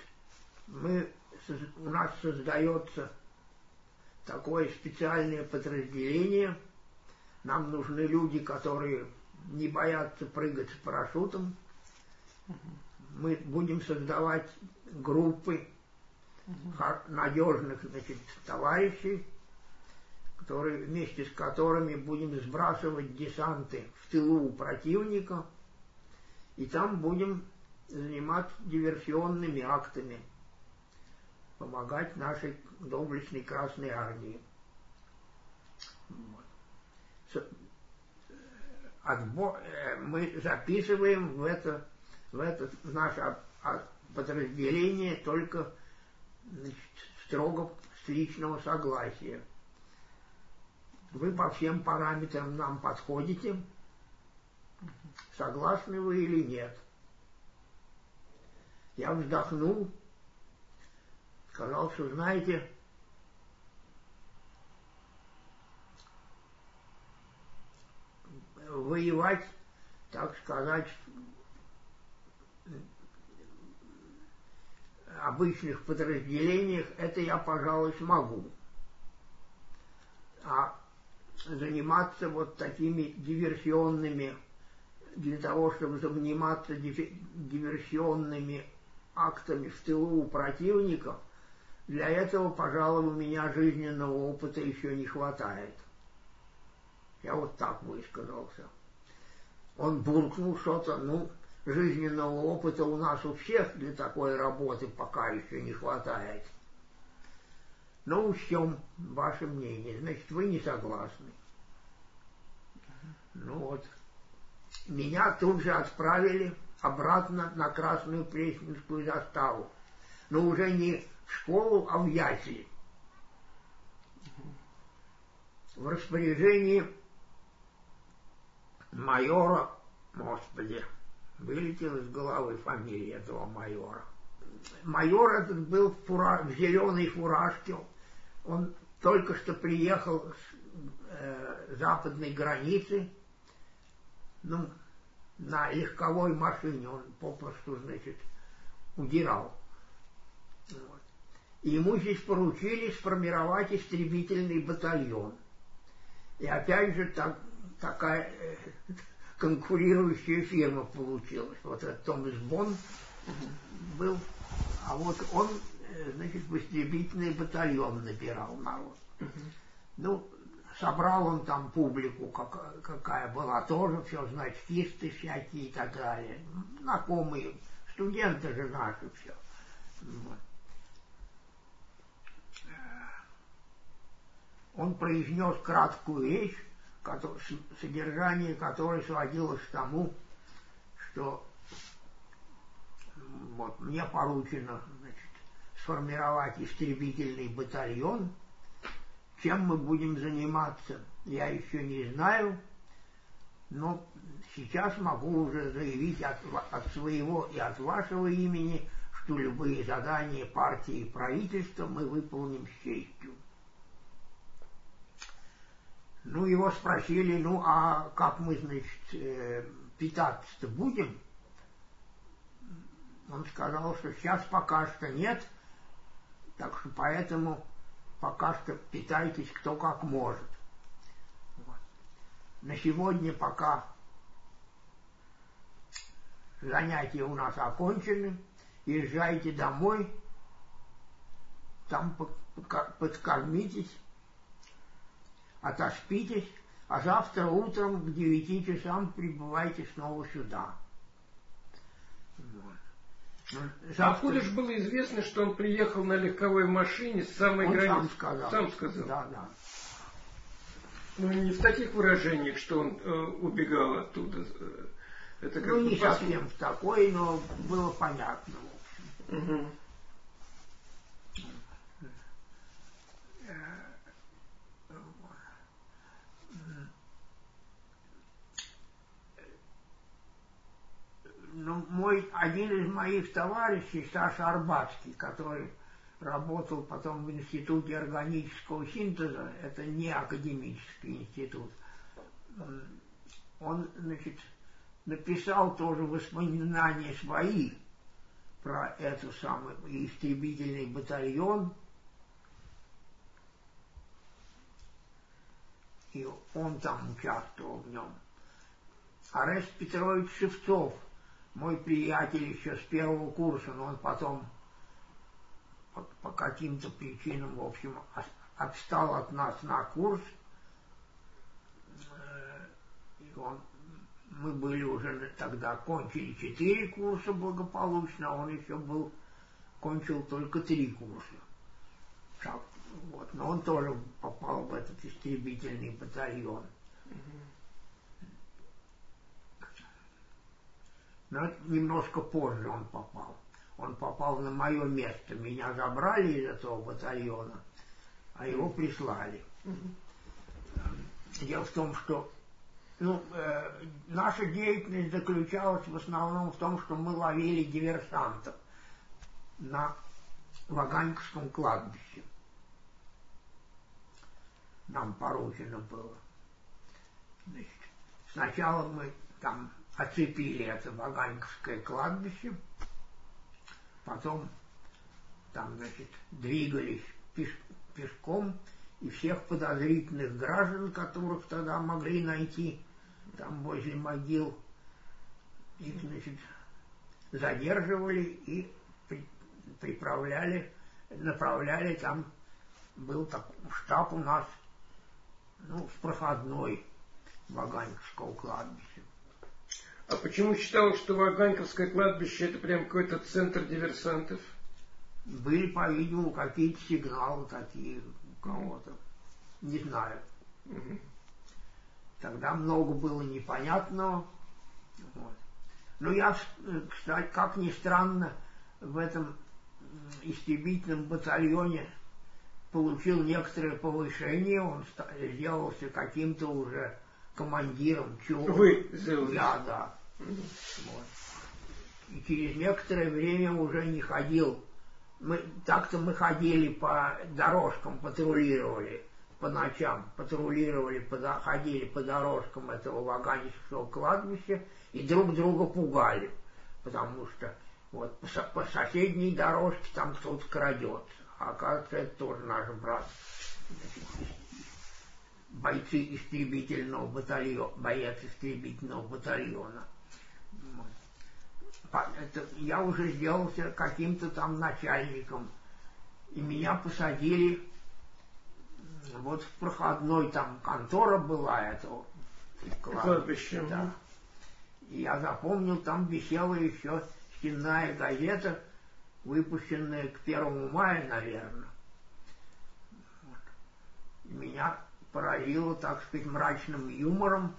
у нас создается такое специальное подразделение. Нам нужны люди, которые не боятся прыгать с парашютом. Мы будем создавать группы надежных, значит, товарищей, вместе с которыми будем сбрасывать десанты в тылу у противника, и там будем заниматься диверсионными актами, помогать нашей доблестной Красной Армии. Мы записываем в это наше подразделение только, значит, строго с личного согласия. Вы по всем параметрам нам подходите, согласны вы или нет. Я вздохнул, сказал, что, знаете, воевать, так сказать, в обычных подразделениях, это я, пожалуй, смогу. А заниматься вот такими диверсионными, для того, чтобы заниматься диверсионными актами в тылу у противника, для этого, пожалуй, у меня жизненного опыта еще не хватает. Я вот так высказался. Он буркнул что-то, ну, жизненного опыта у нас у всех для такой работы пока еще не хватает. Но учтем ваше мнение. Значит, вы не согласны. Ну вот. Меня тут же отправили обратно на Красную Пресненскую заставу. Но уже не в школу, а в ясли. В распоряжении майора, господи, вылетел из головы фамилия этого майора. Майор этот был в зеленой фуражке. Он только что приехал с западной границы, ну, на легковой машине. Он попросту, значит, удирал. Вот. И ему здесь поручили сформировать истребительный батальон. И опять же такая конкурирующая фирма получилась. Вот этот Омсбон был, а вот он, значит, в истребительный батальон набирал народ. Ну, собрал он там публику, какая была, тоже все, значкисты всякие и так далее. Знакомые, студенты же наши все. Вот. Он произнес краткую речь, содержание которой сводилось к тому, что вот мне поручено, значит, сформировать истребительный батальон. Чем мы будем заниматься, я еще не знаю, но сейчас могу уже заявить от своего и от вашего имени, что любые задания партии и правительства мы выполним с честью. Ну, его спросили, ну, а как мы, значит, питаться-то будем? Он сказал, что сейчас пока что нет, так что поэтому пока что питайтесь кто как может. Вот. На сегодня пока занятия у нас окончены, езжайте домой, там подкормитесь, отоспитесь, а завтра утром к 9 часам прибывайте снова сюда. Вот. Откуда же было известно, что он приехал на легковой машине с самой границы? Он сам сказал. Сам сказал? Да, да. Ну, не в таких выражениях, что он убегал оттуда. Это как не совсем в такой, но было понятно, в общем. Угу. Ну, один из моих товарищей, Саша Арбатский, который работал потом в Институте органического синтеза, это не академический институт, он, значит, написал тоже воспоминания свои про эту самую истребительный батальон, и он там участвовал в нем. Арест Петрович Шевцов, мой приятель еще с первого курса, но он потом по каким-то причинам, в общем, отстал от нас на курс. И мы были уже тогда, кончили 4 курса благополучно, а он еще кончил только 3 курса. Вот, но он тоже попал в этот истребительный батальон. Но немножко позже он попал. Он попал на мое место. Меня забрали из этого батальона, а его прислали. Дело в том, что наша деятельность заключалась в основном в том, что мы ловили диверсантов на Ваганьковском кладбище. Нам поручено было. Значит, сначала мы там оцепили это Ваганьковское кладбище, потом там, значит, двигались пешком, и всех подозрительных граждан, которых тогда могли найти там возле могил, их, значит, задерживали и направляли там, был такой штаб у нас, в проходной Ваганьковского кладбища. А почему считалось, что Ваганьковское кладбище это прям какой-то центр диверсантов? Были, по-видимому, какие-то сигналы такие у кого-то. Не знаю. Тогда много было непонятного. Вот. Но я, кстати, как ни странно, в этом истребительном батальоне получил некоторое повышение. Он сделался каким-то уже командиром. Вы сделали? Да. Вот. И через некоторое время уже не ходил. Так-то мы ходили по дорожкам, патрулировали по ночам, ходили по дорожкам этого Ваганьковского кладбища и друг друга пугали, потому что вот по соседней дорожке там кто-то крадется, а оказывается, это тоже наш брат, боец истребительного батальона. Я уже сделался каким-то там начальником, и меня посадили Вот в проходной там контора была этого кладбища. Да. И я запомнил, там висела еще стенная газета, выпущенная к 1 мая, наверное. Вот. И меня поразило, так сказать, мрачным юмором.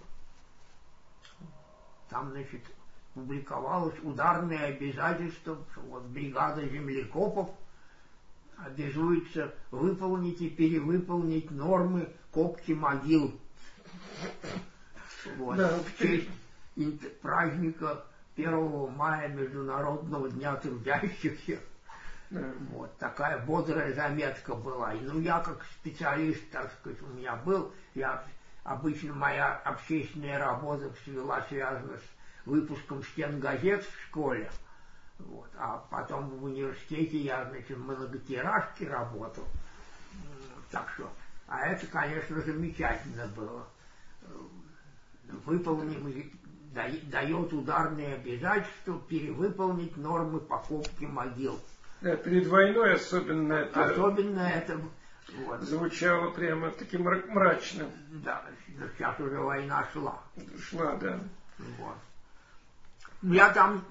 Там, значит, публиковалось ударное обязательство, что вот бригада землекопов обязуется выполнить и перевыполнить нормы копки могил. Вот. Да, в честь праздника 1 мая, Международного дня трудящихся. Да. Вот такая бодрая заметка была. И, ну, я как специалист, так сказать, у меня был, обычно моя общественная работа была связана с выпуском стенгазет в школе. Вот. А потом в университете я, значит, в многотиражке работал. Так что, а это, конечно, замечательно было. Дает ударное обязательство перевыполнить нормы покупки могил. Да, перед войной особенно это вот, звучало прямо таким мрачным. Да, сейчас уже война шла. Шла, да. Вот. Я там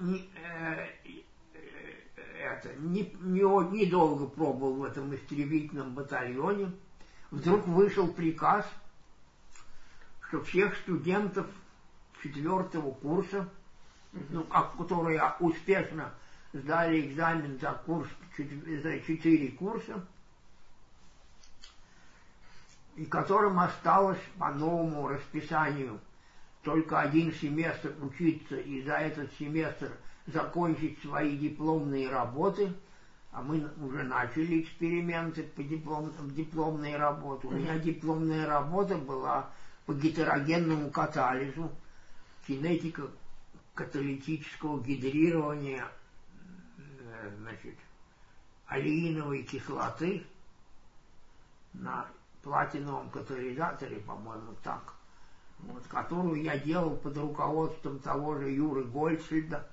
недолго пробовал в этом истребительном батальоне. Вдруг вышел приказ, что всех студентов 4-го курса, которые успешно сдали экзамен за 4 курса, и которым осталось по новому расписанию только 1 семестр учиться и за этот семестр закончить свои дипломные работы, а мы уже начали эксперименты по дипломной работе. У меня дипломная работа была по гетерогенному катализу, кинетика каталитического гидрирования, значит, алииновой кислоты на платиновом катализаторе, по-моему, так, вот, которую я делал под руководством того же Юры Гольцфельда.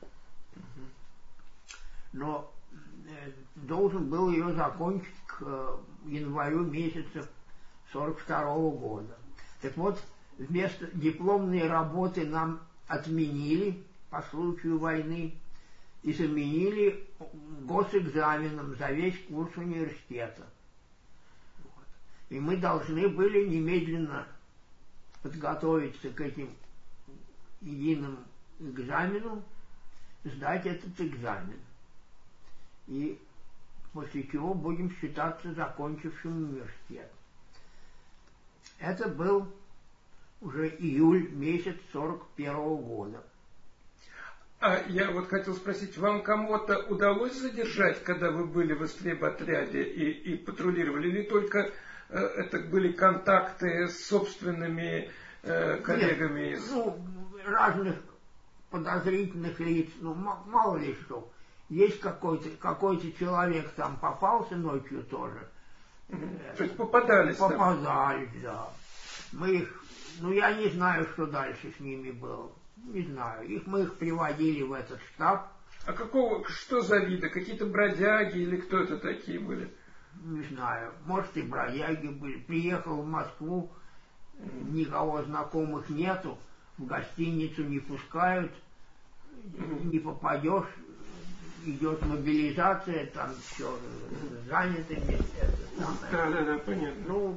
Но должен был ее закончить к январю месяца 42-го года. Так вот, вместо дипломной работы нам отменили по случаю войны и заменили госэкзаменом за весь курс университета. Вот. И мы должны были немедленно подготовиться к этим единым экзаменам, сдать этот экзамен. И после чего будем считаться закончившим университет. Это был уже июль месяц 41-го года. А я вот хотел спросить, вам кому-то удалось задержать, когда вы были в истреботряде и патрулировали, или только это были контакты с собственными коллегами? Нет, разных подозрительных лиц, мало ли что. Есть какой-то человек там попался ночью тоже. То есть попадались? Попадались, да. Мы их, я не знаю, что дальше с ними было. Не знаю. Мы их приводили в этот штаб. А что за виды? Какие-то бродяги или кто это такие были? Не знаю. Может, и бродяги были. Приехал в Москву, никого знакомых нету, в гостиницу не пускают, не попадешь. Идет мобилизация, там все заняты места. Да, понятно.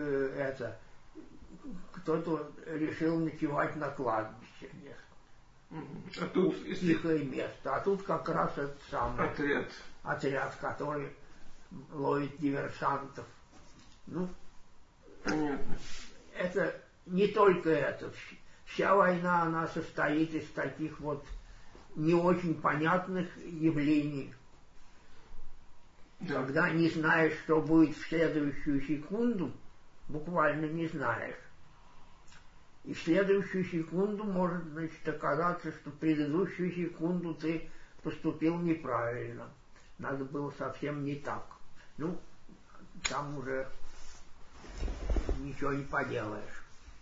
Кто-то решил ночевать на кладбище. А тут тихое место. А тут как раз этот самый отряд, который ловит диверсантов. Понятно. Это не только это. Вся война, она состоит из таких вот не очень понятных явлений. Да. Когда не знаешь, что будет в следующую секунду, буквально не знаешь. И в следующую секунду может, оказаться, что в предыдущую секунду ты поступил неправильно. Надо было совсем не так. Там уже ничего не поделаешь.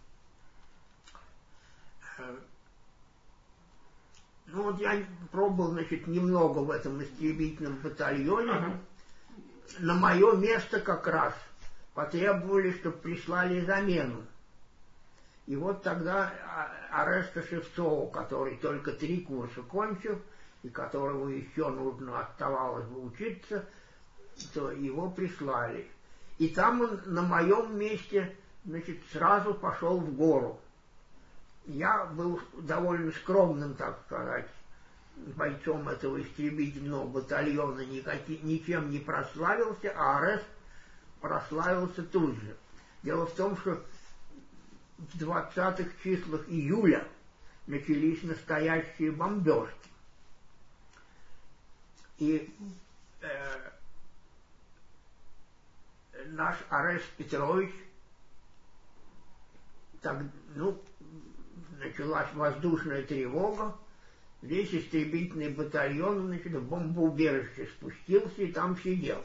Я пробовал, немного в этом истребительном батальоне. На мое место как раз потребовали, чтобы прислали замену. И вот тогда Ореста Шевцова, который только 3 курса кончил, и которого еще нужно оставалось бы учиться, то его прислали. И там он на моем месте, значит, сразу пошел в гору. Я был довольно скромным, так сказать, бойцом этого истребительного батальона, ничем не прославился, а Орест прославился тут же. Дело в том, что в 20-х числах июля начались настоящие бомбежки. И наш Орест Петрович, так, началась воздушная тревога, весь истребительный батальон, значит, в бомбоубежище спустился и там сидел.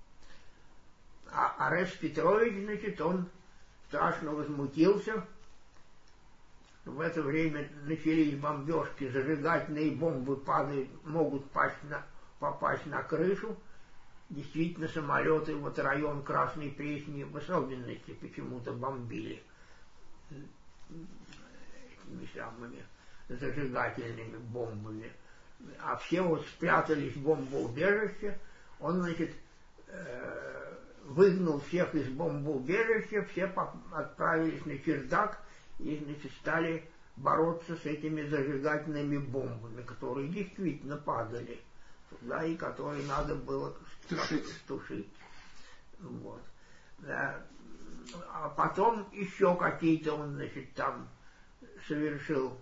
А Орест Петрович, значит, он страшно возмутился. В это время начались бомбежки, зажигательные бомбы могут попасть на крышу. Действительно, самолеты, вот район Красной Пресни в особенности почему-то бомбили этими самыми зажигательными бомбами. А все вот спрятались в бомбоубежище. Он, значит, выгнал всех из бомбоубежища, все отправились на чердак и, значит, стали бороться с этими зажигательными бомбами, которые действительно падали туда и которые надо было тушить. Вот. Да. А потом еще какие-то он, значит, там совершил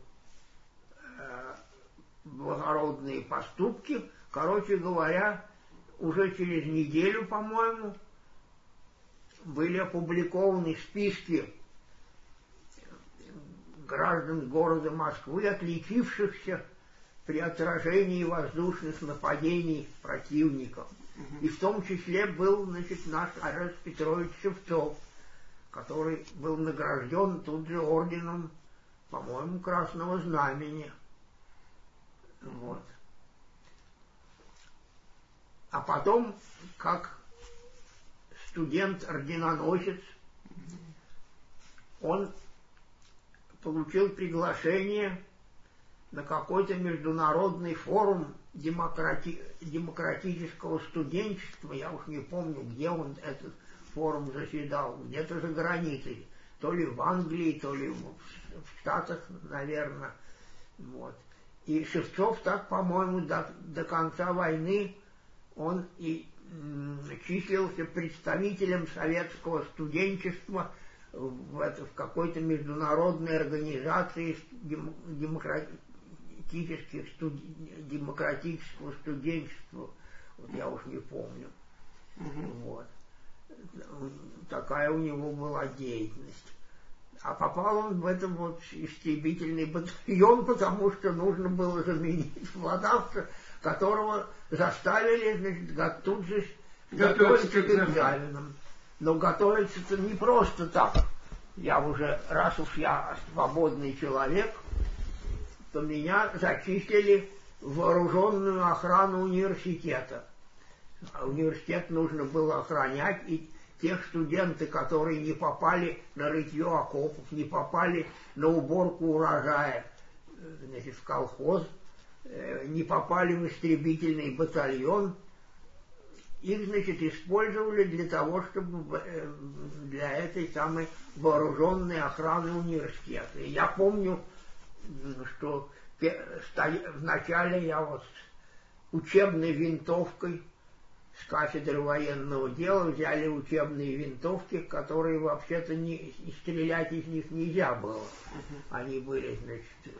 благородные поступки. Короче говоря, уже через неделю, по-моему, были опубликованы списки граждан города Москвы, отличившихся при отражении воздушных нападений противников. И в том числе был, значит, наш Орест Петрович Шевцов, который был награжден тут же орденом, по-моему, Красного Знамени. Вот. А потом, как студент-орденоносец, он получил приглашение на какой-то международный форум демократического студенчества. Я уж не помню, где он этот форум заседал, где-то за границей, то ли в Англии, то ли в Штатах, наверное. Вот. И Шевцов так, по-моему, до конца войны он и числился представителем советского студенчества в какой-то международной организации демократического студенчества. Вот я уж не помню. Вот. Такая у него была деятельность. А попал он в этот вот истребительный батальон, потому что нужно было заменить Владавца, которого заставили, значит, тут же готовиться к экзаменам. Но готовиться-то не просто так. Раз уж я свободный человек, то меня зачислили в вооруженную охрану университета. А университет нужно было охранять, и тех студенты, которые не попали на рытье окопов, не попали на уборку урожая, значит, в колхоз, не попали в истребительный батальон, их, значит, использовали для того, чтобы для этой самой вооруженной охраны университета. И я помню, что вначале я вот с учебной винтовкой с кафедры военного дела взяли учебные винтовки, которые вообще-то стрелять из них нельзя было. Они были, значит,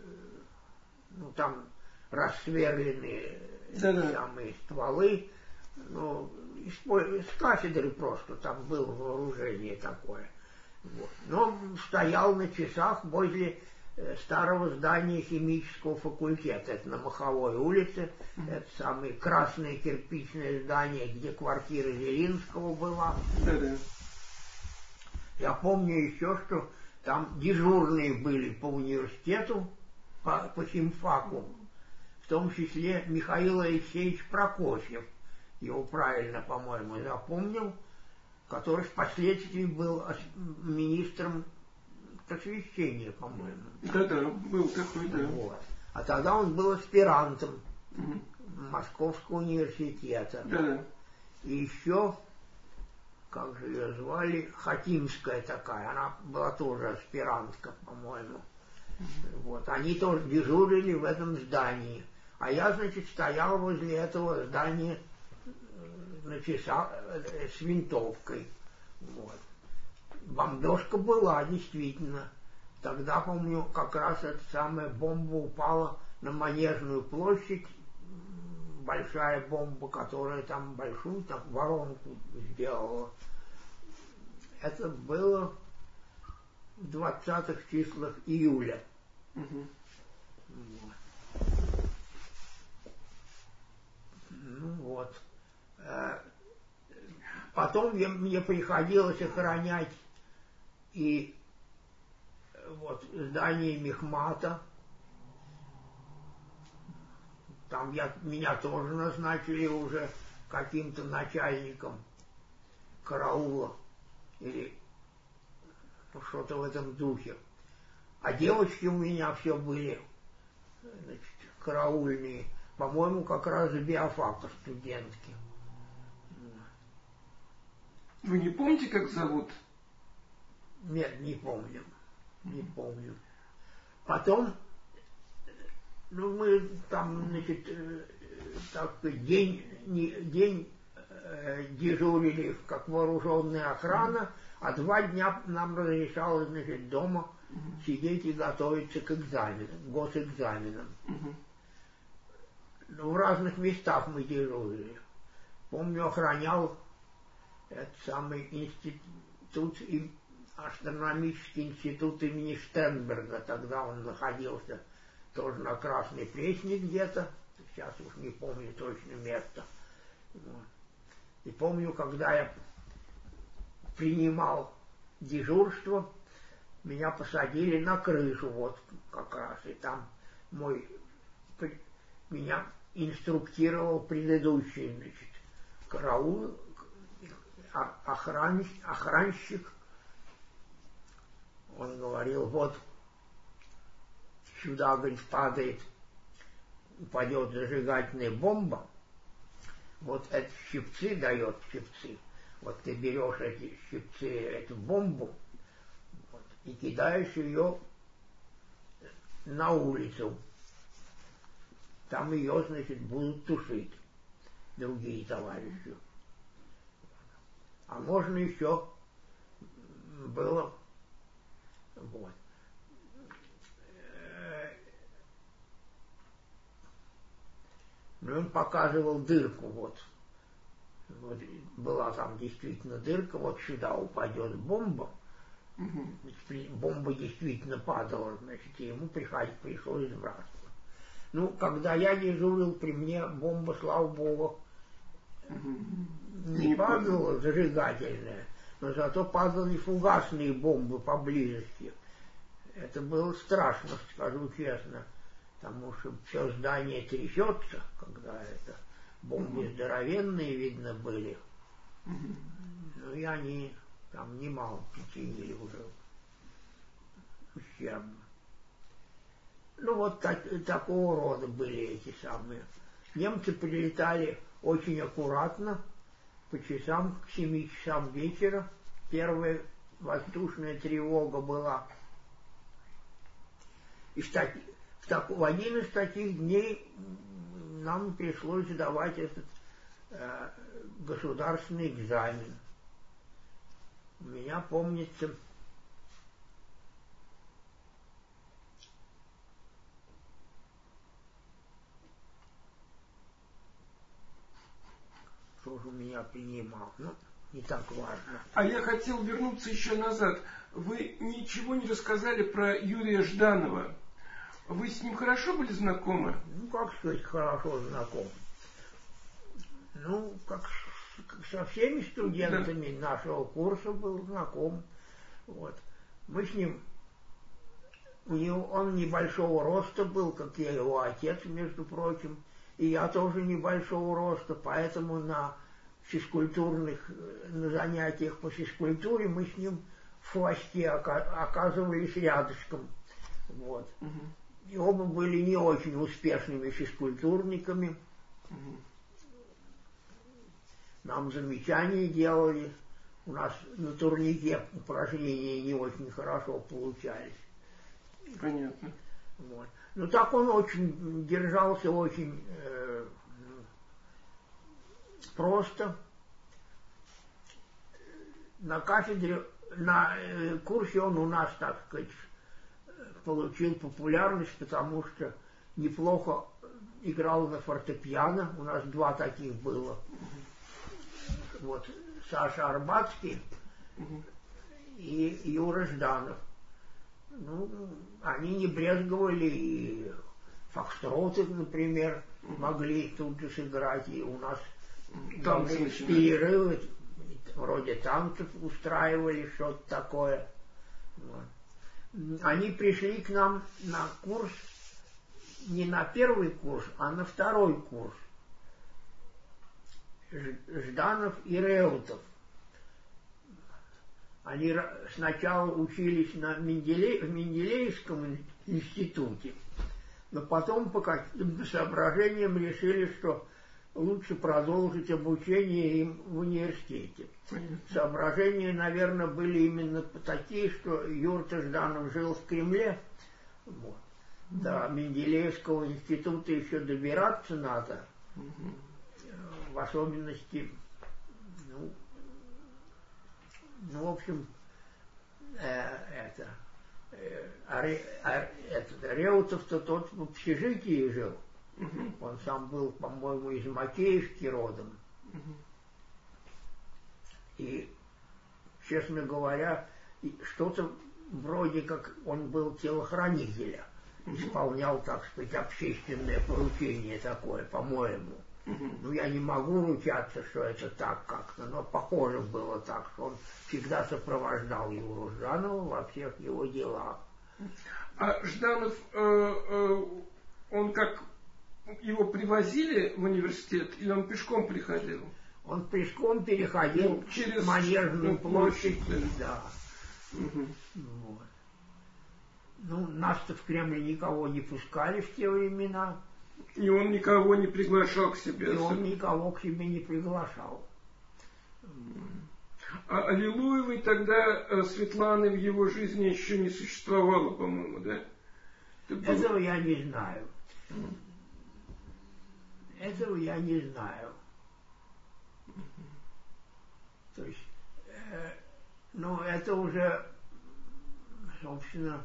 там рассверленные самые стволы, с кафедры просто там было вооружение такое. Вот. Но стоял на часах возле старого здания химического факультета. Это на Маховой улице. Это самое красное кирпичное здание, где квартира Зелинского была. Я помню еще, что там дежурные были по университету, по химфаку, в том числе Михаил Алексеевич Прокофьев. Его правильно, по-моему, запомнил, который впоследствии был министром просвещения, по-моему. Да, был такой, да. Вот. А тогда он был аспирантом Московского университета. Да. И еще, как же ее звали, Хатинская такая, она была тоже аспирантка, по-моему. Вот. Они тоже дежурили в этом здании. А я, значит, стоял возле этого здания на часах с винтовкой. Вот. Бомбежка была, действительно. Тогда, помню, как раз эта самая бомба упала на Манежную площадь. Большая бомба, которая там большую там воронку сделала. Это было в 20-х числах июля. Вот. Ну вот. Потом мне приходилось охранять и вот здание Мехмата. Там меня тоже назначили уже каким-то начальником караула или что-то в этом духе. А девочки у меня все были, значит, караульные. По-моему, как раз из биофака студентки. Вы не помните, как зовут? Нет, не помню. Не помню. Потом, ну, мы там, значит, так день дежурили как вооруженная охрана, а 2 дня нам разрешалось, значит, дома сидеть и готовиться к экзаменам, госэкзаменам. Ну, в разных местах мы дежурили. Помню, охранял этот самый институт, астрономический институт имени Штернберга. Тогда он находился тоже на Красной Пресне где-то. Сейчас уж не помню точно место. Вот. И помню, когда я принимал дежурство, меня посадили на крышу, вот как раз. И там меня инструктировал предыдущий, значит, караул, охранщик. Он говорил, вот сюда, говорит, упадет зажигательная бомба, вот эти щипцы дает, щипцы. Вот ты берешь эти щипцы, эту бомбу, вот, и кидаешь ее на улицу. Там ее, значит, будут тушить другие товарищи. А можно еще было вот. Ну, он показывал дырку, вот. Вот. Была там действительно дырка, вот сюда упадет бомба. Бомба действительно падала, значит, и ему пришлось сбрасывать. Ну, когда я дежурил, при мне бомба, слава богу, не падала зажигательная, но зато падали фугасные бомбы поблизости. Это было страшно, скажу честно, потому что все здание трясется, когда это бомбы здоровенные, видно, были. Ну и они там немало причинили уже ущерба. Ну вот такого рода были эти самые. Немцы прилетали очень аккуратно, по часам, к 7 часам вечера. Первая воздушная тревога была. И в один из таких дней нам пришлось сдавать этот государственный экзамен. У меня, помнится, что же у меня принимал, ну, не так важно. А я хотел вернуться еще назад. Вы ничего не рассказали про Юрия Жданова. Вы с ним хорошо были знакомы? Ну, как сказать, хорошо знаком. Ну, как со всеми студентами нашего курса был знаком. Вот. Мы с ним, он небольшого роста был, как и его отец, между прочим, и я тоже небольшого роста, поэтому на физкультурных, на занятиях по физкультуре мы с ним в хвосте оказывались рядышком. Вот. И оба были не очень успешными физкультурниками. Нам замечания делали. У нас на турнике упражнения не очень хорошо получались. Понятно. Вот. Но так он очень держался, очень просто. На кафедре, на курсе он у нас, так сказать, получил популярность, потому что неплохо играл на фортепиано. У нас два таких было. Вот Саша Арбатский и Юра Жданов. Ну, они не брезговали, и фокстроты, например, могли тут же сыграть, и у нас перерывы, вроде танцев устраивали, что-то такое. Вот. Они пришли к нам на курс, не на первый курс, а на второй курс. Жданов и Реутов. Они сначала учились в Менделеевском институте, но потом по каким-то соображениям решили, что лучше продолжить обучение им в университете. Соображения, наверное, были именно такие, что Юрта Жданов жил в Кремле. Вот. До Менделеевского института еще добираться надо. В особенности, в общем, Реутов-то тот в общежитии жил. Он сам был, по-моему, из Макеевки родом. И, честно говоря, что-то вроде как он был телохранителя. Исполнял, так сказать, общественное поручение такое, по-моему. Ну, я не могу ручаться, что это так как-то, но похоже было так, что он всегда сопровождал Юру Жданова во всех его делах. А Жданов, он как, его привозили в университет, или он пешком приходил? Он пешком переходил через Манежную площадь, да. Вот. Ну, нас-то в Кремль никого не пускали в те времена. И он никого не приглашал к себе. И он никого к себе не приглашал. А Аллилуевой тогда Светланы в его жизни еще не существовало, по-моему, да? Этого я не знаю. Этого я не знаю. То есть, ну, это уже, собственно...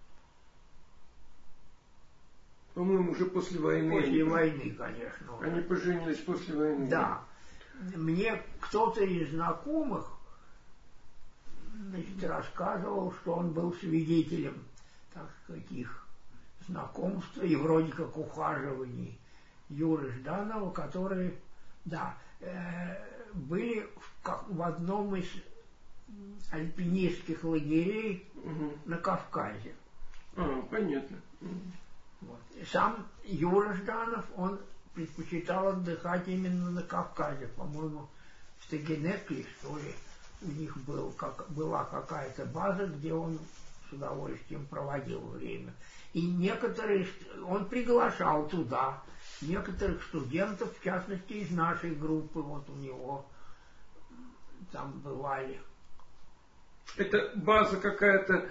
По-моему, уже после войны. После войны, конечно. Уже. Они поженились после войны. Да. Мне кто-то из знакомых, значит, рассказывал, что он был свидетелем, так сказать, их знакомства и вроде как ухаживаний Юры Жданова, которые, да, были в одном из альпинистских лагерей на Кавказе. Понятно. Вот. И сам Юра Жданов, он предпочитал отдыхать именно на Кавказе. По-моему, в Тагенекле, что ли, у них была какая-то база, где он с удовольствием проводил время. И некоторые, он приглашал туда некоторых студентов, в частности, из нашей группы, вот у него там бывали. Это база какая-то...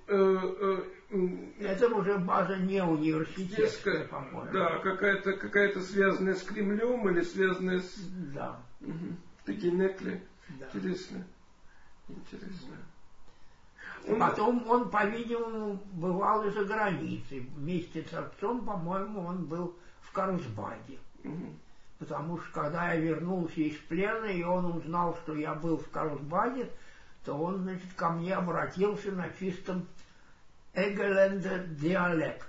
Это уже база не университетская, по-моему. Да, какая-то связанная с Кремлем или связанная с... Да. Тагенекле. Да. Интересно. Потом он, по-видимому, бывал и за границей. Вместе с отцом, по-моему, он был в Карлсбаде. Потому что, когда я вернулся из плена, и он узнал, что я был в Карлсбаде, то он, значит, ко мне обратился на чистом Эгелендер диалект.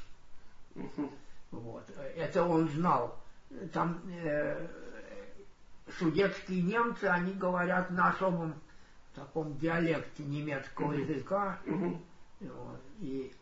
Вот. Это он знал. Там судетские немцы, они говорят на особом таком диалекте немецкого языка. Вот. И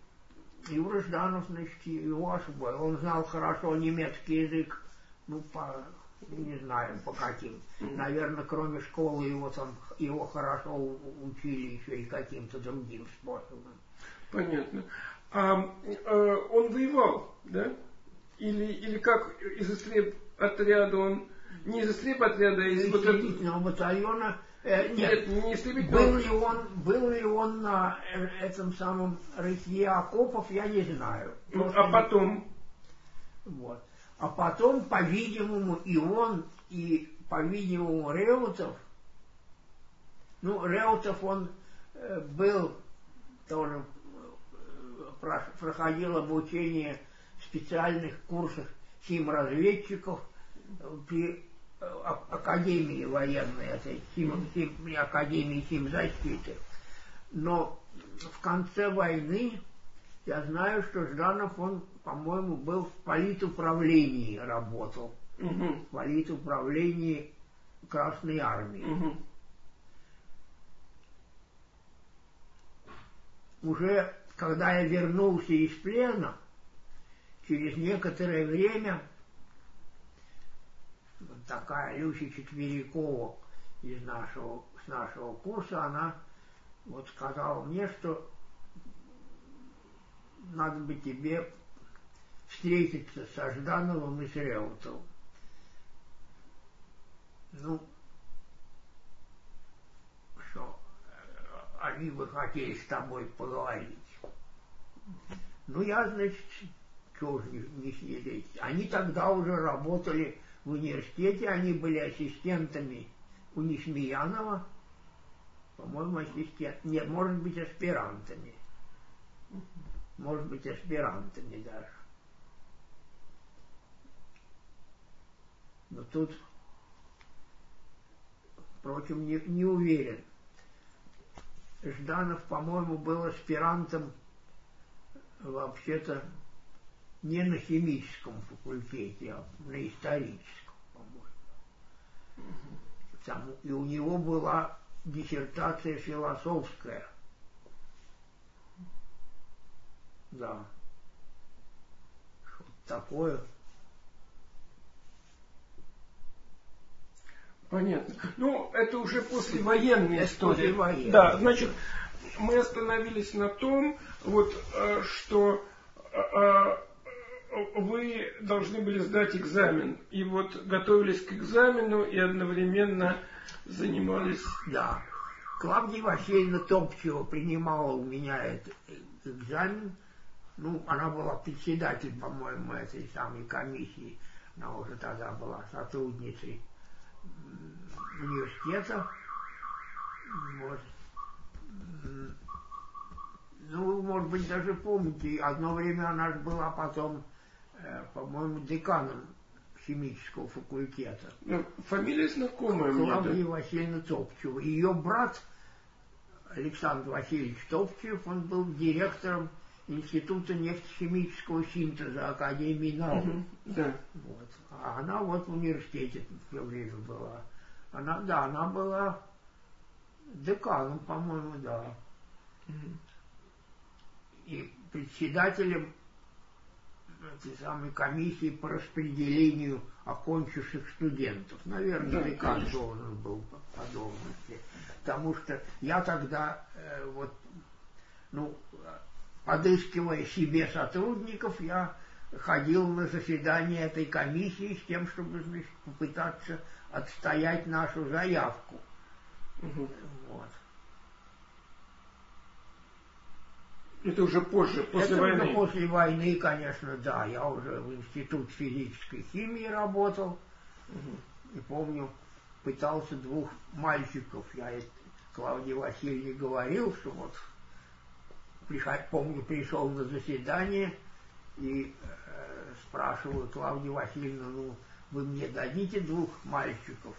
Юра Жданов, значит, его освоил. Он знал хорошо немецкий язык, ну, по Не знаю, по каким. Наверное, кроме школы его хорошо учили еще и каким-то другим способом. Понятно. Он воевал, да? Или как из истреботряда он... Не из истреботряда, а из вот истребительного батальона. Нет, не истребительного. Был ли он на этом самом рытье окопов, я не знаю. А потом? Вот. А потом, по-видимому, и он, и, по-видимому, Реутов, Реутов он был тоже, проходил обучение в специальных курсах химразведчиков при Академии военной, этой Академии химзащиты. Но в конце войны я знаю, что Жданов, он, по-моему, был в политуправлении, работал. В политуправлении Красной Армии. Уже когда я вернулся из плена, через некоторое время, такая Люся Четверякова с нашего курса, она вот сказала мне, что надо бы тебе встретиться со Ждановым и с Реутовым. Что они бы хотели с тобой поговорить. Я, значит, чего же не съездить. Они тогда уже работали в университете, они были ассистентами у Несмеянова, по-моему, нет, может быть, аспирантами. Может быть, аспирантами даже. Но тут, впрочем, не уверен. Жданов, по-моему, был аспирантом вообще-то не на химическом факультете, а на историческом, по-моему. И у него была диссертация философская. Да. Что-то такое. Понятно. Это уже послевоенная история. Послевоенная. Да, значит, мы остановились на том, что вы должны были сдать экзамен. И готовились к экзамену и одновременно занимались... Да. Клавдия Васильевна Топчева принимала у меня этот экзамен. Она была председатель, по-моему, этой самой комиссии. Она уже тогда была сотрудницей университета. Вот. Вы, может быть, даже помните, одно время она же была потом, по-моему, деканом химического факультета. Фамилия знакомая мне. Клавдия Васильевна Топчева. Ее брат Александр Васильевич Топчев, он был директором Института нефтехимического синтеза Академии наук. Да. Вот. А она в университете все время была. Она была деканом, по-моему, да. И председателем этой самой комиссии по распределению окончивших студентов. Наверное, декан должен был по должности. Потому что я тогда подыскивая себе сотрудников, я ходил на заседание этой комиссии с тем, чтобы, значит, попытаться отстоять нашу заявку. Вот. Это уже позже, после войны? Уже после войны, конечно, да. Я уже в Институт физической химии работал. И помню, пытался двух мальчиков. Я Клавдии Васильевне говорил, что помню, пришел на заседание и спрашиваю Клавдию Васильевну, вы мне дадите двух мальчиков?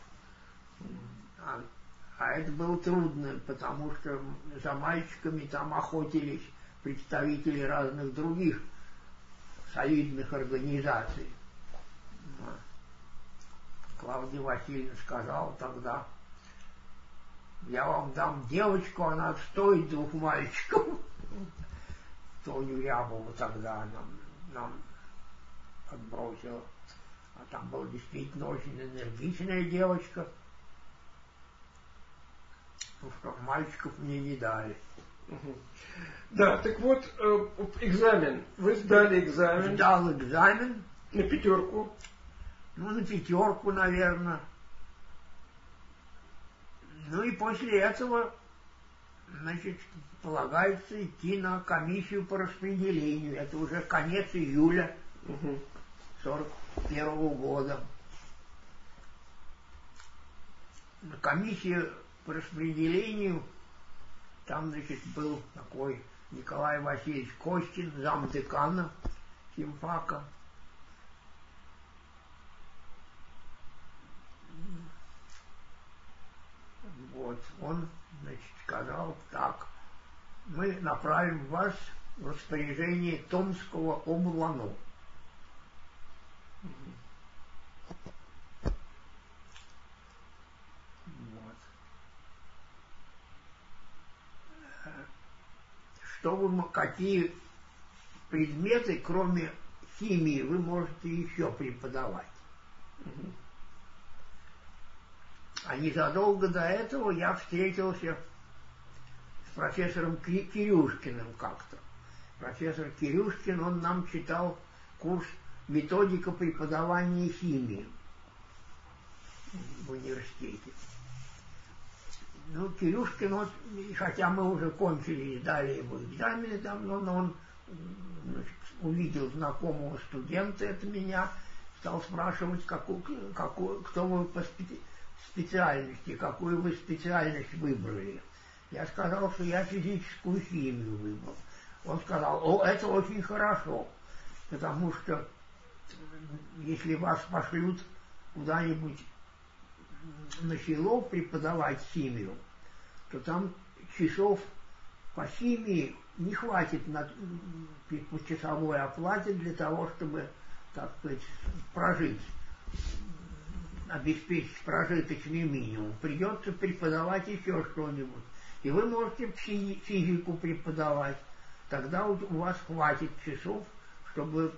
А это было трудно, потому что за мальчиками там охотились представители разных других солидных организаций. Клавдия Васильевна сказала тогда, я вам дам девочку, она отстоит двух мальчиков. Тоню Рябову тогда нам отбросила. А там была действительно очень энергичная девочка. Ну что, мальчиков мне не дали. Да, так вот, экзамен. Вы сдали экзамен. Сдал экзамен. На 5. Ну, на 5, наверное. Ну и после этого, значит, полагается идти на комиссию по распределению. Это уже конец июля 41 года. На комиссию по распределению там, значит, был такой Николай Васильевич Костин, замдекана химфака. Вот, он, значит, сказал так: мы направим вас в распоряжение Томского облану. Вот. Что вы, какие предметы, кроме химии, вы можете еще преподавать? А незадолго до этого я встретился с профессором Кирюшкиным как-то. Профессор Кирюшкин, он нам читал курс «Методика преподавания химии» в университете. Ну, Кирюшкин, вот, хотя мы уже кончили и дали ему экзамены там, но он, значит, увидел знакомого студента, это меня, стал спрашивать, кто вы по специальности, какую вы специальность выбрали. Я сказал, что я физическую химию выбрал. Он сказал: это очень хорошо, потому что если вас пошлют куда-нибудь на село преподавать химию, то там часов по химии не хватит по часовой оплате для того, чтобы, так сказать, прожить, обеспечить прожиточный минимум. Придется преподавать еще что-нибудь. И вы можете физику преподавать. Тогда у вас хватит часов, чтобы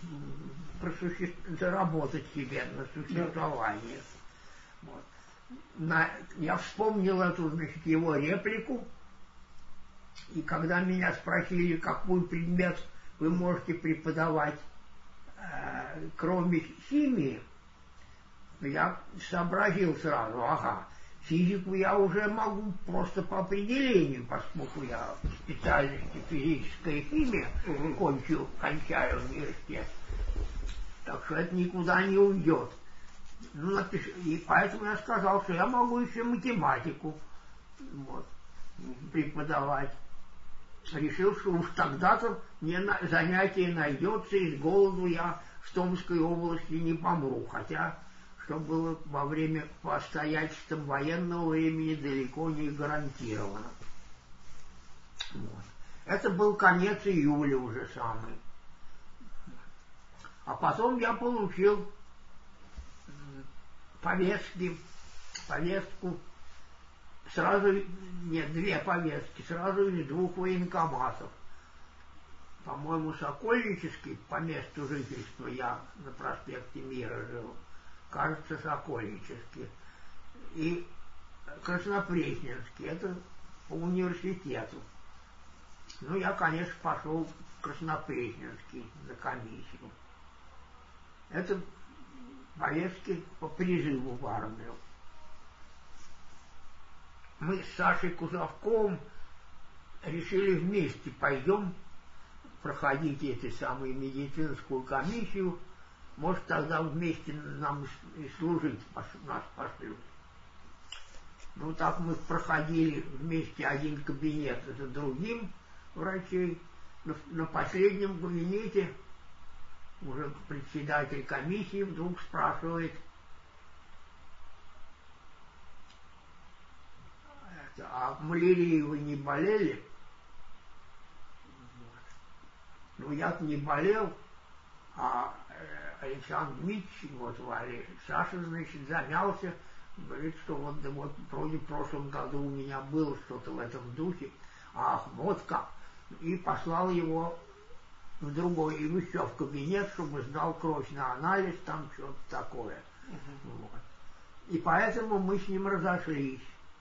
заработать себе на существование. Вот. Я вспомнил эту, значит, его реплику, и когда меня спросили, какой предмет вы можете преподавать, кроме химии, я сообразил сразу: ага, физику я уже могу просто по определению, поскольку я в специальности физическая химия кончаю университет. Так что это никуда не уйдет. Ну, и поэтому я сказал, что я могу еще математику преподавать. Решил, что уж тогда-то мне занятие найдется, и с голоду я в Томской области не помру. Хотя, что было во время, по обстоятельствам военного времени, далеко не гарантировано. Вот. Это был конец июля уже самый. А потом я получил повестку сразу, нет, 2 повестки, сразу из 2 военкоматов. По-моему, Сокольнический, по месту жительства, я на проспекте Мира жил, кажется, Сокольнический, и Краснопресненский, это по университету. Ну, я, конечно, пошел в Краснопресненский на комиссию. Это повестки по призыву в армию. Мы с Сашей Кузовковым решили вместе пойдем проходить эту самую медицинскую комиссию. Может, тогда вместе нам и служить нас пошлют. Ну, так мы проходили вместе один кабинет за другим врачей. На последнем кабинете уже председатель комиссии вдруг спрашивает: а малярией вы не болели? Ну, я-то не болел, а Александр Дмитриевич, Саша, значит, замялся, говорит, что вот вроде в прошлом году у меня было что-то в этом духе. Ах, вот как. И послал его в другой, и еще в кабинет, чтобы сдал кровь на анализ, там что-то такое. Вот. И поэтому мы с ним разошлись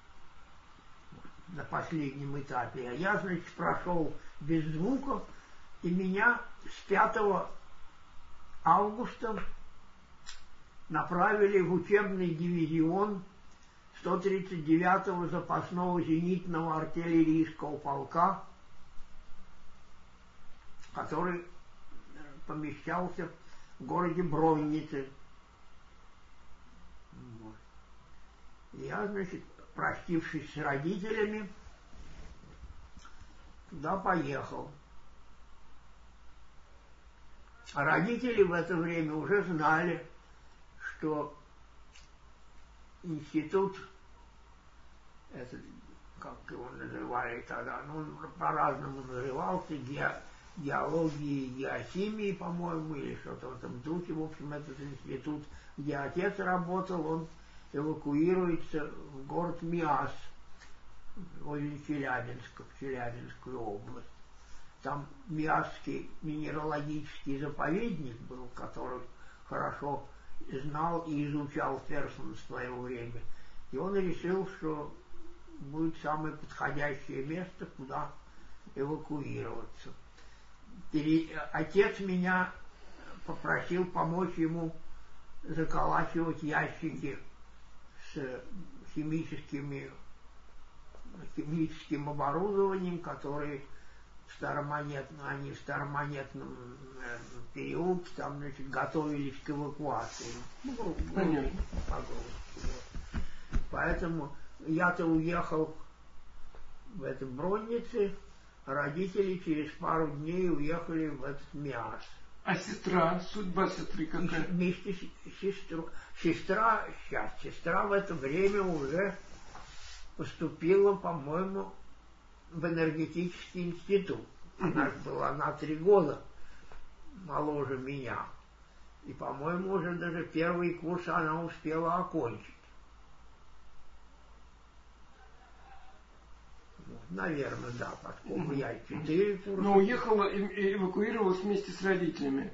на последнем этапе. А я, значит, прошел без звуков, и меня с 5 августа направили в учебный дивизион 139-го запасного зенитного артиллерийского полка, который помещался в городе Броннице. Вот. Я, значит, простившись с родителями, туда поехал. А родители в это время уже знали, что институт, это, как его называли тогда, ну, он по-разному назывался, геологии и геохимии, по-моему, или что-то в этом духе. В общем, этот институт, где отец работал, он эвакуируется в город Миас, возле Челябинска, в Челябинскую область. Там Миасский минералогический заповедник был, который хорошо знал и изучал Ферсман в свое время. И он решил, что будет самое подходящее место, куда эвакуироваться. Отец меня попросил помочь ему заколачивать ящики с химическим оборудованием, которые в старомонетном периоде там, значит, готовились к эвакуации. Понятно. Поэтому я-то уехал в это Броннице, родители через пару дней уехали в этот Миас. А сестра, судьба сестры какая? Вместе с сестрой. Сестра в это время уже поступила, по-моему, в энергетический институт. Она была на 3 года моложе меня. И, по-моему, уже даже первый курс она успела окончить. Вот, наверное, да, поскольку я 4 курса. Но уехала и эвакуировалась вместе с родителями?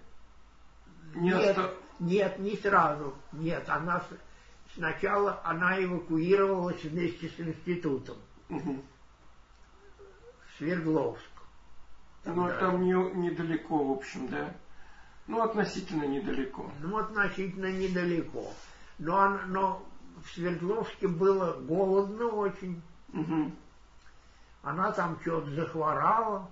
Нет, не сразу. Нет, сначала она эвакуировалась вместе с институтом. В Свердловск. Ну, там недалеко, в общем, да? Ну, относительно недалеко. Ну, относительно недалеко. Но в Свердловске было голодно очень. Она там что-то захворала.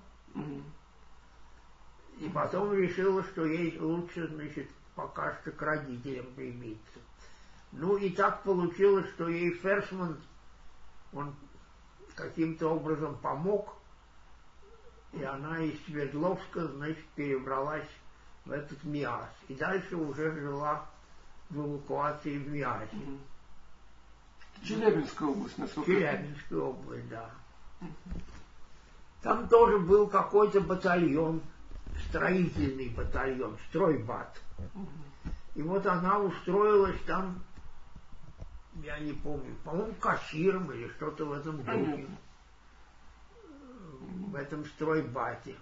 И потом решила, что ей лучше, значит, пока что к родителям прибиться. Ну, и так получилось, что ей Ферсман, он каким-то образом помог, и она из Свердловска, значит, перебралась в этот Миас. И дальше уже жила в эвакуации в Миасе. Челябинская область, насколько? Челябинская область, да. Там тоже был какой-то батальон, строительный батальон, стройбат. И вот она устроилась там, я не помню, по-моему, кассиром или что-то в этом духе. В этом стройбате.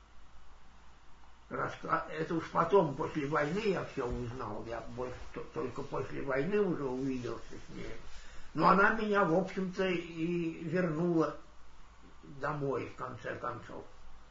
Это уж потом, после войны, я все узнал. Я только после войны уже увиделся с ней. Но она меня, в общем-то, и вернула домой, в конце концов.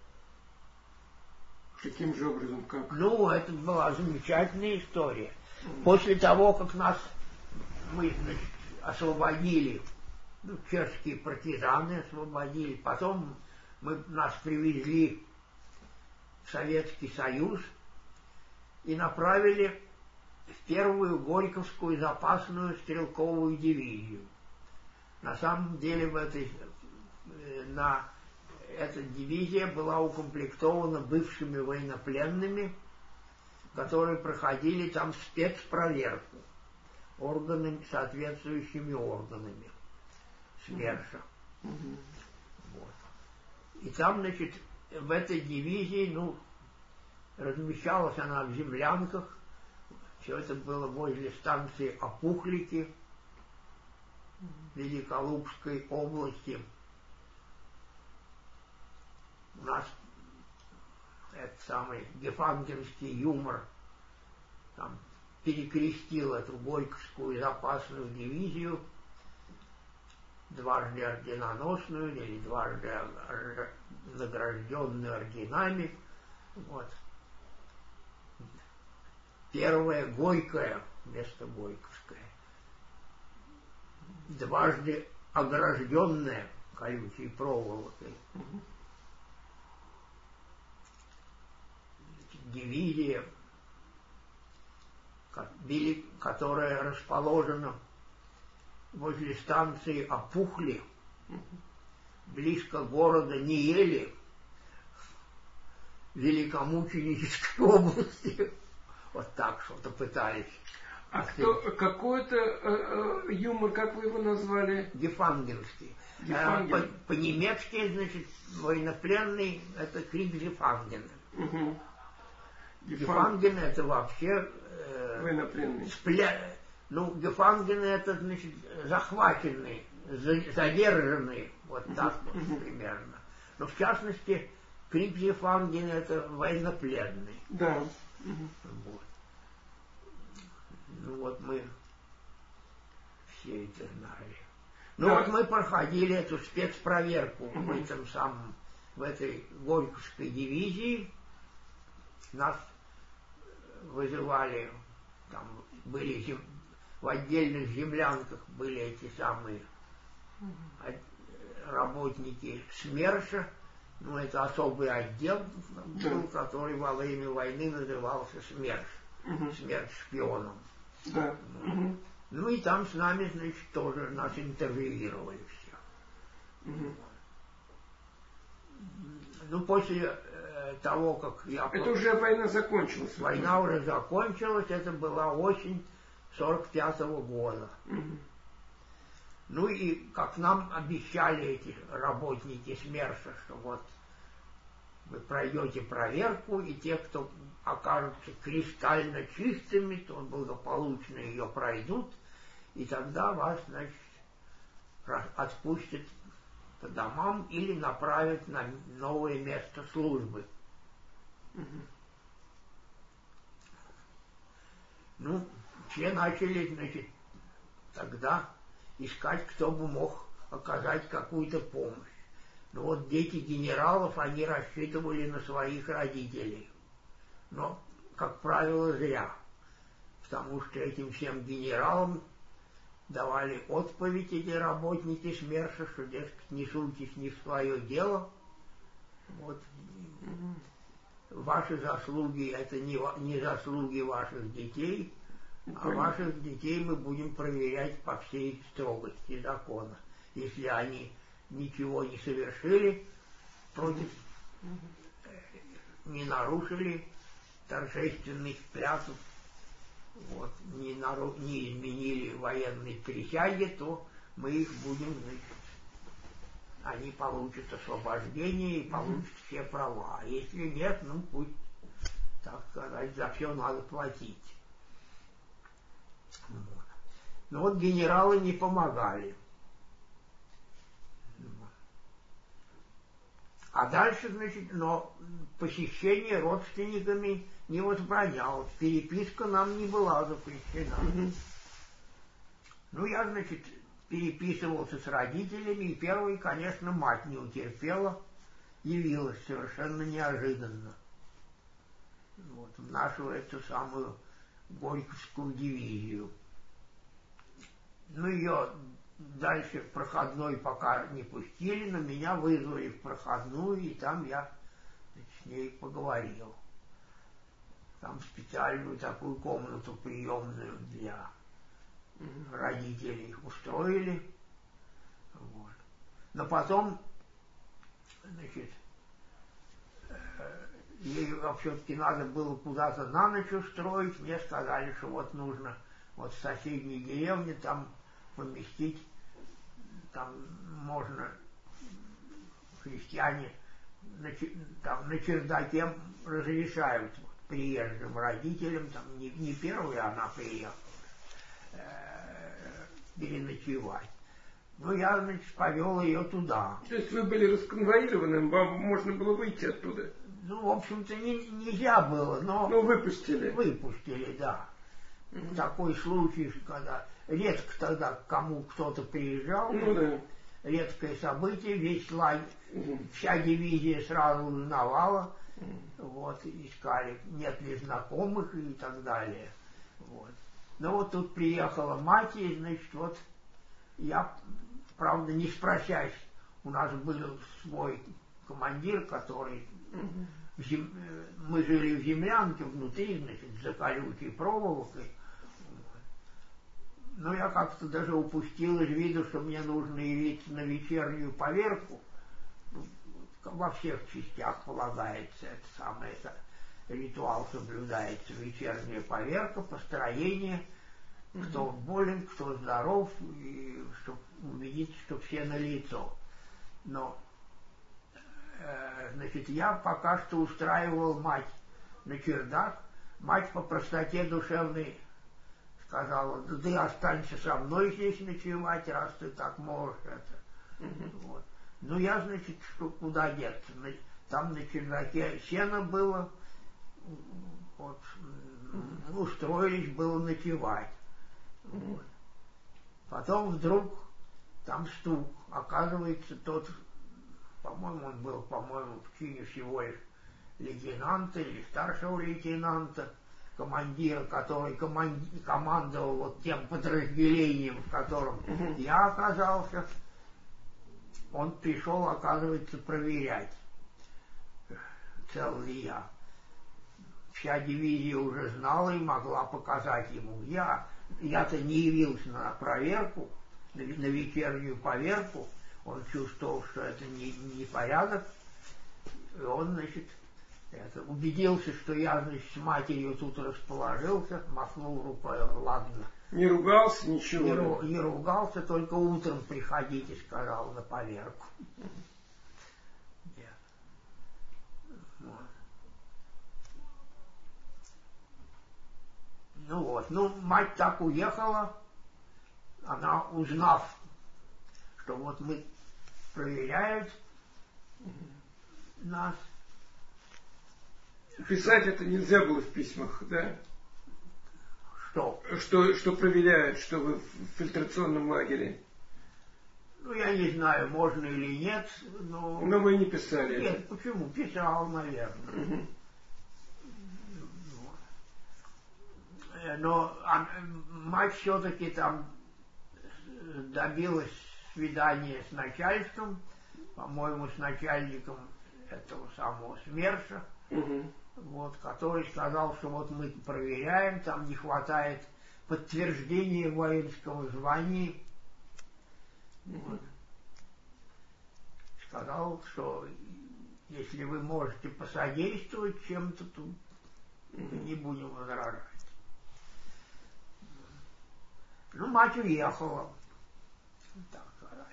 Каким же образом, как? Ну, это была замечательная история. После того, как мы, значит, освободили, чешские партизаны освободили, потом нас привезли в Советский Союз и направили в первую Горьковскую запасную стрелковую дивизию. На самом деле эта дивизия была укомплектована бывшими военнопленными, которые проходили там спецпроверку соответствующими органами СМЕРШа. Вот. И там, значит, в этой дивизии, размещалась она в землянках. Все это было возле станции Опухлики Великолукской области. У нас этот самый гефангенский юмор там перекрестил эту Горьковскую запасную дивизию, дважды орденоносную или дважды награжденную орденами. Вот. Первая Горькая вместо Горьковская. Дважды огражденная колючей проволокой. Дивизия, которая расположена возле станции Опухли, близко города Ниели, Великомученической области. Вот так что-то пытались. А какой-то юмор, как вы его назвали? Гефангенский. По-немецки, значит, военнопленный — это крик Гефангена. Угу. Гефангены — это вообще военнопленный. Ну, Гефангены — это, значит, захваченные, задержанные, вот так вот примерно. Но в частности, крик Гефангена — это военнопленный. Да. Вот. Ну вот мы все это знали. Ну вот мы проходили эту спецпроверку в этой Горьковской дивизии. Нас вызывали, там были в отдельных землянках были эти самые работники СМЕРШа. Ну, это особый отдел был, который во время войны назывался СМЕРШ. Смерть шпионом. Да. Ну и там с нами, значит, тоже нас интервьюировали все. Ну, после того, как я... Это уже война закончилась. Война уже закончилась, это была осень 45-го года. Ну и как нам обещали эти работники СМЕРШа, что вот вы пройдете проверку, и те, кто окажутся кристально чистыми, то благополучно ее пройдут, и тогда вас, значит, отпустят по домам или направят на новое место службы. Ну, все начали, значит, тогда искать, кто бы мог оказать какую-то помощь. Но вот дети генералов, они рассчитывали на своих родителей. Но, как правило, зря. Потому что этим всем генералам давали отповедь эти работники СМЕРШа, что, дескать, не суйтесь не в свое дело. Вот. Ваши заслуги — это не заслуги ваших детей, а ваших детей мы будем проверять по всей строгости закона. Если они ничего не совершили против, не нарушили торжественных клятв, вот, не изменили военной присяги, то мы их будем, значит, они получат освобождение и получат все права. А если нет, ну пусть, так сказать, за все надо платить. Вот. Но вот генералы не помогали. А дальше, значит, но посещение родственниками не возбранялось. Переписка нам не была запрещена. Ну, я, значит, переписывался с родителями, и первой, конечно, мать не утерпела, явилась совершенно неожиданно. Вот, в нашу эту самую Горьковскую дивизию. Ну, ее дальше в проходной пока не пустили, но меня вызвали в проходную, и там я, значит, с ней поговорил. Там специальную такую комнату приемную для родителей устроили. Вот. Но потом, значит, ей все-таки надо было куда-то на ночь устроить. Мне сказали, что вот нужно вот в соседней деревне там поместить, там можно христиане там на чердаке разрешают вот, приезжим родителям, там не первая она приехала, переночевать. Ну, я, значит, повел ее туда. То есть вы были расконвоированы, вам можно было выйти оттуда? Ну, в общем-то, нельзя было, но... Ну, выпустили. Выпустили, да. Такой случай, когда редко тогда к кому кто-то приезжал, ну, да. редкое событие, весь лагерь, вся дивизия сразу узнавала, вот, искали, нет ли знакомых и так далее. Вот. Но вот тут приехала мать, и, значит, вот я, правда, не спросясь, у нас был свой командир, который... Мы жили в землянке внутри, значит, за колючей проволокой. Но я как-то даже упустил из виду, что мне нужно явиться на вечернюю поверку. Во всех частях полагается это самое, это ритуал соблюдается, вечерняя поверка, построение, кто болен, кто здоров, и чтобы убедиться, что все налицо. Но, значит, я пока что устраивал мать на чердак. Мать по простоте душевной сказала: да ты останься со мной здесь ночевать, раз ты так можешь это. Вот. Ну, я, значит, что куда деться? Там на чердаке сено было, вот, устроились было ночевать. Вот. Потом вдруг там стук. Оказывается, тот, по-моему, он был, по-моему, в чине всего лишь лейтенанта или старшего лейтенанта, командира, который командовал вот тем подразделением, в котором я оказался. Он пришел, оказывается, проверять, цел ли я. Вся дивизия уже знала и могла показать ему. Я-то не явился на проверку, на вечернюю поверку. Он чувствовал, что это не порядок. И он, значит, убедился, что я, значит, с матерью тут расположился, махнул рукой: ладно. Не ругался, ничего? Не ругался, только утром приходите, сказал, на поверку. Ну вот, мать так уехала, она, узнав, что вот мы проверяют нас. Писать это нельзя было в письмах, да? Что проверяют, что вы в фильтрационном лагере? Ну, я не знаю, можно или нет, но... Но вы не писали. Нет, это. Почему? Писал, наверное. Но мать все-таки там добилась свидания с начальством, по-моему, с начальником этого самого СМЕРШа. Вот, который сказал, что вот мы проверяем, там не хватает подтверждения воинского звания. Вот. Сказал, что если вы можете посодействовать чем-то, то не будем возражать. Ну, мать уехала. Так сказать.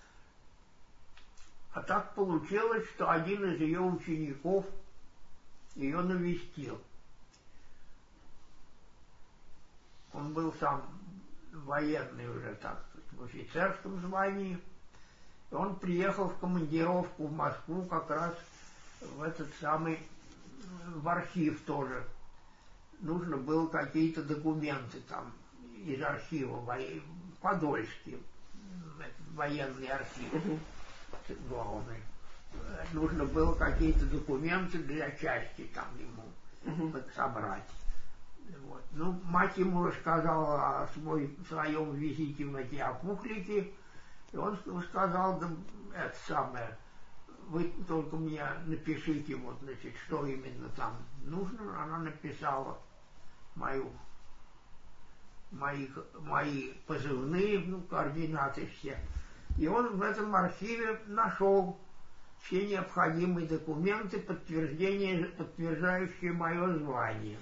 А так получилось, что один из ее учеников ее навестил. Он был сам военный уже, так сказать, в офицерском звании. И он приехал в командировку в Москву как раз в этот самый, в архив тоже. Нужно было какие-то документы там из архива, Подольский, военный архив главный. Нужно было какие-то документы для части там ему собрать. Вот. Ну, мать ему рассказала о своем визите в эти опухлики, и он сказал: да, это самое, вы только мне напишите, вот, значит, что именно там нужно. Она написала мои позывные, координаты все. И он в этом архиве нашел все необходимые документы, подтверждающие мое звание,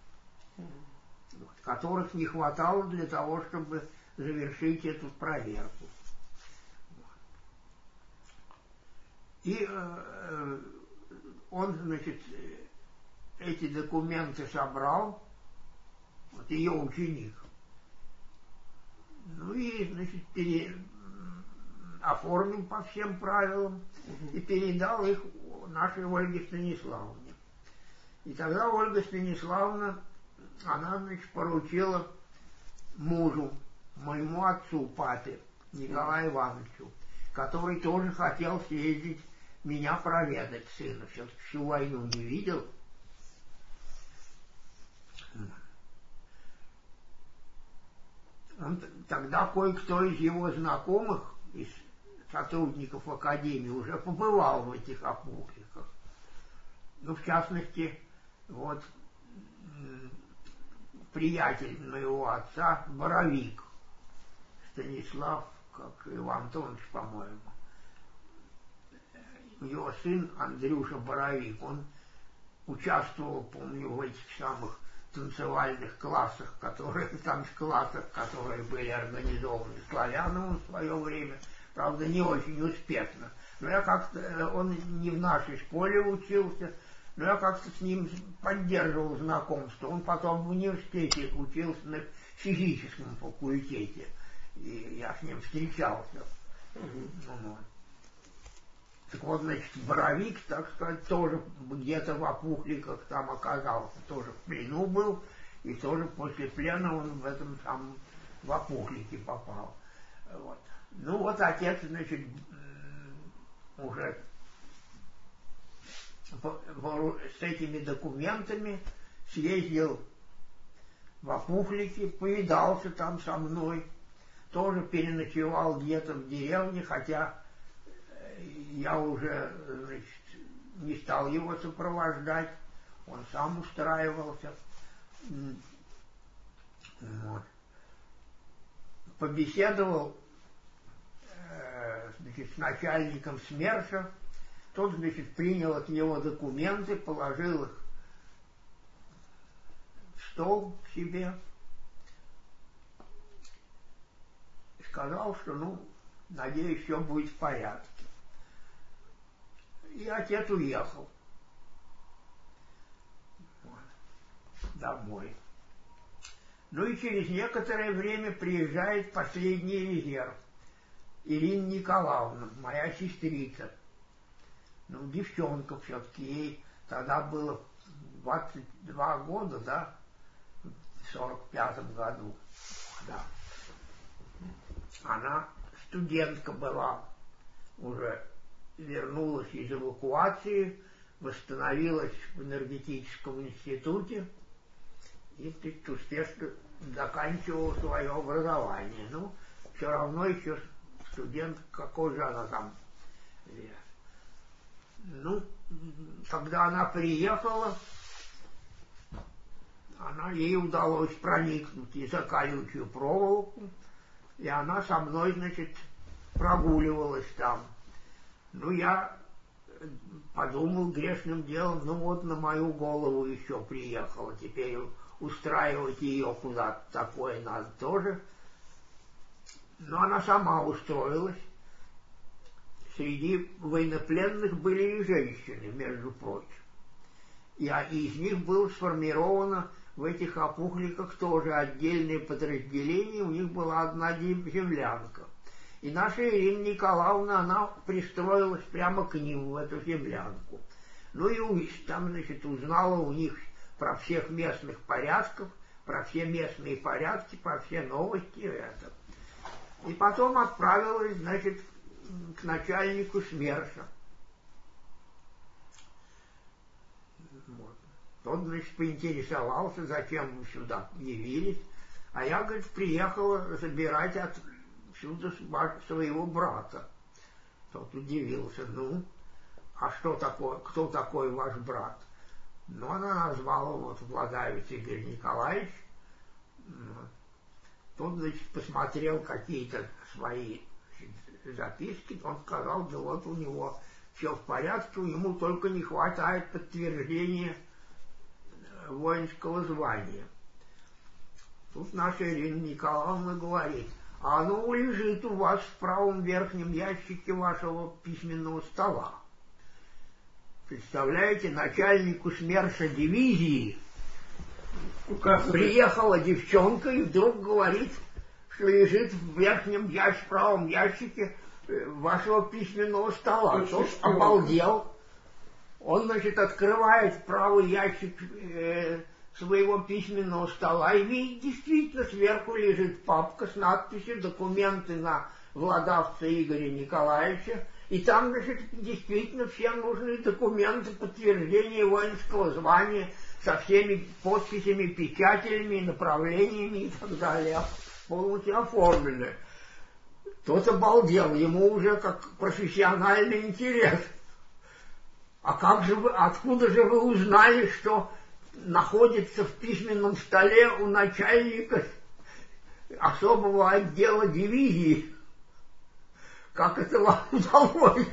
которых не хватало для того, чтобы завершить эту проверку. И он, значит, эти документы собрал, вот ее ученик. Ну и, значит, оформил по всем правилам и передал их нашей Ольге Станиславовне. И тогда Ольга Станиславовна, она, значит, поручила мужу, моему отцу, папе, Николаю Ивановичу, который тоже хотел съездить меня проведать, сына, все-таки всю войну не видел. Тогда кое-кто из его знакомых, из сотрудников Академии, уже побывал в этих опухликах. Ну, в частности, вот приятель моего отца Боровик, Станислав, как Иван Антонович, по-моему. Его сын Андрюша Боровик, он участвовал, помню, в этих самых танцевальных классах, танцклассах, которые были организованы Славяновым в свое время, правда, не очень успешно. Но я как-то, он не в нашей школе учился, но я как-то с ним поддерживал знакомство. Он потом в университете учился на физическом факультете, и я с ним встречался. Вот. Так вот, значит, Боровик, так сказать, тоже где-то в опухликах там оказался, тоже в плену был, и тоже после плена он в этом самом в опухлике попал. Вот. Ну вот отец, значит, уже с этими документами съездил в опухлике, повидался там со мной, тоже переночевал где-то в деревне, хотя я уже, значит, не стал его сопровождать, он сам устраивался. Вот. Побеседовал, значит, с начальником СМЕРШа, тот, значит, принял от него документы, положил их в стол к себе, и сказал, что, ну, надеюсь, все будет в порядке. И отец уехал домой. Ну и через некоторое время приезжает последний резерв. Ирина Николаевна, моя сестрица. Ну, девчонка все-таки, ей тогда было 22 года, да, в 45-м году, да. Она студентка была, уже вернулась из эвакуации, восстановилась в энергетическом институте и успешно заканчивала свое образование. Ну, все равно еще студент, какой же она там. Ну, когда она приехала, ей удалось проникнуть и за колючую проволоку, и она со мной, значит, прогуливалась там. Ну, я подумал грешным делом, ну вот на мою голову еще приехала, теперь устраивать ее куда-то такое надо тоже. Но она сама устроилась. Среди военнопленных были и женщины, между прочим. И из них было сформировано в этих опухликах тоже отдельное подразделение, у них была одна землянка. И наша Ирина Николаевна, она пристроилась прямо к ним, в эту землянку. Ну и там, значит, узнала у них про всех местных порядков, про все местные порядки, про все новости. Это. И потом отправилась, значит, к начальнику СМЕРШа. Вот. Тот, значит, поинтересовался, зачем вы сюда явились. А я, говорит, приехала забирать отсюда своего брата. Тот удивился. Ну, а что такое, кто такой ваш брат? Ну, она назвала вот Владаевич Игорь Николаевич. Вот. Тот, значит, посмотрел какие-то свои записки, он сказал, да вот у него все в порядке, ему только не хватает подтверждения воинского звания. Тут наша Ирина Николаевна говорит, а оно лежит у вас в правом верхнем ящике вашего письменного стола. Представляете, начальнику СМЕРШа дивизии приехала девчонка и вдруг говорит, что лежит в верхнем правом ящике вашего письменного стола. Тот обалдел. Он, значит, открывает правый ящик своего письменного стола и видит, действительно, сверху лежит папка с надписью «Документы на Владавца Игоря Николаевича». И там, значит, действительно все нужные документы, подтверждение воинского звания со всеми подписями, печатями, направлениями и так далее, полностью оформлены. Тот обалдел, ему уже как профессиональный интерес. А как же вы, откуда же вы узнали, что находится в письменном столе у начальника особого отдела дивизии? Как это вам удалось?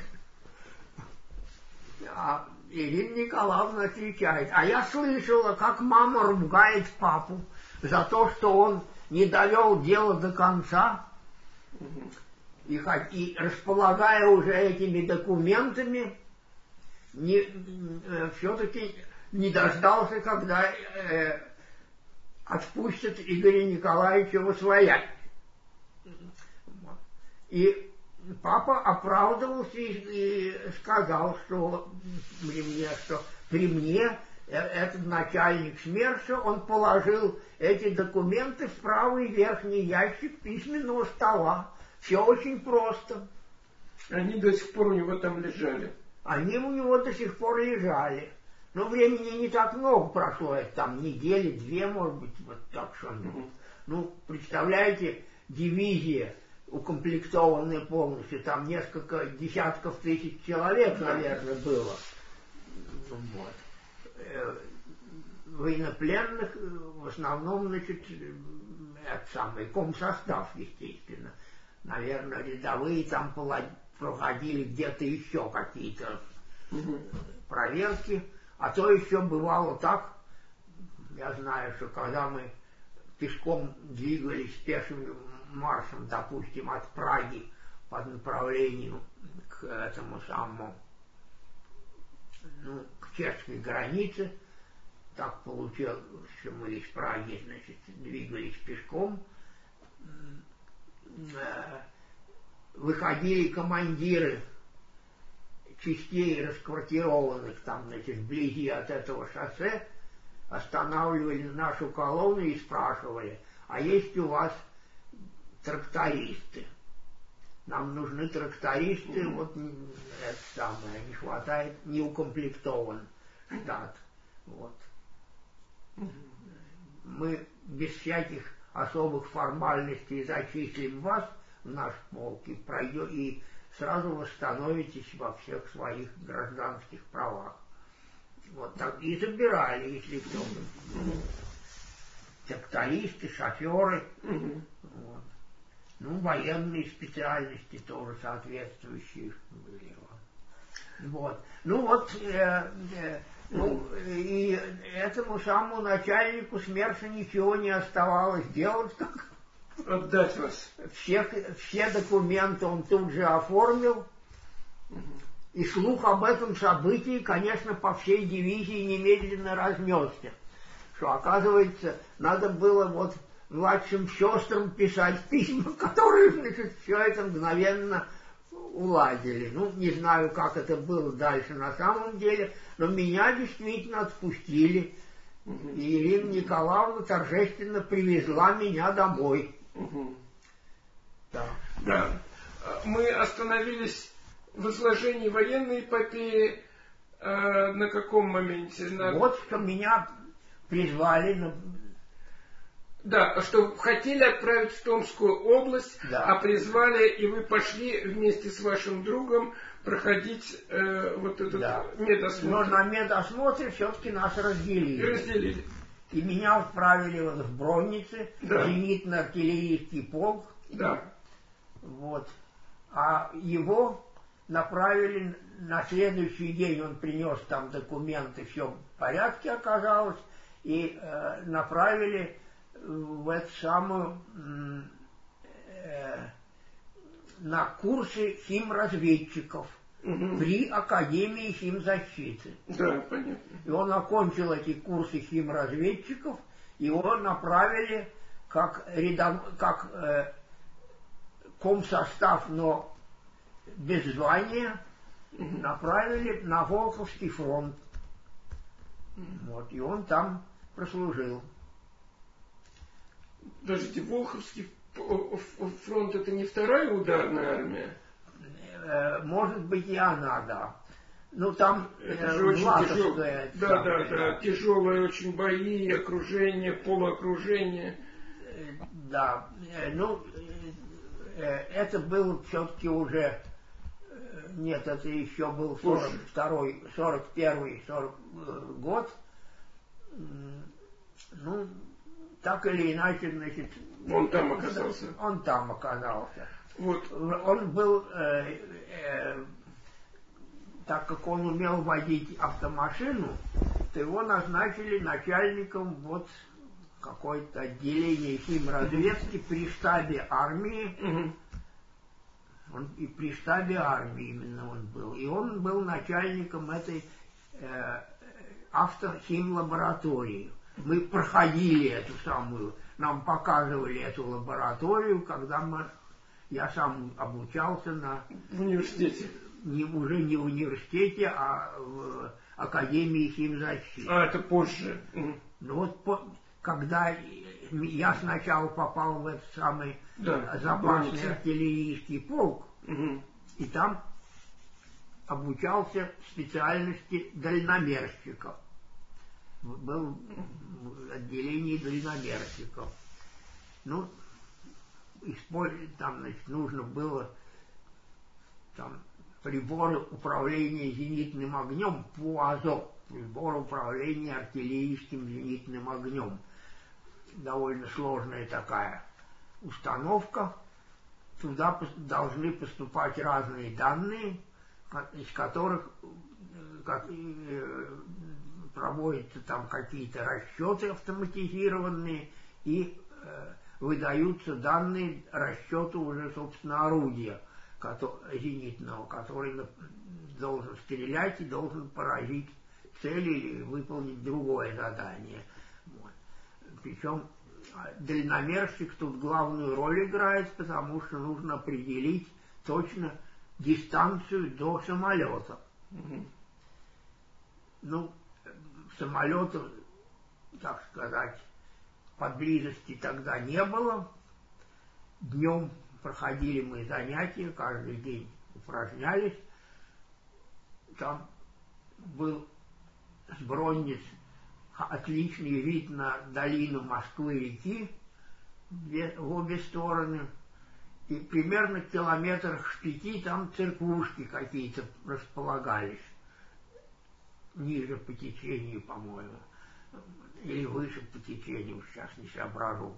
А Ирина Николаевна отвечает: а я слышала, как мама ругает папу за то, что он не довел дело до конца, и располагая уже этими документами, все-таки не дождался, когда отпустят Игоря Николаевича восвоять. И папа оправдывался и сказал, что при мне этот начальник СМЕРШа, он положил эти документы в правый верхний ящик письменного стола. Все очень просто. Они до сих пор у него там лежали. Они у него до сих пор лежали. Но времени не так много прошло, это там недели, две, может быть, вот так что. Ну, представляете, дивизия, укомплектованная полностью, там несколько десятков тысяч человек, наверное, было. Вот. Военнопленных в основном, значит, это самый комсостав, естественно. Наверное, рядовые там проходили где-то еще какие-то проверки. А то еще бывало так, я знаю, что когда мы пешком двигались пешим маршем, допустим, от Праги по направлению к этому самому, к чешской границе, так получилось, что мы из Праги, значит, двигались пешком, выходили командиры частей, расквартированных там, значит, вблизи от этого шоссе, останавливали нашу колонну и спрашивали: а есть у вас трактористы? Нам нужны трактористы, вот это самое, не хватает, не укомплектован штат. Вот. Мы без всяких особых формальностей зачислим вас в наш полк и пройдем, и сразу восстановитесь во всех своих гражданских правах. Вот так и забирали, если кто. Трактористы, шоферы. Вот. Ну, военные специальности тоже соответствующие были. Вот. Ну вот, и этому самому начальнику СМЕРШа ничего не оставалось делать, как отдать вас. Все документы он тут же оформил. И слух об этом событии, конечно, по всей дивизии немедленно разнесся. Что, оказывается, надо было вот младшим сестрам писать письма, которые, значит, все это мгновенно уладили. Ну, не знаю, как это было дальше на самом деле, но меня действительно отпустили. И Ирина Николаевна торжественно привезла меня домой. Да. Мы остановились в изложении военной эпопеи на каком моменте? Вот что меня призвали. Да, что хотели отправить в Томскую область, да. А призвали, и вы пошли вместе с вашим другом проходить вот этот медосмотр. Но на медосмотре все-таки нас разделили. И меня отправили вот в Бронницы, зенитно-артиллерийский полк. Да. Вот. А его направили на следующий день, он принес там документы, все в порядке оказалось, и направили в эту самую на курсы химразведчиков при Академии химзащиты. Да, понятно. И он окончил эти курсы химразведчиков, его направили как комсостав, но без звания, направили на Волховский фронт. Вот, и он там прослужил. Подождите, Волховский фронт — это не вторая ударная армия? Может быть, и она, да. Ну, там это же очень тяжелое. Да, тяжелые очень бои, окружение, полуокружение. Да, ну, это был все-таки уже... Нет, это еще был 42-й, 41-й, 40 год. Ну, так или иначе, значит... Он там оказался. Он там оказался. Вот. Он был... так как он умел водить автомашину, то его назначили начальником вот какое-то отделение химразведки при штабе армии. И при штабе армии именно он был. И он был начальником этой автохимлаборатории. Мы проходили эту самую, нам показывали эту лабораторию, когда я сам обучался в университете. Уже не в университете, а в Академии химзащиты. Это позже. Ну вот когда я сначала попал в этот самый запасный артиллерийский полк, и там обучался специальности дальномерщиков. Был в отделении дальномерщиков. Ну, там, значит, нужно было там приборы управления зенитным огнем, ПУАЗО, прибор управления артиллерийским зенитным огнем. Довольно сложная такая установка. Туда должны поступать разные данные, из которых проводятся там какие-то расчеты автоматизированные, и выдаются данные расчета уже, собственно, орудия зенитного, который должен стрелять и должен поразить цель или выполнить другое задание. Вот. Причем дальномерщик тут главную роль играет, потому что нужно определить точно дистанцию до самолета. Ну, самолетов, так сказать, поблизости тогда не было. Днем проходили мы занятия, каждый день упражнялись. Там был с Бронниц отличный вид на долину Москвы-реки в обе стороны. И примерно в километрах в 5 там церквушки какие-то располагались. Ниже по течению, по-моему. Или выше по течению, сейчас не соображу.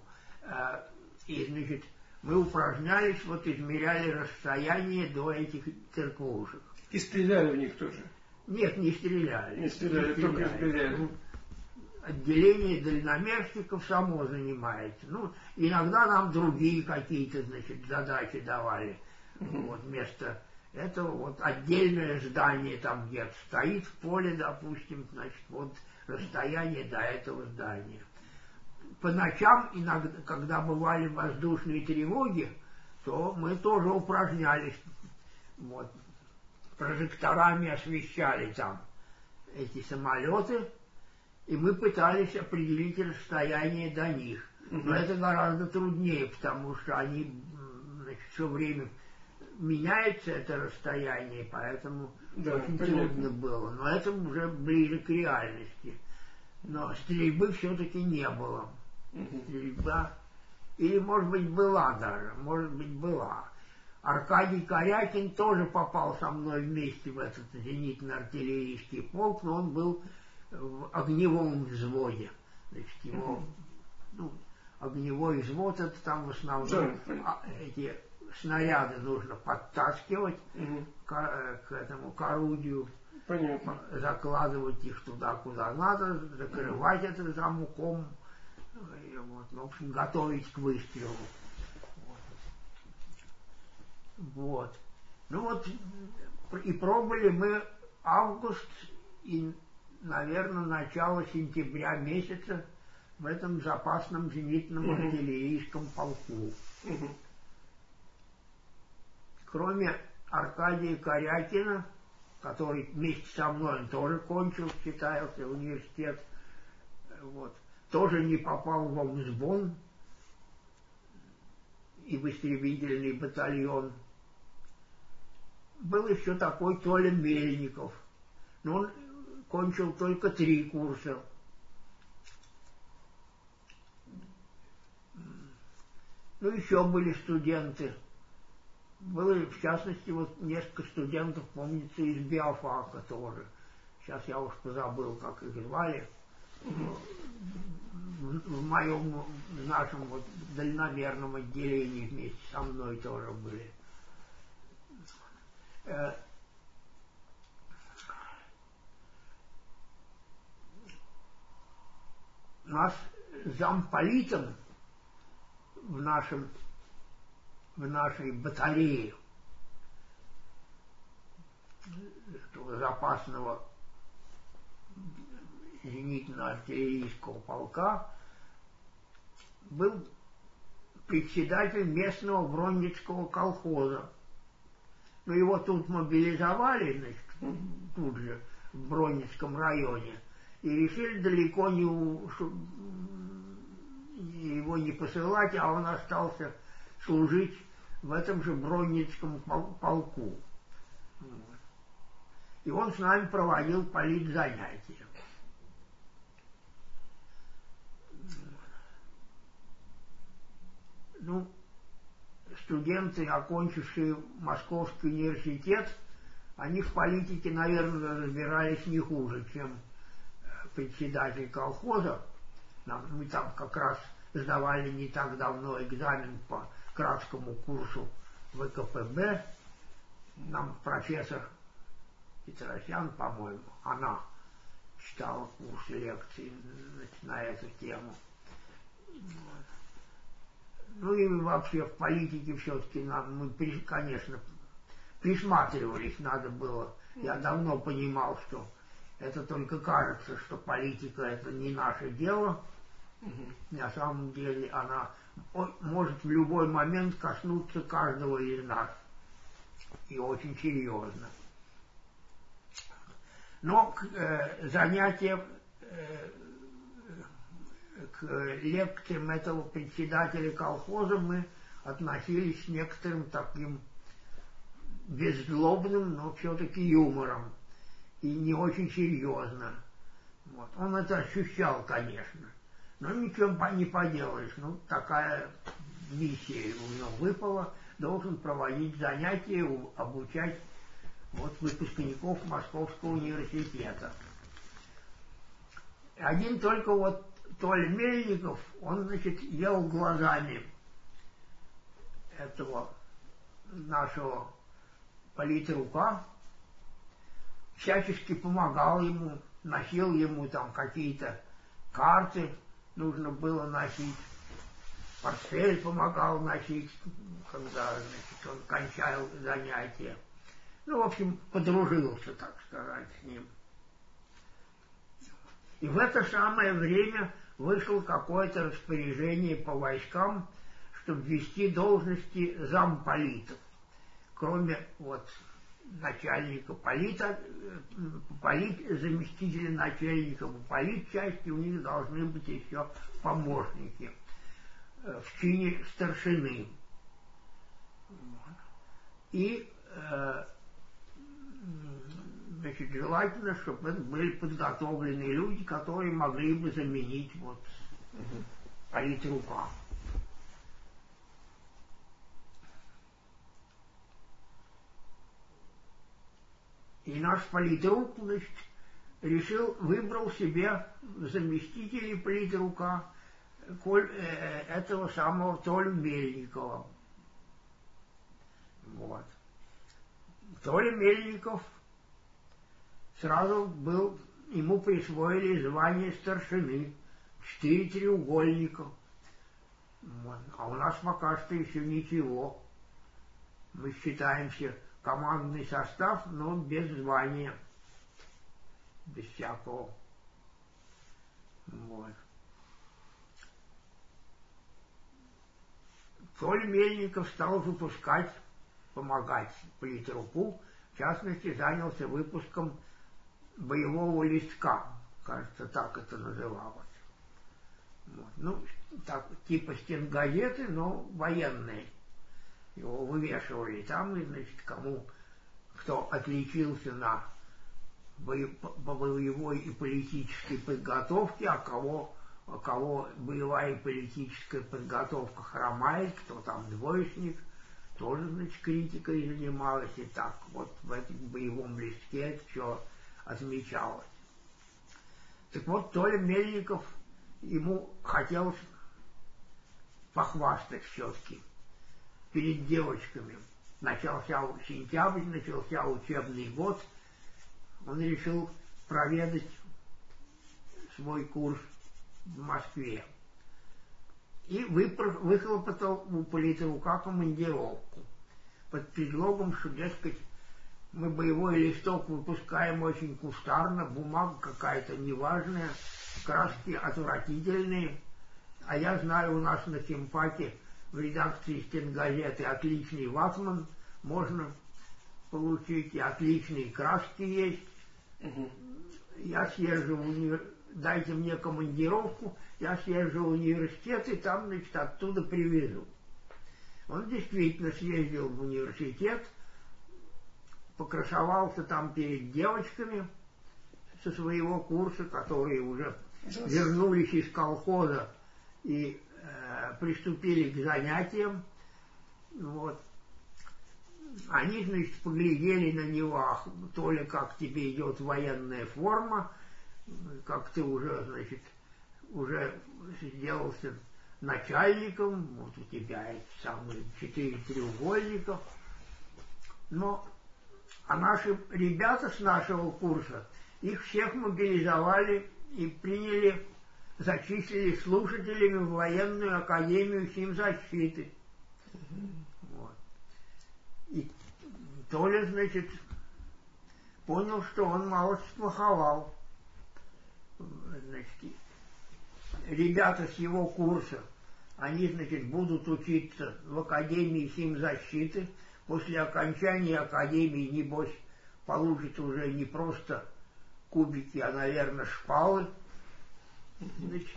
И, значит, мы упражнялись, вот измеряли расстояние до этих церквушек. И стреляли в них тоже? Нет, не стреляли. Не стреляли, только измеряли. Отделение дальномерщиков само занимается. Ну, иногда нам другие какие-то, значит, задачи давали. Вот вместо этого вот отдельное здание там где-то стоит в поле, допустим, значит, вот расстояние до этого здания. По ночам, иногда, когда бывали воздушные тревоги, то мы тоже упражнялись. Вот. Прожекторами освещали там эти самолеты, и мы пытались определить расстояние до них. Но это гораздо труднее, потому что они, значит, все время меняется это расстояние, поэтому очень трудно было. Но это уже ближе к реальности. Но стрельбы все-таки не было. Стрельба, или, может быть, была даже, может быть, была. Аркадий Корякин тоже попал со мной вместе в этот зенитно-артиллерийский полк, но он был в огневом взводе. Значит, его, огневой взвод, это там в основном эти снаряды нужно подтаскивать к орудию. Понятно. Закладывать их туда, куда надо, закрывать это замком, вот, в общем, готовить к выстрелу. Вот. Ну вот, и пробовали мы август и, наверное, начало сентября месяца в этом запасном зенитном артиллерийском полку. Кроме Аркадия Корякина, который вместе со мной он тоже кончил, считался, университет, вот, тоже не попал в Омсбон и в истребительный батальон. Был еще такой Толя Мельников, но он кончил только 3 курса. Ну, еще были студенты. Было, в частности, вот несколько студентов, помнится, из биофака тоже. Сейчас я уж позабыл, как их звали. В моем, в нашем вот дальномерном отделении вместе со мной тоже были. Нас замполитом в нашей батарее этого запасного зенитно-артиллерийского полка был председатель местного Бронницкого колхоза. Но его тут мобилизовали, значит, тут же, в Бронницком районе, и решили далеко его не посылать, а он остался служить в этом же Бронницком полку. И он с нами проводил политзанятия. Ну, студенты, окончившие Московский университет, они в политике, наверное, разбирались не хуже, чем председатель колхоза. Мы там как раз сдавали не так давно экзамен по краткому курсу ВКПБ. Нам профессор Петросян, по-моему, она читала курс лекций на эту тему. Ну и вообще в политике все-таки мы, конечно, присматривались, надо было. Я давно понимал, что это только кажется, что политика это не наше дело. На самом деле она может в любой момент коснуться каждого из нас. И очень серьезно. Но к занятиям, к лекциям этого председателя колхоза мы относились с некоторым таким беззлобным, но все-таки юмором. И не очень серьезно. Вот. Он это ощущал, конечно. Но ничего не поделаешь. Ну, такая миссия у него выпала. Должен проводить занятия, обучать вот выпускников Московского университета. Один только вот Толя Мельников, он, значит, ел глазами этого нашего политрука, всячески помогал ему, носил ему там какие-то карты, нужно было носить, портфель помогал носить, когда, значит, он кончал занятия. Ну, в общем, подружился, так сказать, с ним. И в это самое время вышло какое-то распоряжение по войскам, чтобы ввести должности замполитов. Кроме вот начальника заместителя начальника по политчасти, у них должны быть еще помощники в чине старшины. И значит, желательно, чтобы это были подготовленные люди, которые могли бы заменить вот политрука. И наш политрук, значит, выбрал себе заместителей политрука этого самого Толю Мельникова. Вот. Толя Мельников сразу ему присвоили звание старшины, 4 треугольника. Вот. А у нас пока что еще ничего. Мы считаемся командный состав, но без звания, без всякого. Вот. Толя Мельников стал выпускать, помогать политруку, В частности, занялся выпуском боевого листка, кажется, так это называлось. Вот. Ну, так, типа стенгазеты, но военные. Его вывешивали там, и, значит, кто отличился по боевой и политической подготовке, а кого боевая и политическая подготовка хромает, кто там двоечник, тоже, значит, критикой занималась. И так вот в этом боевом листке это все отмечалось. Так вот, Толя Мельников, ему хотелось похвастать все-таки перед девочками. Начался сентябрь, начался учебный год. Он решил проведать свой курс в Москве. И выхлопотал у политрука командировку под предлогом, что, дескать, мы боевой листок выпускаем очень кустарно, бумага какая-то неважная, краски отвратительные. А я знаю, у нас на Химфаке в редакции стенгазеты отличный ватман можно получить, и отличные краски есть. Я съезжу дайте мне командировку, я съезжу в университет и там, значит, оттуда привезу. Он действительно съездил в университет, покрасовался там перед девочками со своего курса, которые уже вернулись из колхоза и приступили к занятиям. Вот. Они, значит, поглядели на него: Толя, как тебе идет военная форма, как ты уже, значит, уже сделался начальником, вот у тебя эти самые 4 треугольника. А наши ребята с нашего курса, их всех мобилизовали и зачислили слушателями в военную академию химзащиты. Вот. И Толя, значит, понял, что он мало сплоховал. Значит, ребята с его курса, они, значит, будут учиться в академии химзащиты. После окончания академии, небось, получат уже не просто кубики, а, наверное, шпалы. Значит,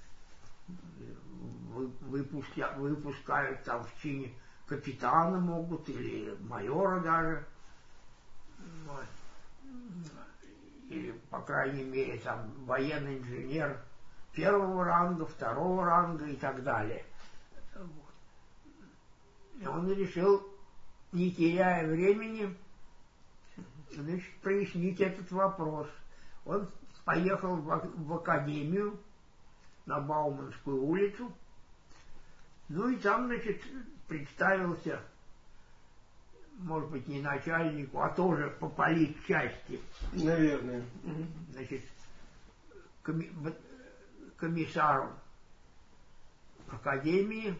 выпускают там в чине капитана могут, или майора даже. Вот. Или, по крайней мере, там военный инженер 1-го ранга, 2-го ранга и так далее. Вот. И он решил, не теряя времени, значит, прояснить этот вопрос. Он поехал в академию на Бауманскую улицу, ну и там, значит, представился, может быть, не начальнику, а тоже по политчасти. Наверное. Значит, комиссару академии.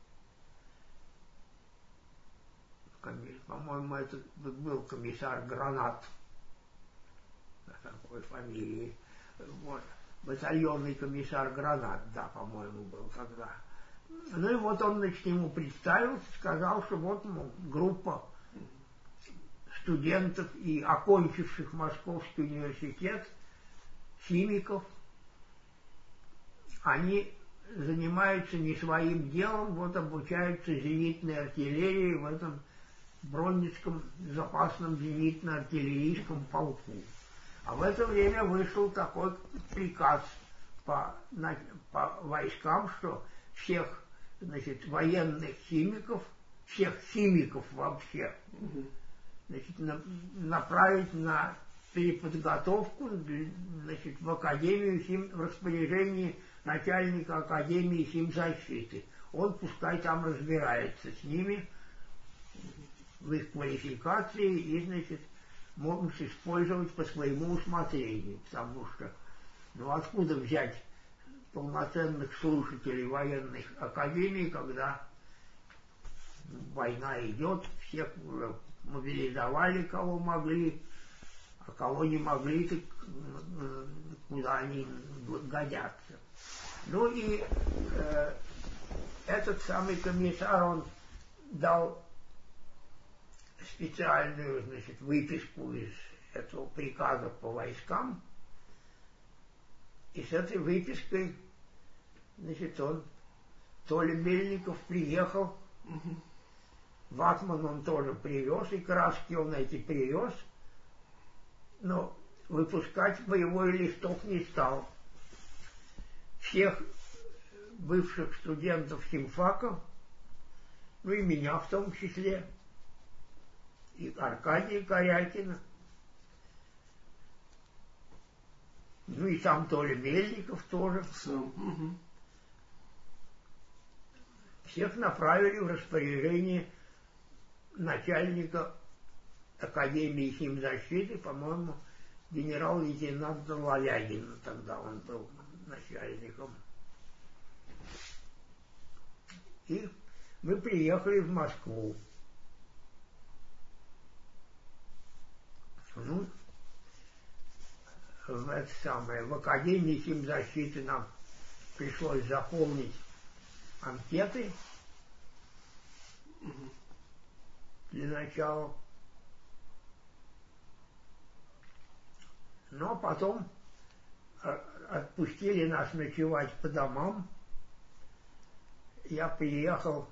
По-моему, это был комиссар Гранат, такой фамилии. Вот. Батальонный комиссар Гранат, да, по-моему, был тогда. Ну и вот он, значит, ему представился, сказал, что вот, мол, группа студентов и окончивших Московский университет, химиков, они занимаются не своим делом, вот обучаются зенитной артиллерии в этом Бронницком запасном зенитно-артиллерийском полку. А в это время вышел такой приказ по войскам, что всех, значит, военных химиков, всех химиков вообще, значит, направить на переподготовку, значит, в академию в распоряжении начальника академии химзащиты. Он пускай там разбирается с ними, в их квалификации, и, значит, могут использовать по своему усмотрению, потому что, ну, откуда взять полноценных слушателей военных академий, когда война идет, всех уже мобилизовали, кого могли, а кого не могли, так куда они годятся. Ну и этот самый комиссар, он дал специальную, значит, выписку из этого приказа по войскам. И с этой выпиской, значит, Толя Мельников приехал, ватман он тоже привез, и краски он эти привез, но выпускать боевой листок не стал. Всех бывших студентов химфака, ну и меня в том числе, и Аркадия Корякина, ну и сам Толя Мельников тоже. Всех направили в распоряжение начальника Академии химзащиты, по-моему, генерал-лейтенанта Лалягина, тогда он был начальником. И мы приехали в Москву. Ну, в Академии химзащиты нам пришлось заполнить анкеты для начала. Но потом отпустили нас ночевать по домам. Я приехал,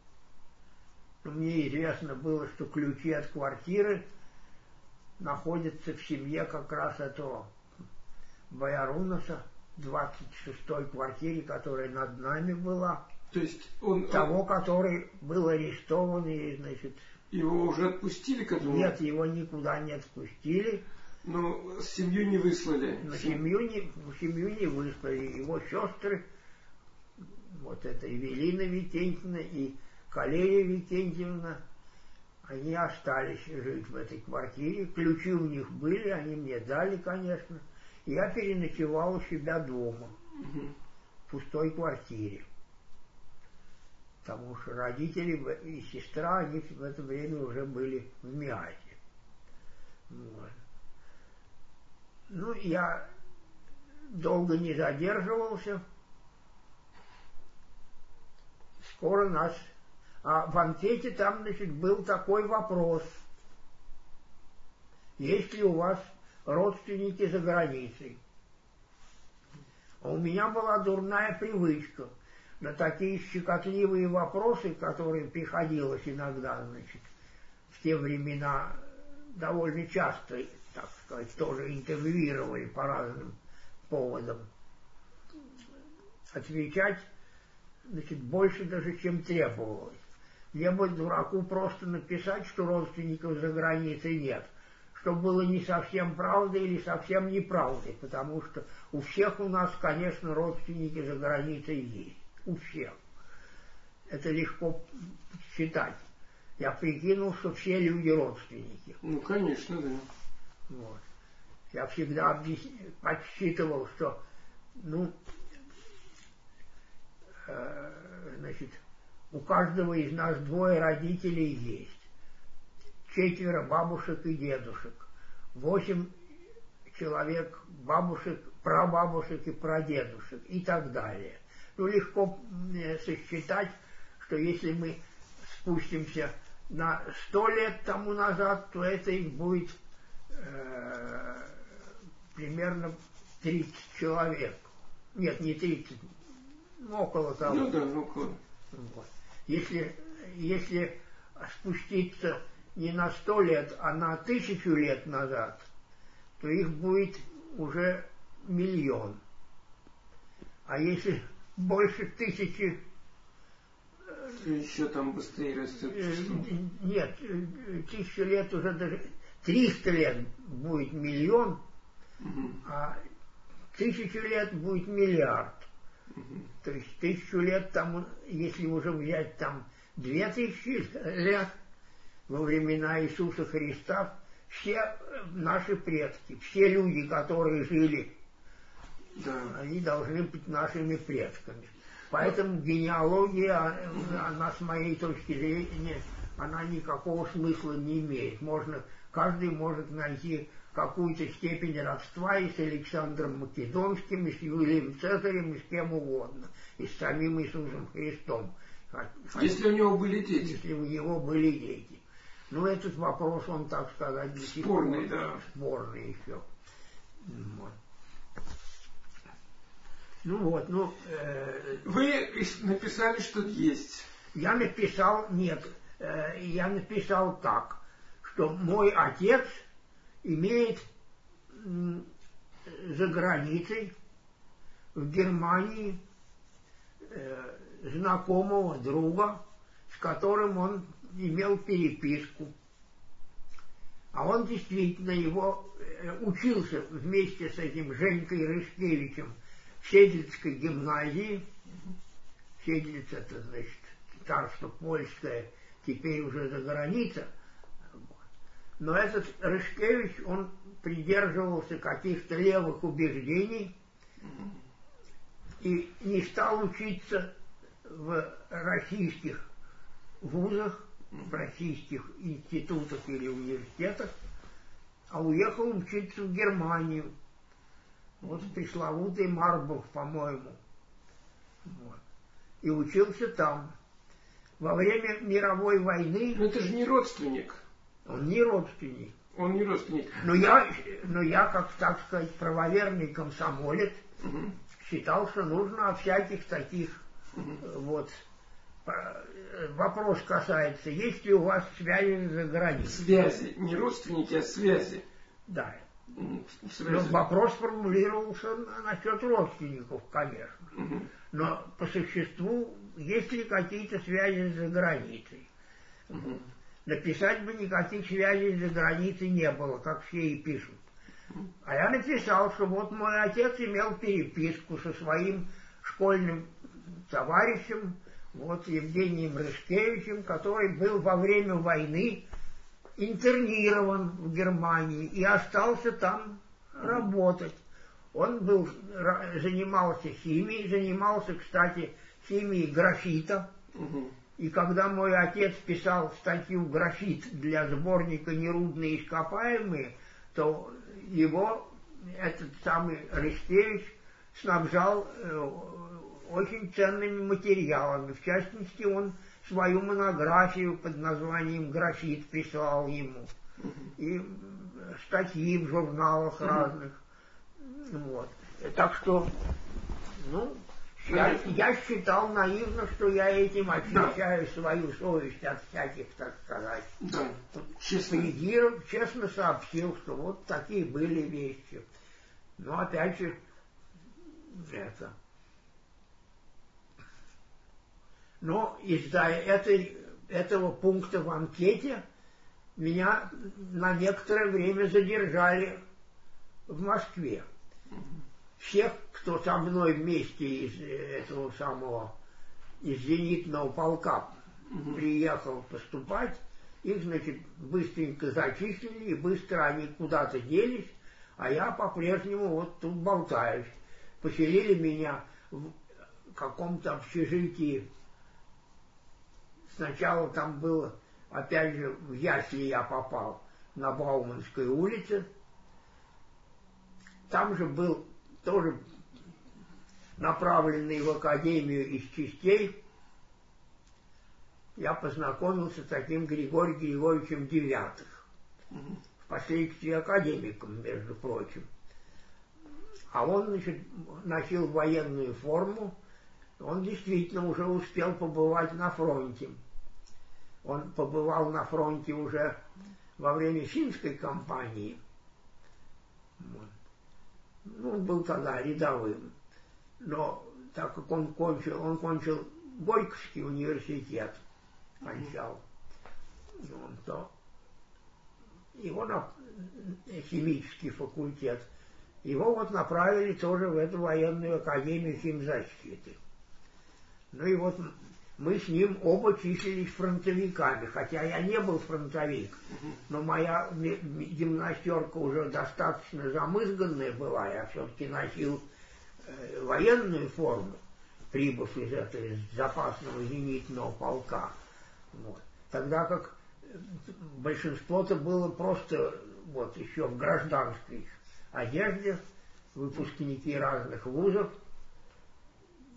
мне известно было, что ключи от квартиры находятся в семье как раз этого Боярунаса, 26-й квартире, которая над нами была. То есть того, который был арестован и, значит... Его уже отпустили к этому? Нет, его никуда не отпустили. Но семью не выслали? Семью не выслали. Его сестры, вот это Евелина Викентьевна и Калерия Викентьевна, они остались жить в этой квартире. Ключи у них были, они мне дали, конечно. Я переночевал у себя дома, в пустой квартире. Потому что родители и сестра, они в это время уже были в Миасе. Вот. Ну, я долго не задерживался. Скоро нас... А в анкете там, значит, был такой вопрос. Есть ли у вас родственники за границей? А у меня была дурная привычка на такие щекотливые вопросы, которые приходилось иногда, значит, в те времена довольно часто, так сказать, тоже интервьюировали по разным поводам, отвечать, значит, больше даже, чем требовалось. Мне бы дураку просто написать, что родственников за границей нет, что было не совсем правдой или совсем неправдой, потому что у всех у нас, конечно, родственники за границей есть. У всех. Это легко считать. Я прикинул, что все люди родственники. Ну, конечно, да. Вот. Я всегда подсчитывал, что, ну, значит, у каждого из нас 2 родителей есть. 4 бабушек и дедушек. 8 человек бабушек, прабабушек и прадедушек и так далее. Ну, легко сосчитать, что если мы спустимся на 100 лет тому назад, то это их будет примерно 30 человек. Нет, не 30, около того. Ну да, около. Вот. Если спуститься не на 100 лет, а на 1000 лет назад, то их будет уже 1 000 000. А если больше 1000... Еще там быстрее растет число. Нет, 1000 лет уже даже... 300 лет будет 1 000 000, а 1000 лет будет 1 миллиард. То есть 1000 лет тому, если уже взять там 2000 лет, во времена Иисуса Христа, все наши предки, все люди, которые жили, да, они должны быть нашими предками. Поэтому генеалогия, она с моей точки зрения, она никакого смысла не имеет. Каждый может найти какую-то степень родства и с Александром Македонским, и с Юлием Цезарем, и с кем угодно, и с самим Иисусом Христом. Если у него были дети. Если у него были дети. Ну, этот вопрос, он, так сказать, спорный, да. Спорный еще. Вот. Ну вот, ну... Вы написали, что есть. Я написал, нет, я написал так, что мой отец имеет за границей, в Германии, знакомого друга, с которым он имел переписку. А он действительно его учился вместе с этим Женькой Рышкевичем в Седлицкой гимназии. Седлиц — это, значит, царство польское, теперь уже за граница. Но этот Рышкевич, он придерживался каких-то левых убеждений и не стал учиться в российских вузах, в российских институтах или университетах, а уехал учиться в Германию. Вот пресловутый Марбург, по-моему. Вот. И учился там. Во время мировой войны... Но это же не родственник. Он не родственник. Он не родственник. Но я, как, так сказать, правоверный комсомолец, считал, что нужно о всяких таких вот... Вопрос касается, есть ли у вас связи за границей? Связи. Не родственники, а связи. Да. Связи. Но вопрос формулировался насчет родственников, конечно. Но по существу, есть ли какие-то связи за границей? Написать бы никаких связей за границей не было, как все и пишут. А я написал, что вот мой отец имел переписку со своим школьным товарищем, вот Евгением Рышкевичем, который был во время войны интернирован в Германии и остался там работать. Он занимался химией, занимался, кстати, химией графита. И когда мой отец писал статью «Графит» для сборника «Нерудные ископаемые», то его этот самый Рышкевич снабжал очень ценными материалами. В частности, он свою монографию под названием «Графит» прислал ему. И статьи в журналах разных. Вот. Так что, ну, я считал наивно, что я этим очищаю свою совесть от всяких, так сказать. Да. Честно сообщил, что вот такие были вещи. Но опять же, Но из-за этого пункта в анкете меня на некоторое время задержали в Москве. Всех, кто со мной вместе из этого самого, из зенитного полка приехал поступать, их, значит, быстренько зачислили, и быстро они куда-то делись, а я по-прежнему вот тут болтаюсь. Поселили меня в каком-то общежитии. Сначала там было, опять же, в ясли я попал, на Бауманской улице. Там же был тоже направленный в академию из частей. Я познакомился с таким Григорием Григорьевичем Девятых, впоследствии академиком, между прочим. А он, значит, носил военную форму. Он действительно уже успел побывать на фронте. Он побывал на фронте уже во время финской кампании. Вот. Ну, он был тогда рядовым. Но так как он кончил Горьковский университет, кончал, то его на химический факультет, его вот направили тоже в эту военную академию химзащиты. Ну и вот мы с ним оба числились фронтовиками, хотя я не был фронтовик, но моя гимнастерка уже достаточно замызганная была, я все-таки носил военную форму, прибыв из этого запасного зенитного полка. Вот. Тогда как большинство-то было просто вот еще в гражданской одежде, выпускники разных вузов,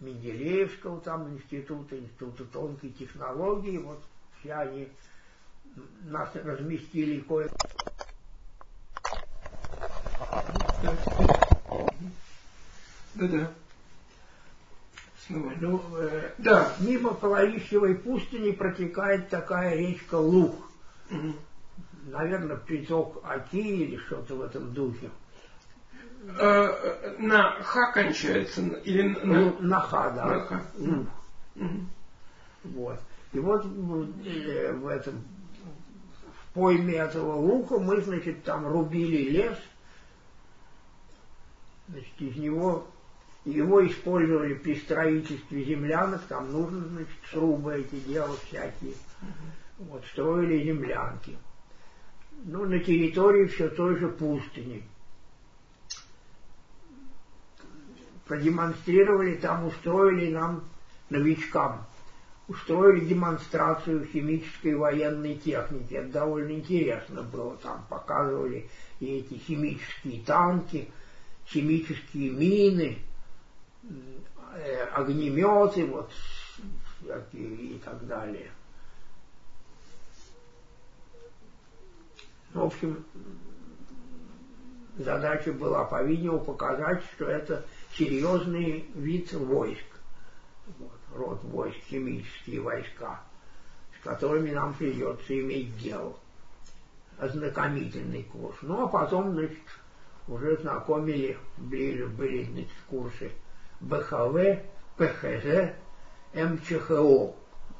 Менделеевского там института тонкой технологии, вот все они нас разместили кое... Да-да. Снова. Ну, да. Мимо Половищевой пустыни протекает такая речка Луг. Угу. Наверное, приток Оки или что-то в этом духе. На Х кончается или на Х, да. На Х. Луг. Угу. Вот. И вот в этом в пойме этого лука мы, значит, там рубили лес. Значит, из него его использовали при строительстве землянок, там нужно, значит, срубы эти делать всякие. Вот, строили землянки. Ну, на территории все той же пустыни. Продемонстрировали, там устроили нам, новичкам, устроили демонстрацию химической военной техники. Это довольно интересно было. Там показывали и эти химические танки, химические мины, огнеметы, вот, и так далее. В общем, задача была, по-видимому, показать, что это серьезный вид войск. Вот, род войск, химические войска, с которыми нам придется иметь дело. Ознакомительный курс. Ну, а потом, значит, уже знакомили, были, значит, курсы БХВ, ПХЗ, МЧХО.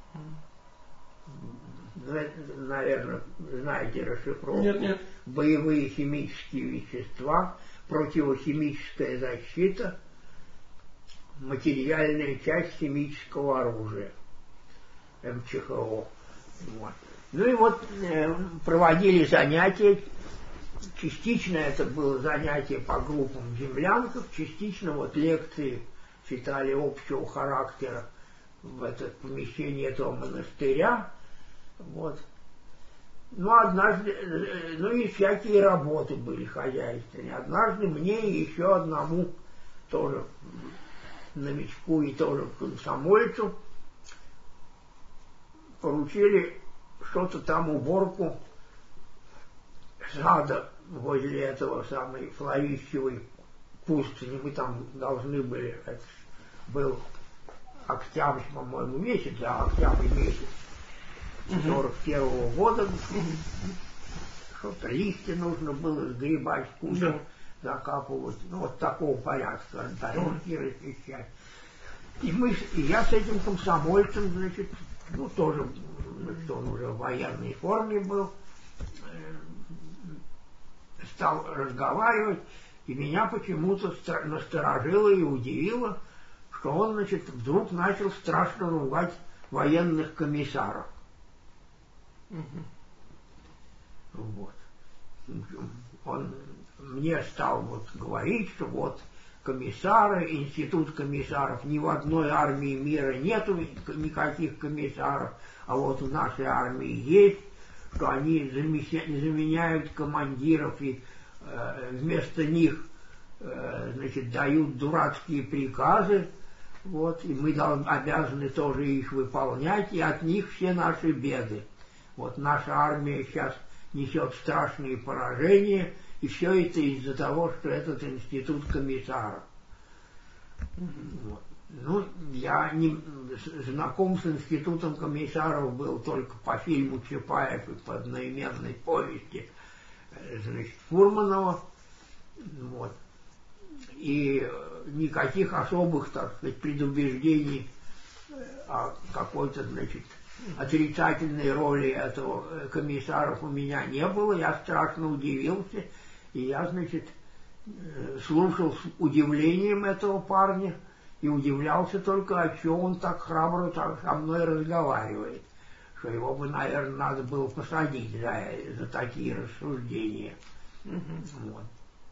Наверное, знаете расшифровку. Нет. Боевые химические вещества, противохимическая защита, материальная часть химического оружия. МЧХО. Вот. Ну и вот проводили занятия. Частично это было занятие по группам землянков, частично вот лекции читали общего характера в это помещении этого монастыря. Вот. Ну, однажды, ну и всякие работы были хозяйственные. Однажды мне и еще одному тоже новичку и тоже комсомольцу поручили что-то там, уборку сада возле этого самой Половищевой пустыни. Мы там должны были, это был октябрь, по-моему, месяц, да, октябрь месяц 41-го года. Что-то листья нужно было сгребать, кучу закапывать, ну вот такого порядка, дорожки расчищать. И я с этим комсомольцем, значит, ну тоже, что он уже в военной форме был, стал разговаривать, и меня почему-то насторожило и удивило, что он, значит, вдруг начал страшно ругать военных комиссаров. Вот. Он мне стал вот говорить, что вот комиссары, институт комиссаров, ни в одной армии мира нету никаких комиссаров, а вот в нашей армии есть, что они заменяют командиров и вместо них, значит, дают дурацкие приказы, вот, и мы обязаны тоже их выполнять, и от них все наши беды. Вот наша армия сейчас несет страшные поражения, и все это из-за того, что этот институт комиссаров. Вот. Ну, я не знаком с институтом комиссаров был только по фильму Чапаев и по одноименной повести, значит, Фурманова. Вот. И никаких особых, так сказать, предубеждений о какой-то, значит, отрицательной роли этого комиссаров у меня не было. Я страшно удивился, и я, значит, слушал с удивлением этого парня и удивлялся только, о чем он так храбро со мной разговаривает, что его бы, наверное, надо было посадить за такие рассуждения. Вот.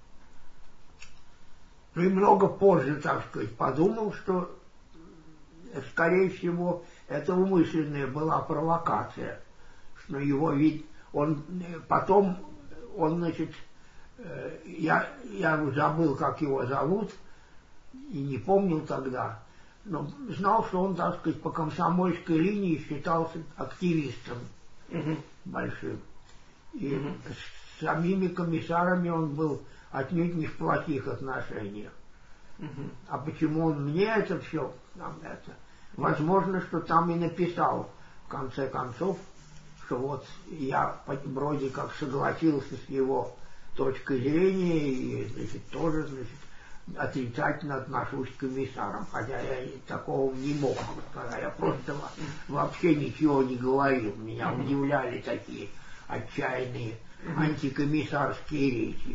Ну и много позже, так сказать, подумал, что, скорее всего, это умышленная была провокация, что его вид, он потом, он, значит, я забыл, как его зовут, и не помнил тогда, но знал, что он, так сказать, по комсомольской линии считался активистом большим. И с самими комиссарами он был отнюдь не в плохих отношениях. А почему он мне это все, возможно, что там и написал, в конце концов, что вот я вроде как согласился с его точкой зрения и, значит, тоже, значит, отрицательно отношусь к комиссарам, хотя я такого не мог сказать, я просто вообще ничего не говорил, меня удивляли такие отчаянные антикомиссарские речи.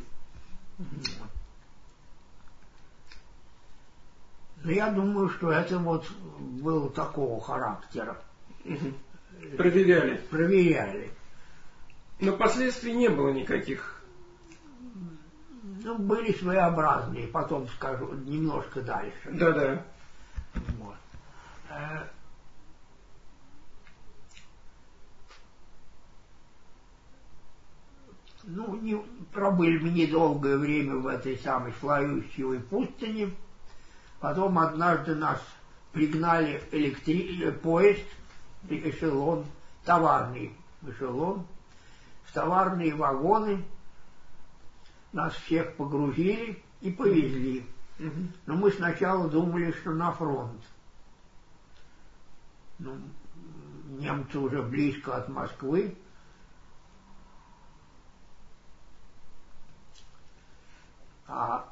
Но я думаю, что это вот было такого характера. Проверяли. Проверяли. Но последствий не было никаких. Ну, были своеобразные, потом скажу, немножко дальше. Да. Вот. Ну, пробыли мы недолгое время в этой самой Славющевой пустыне. Потом однажды нас пригнали поезд, эшелон, товарный эшелон, в товарные вагоны, нас всех погрузили и повезли. Но мы сначала думали, что на фронт. Ну, немцы уже близко от Москвы. А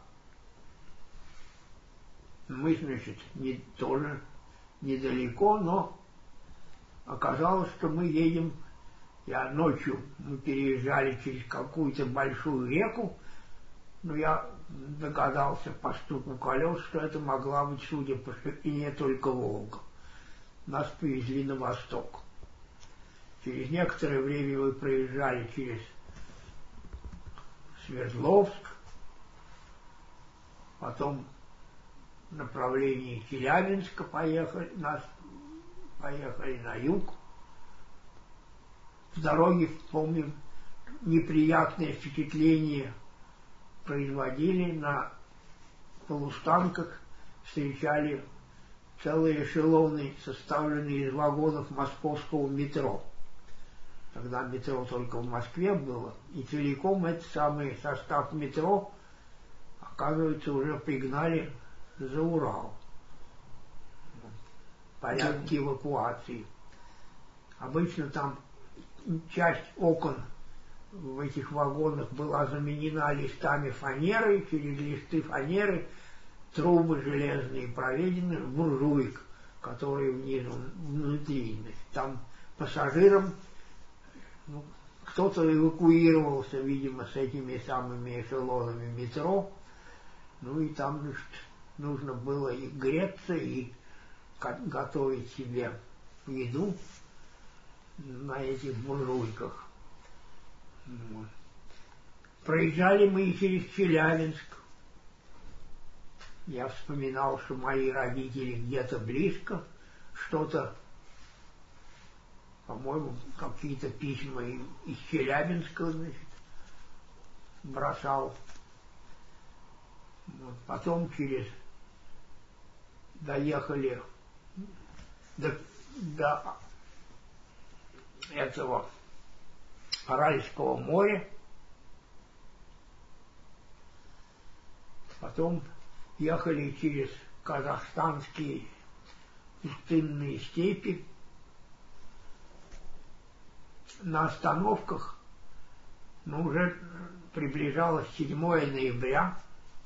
мы, значит, тоже недалеко, но оказалось, что мы едем, ночью мы переезжали через какую-то большую реку, но я догадался по стуку колес, что это могла быть, судя по ширине, только Волга. Нас повезли на восток. Через некоторое время мы проезжали через Свердловск, потом в направлении Челябинска поехали на юг. В дороге, помним, неприятное впечатление производили, на полустанках встречали целые эшелоны, составленные из вагонов московского метро. Тогда метро только в Москве было, и целиком этот самый состав метро, оказывается, уже пригнали за Урал. Порядки эвакуации. Обычно там часть окон в этих вагонах была заменена листами фанеры, через листы фанеры трубы железные проведены в буржуйк, которые внутри. Там пассажирам, кто-то эвакуировался, видимо, с этими самыми эшелонами метро, и там, значит, нужно было и греться, и готовить себе еду на этих буржуйках. Вот. Проезжали мы и через Челябинск. Я вспоминал, что мои родители где-то близко, что-то, по-моему, какие-то письма из Челябинска, значит, бросал. Вот. Потом доехали до этого Аральского моря. Потом ехали через казахстанские пустынные степи. На остановках, уже приближалось 7 ноября,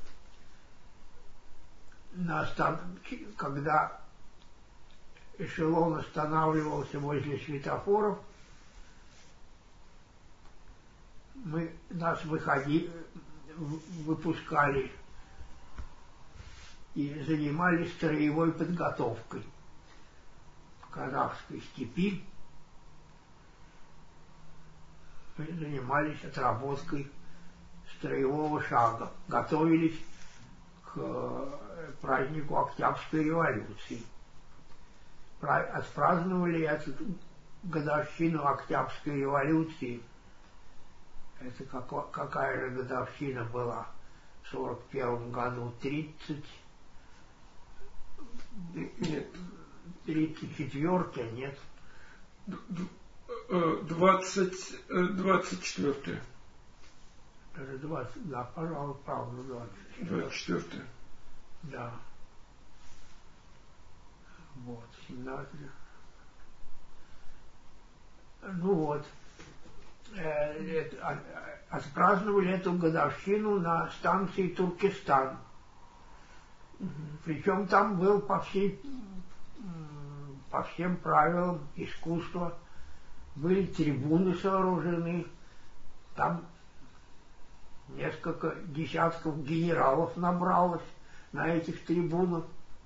когда эшелон останавливался возле светофоров, нас выпускали и занимались строевой подготовкой в казахской степи. Мы занимались отработкой строевого шага, готовились к празднику Октябрьской революции. Отпраздновали эту годовщину Октябрьской революции. Это какая же годовщина была? В 1941 году 34-я, нет? 24. Даже 20, да, пожалуй, правда, 24. Да. Вот, 17. Ну вот. Отпраздновали эту годовщину на станции Туркестан. Причем там был по всем правилам искусства. Были трибуны сооружены. Там несколько десятков генералов набралось на этих трибунах.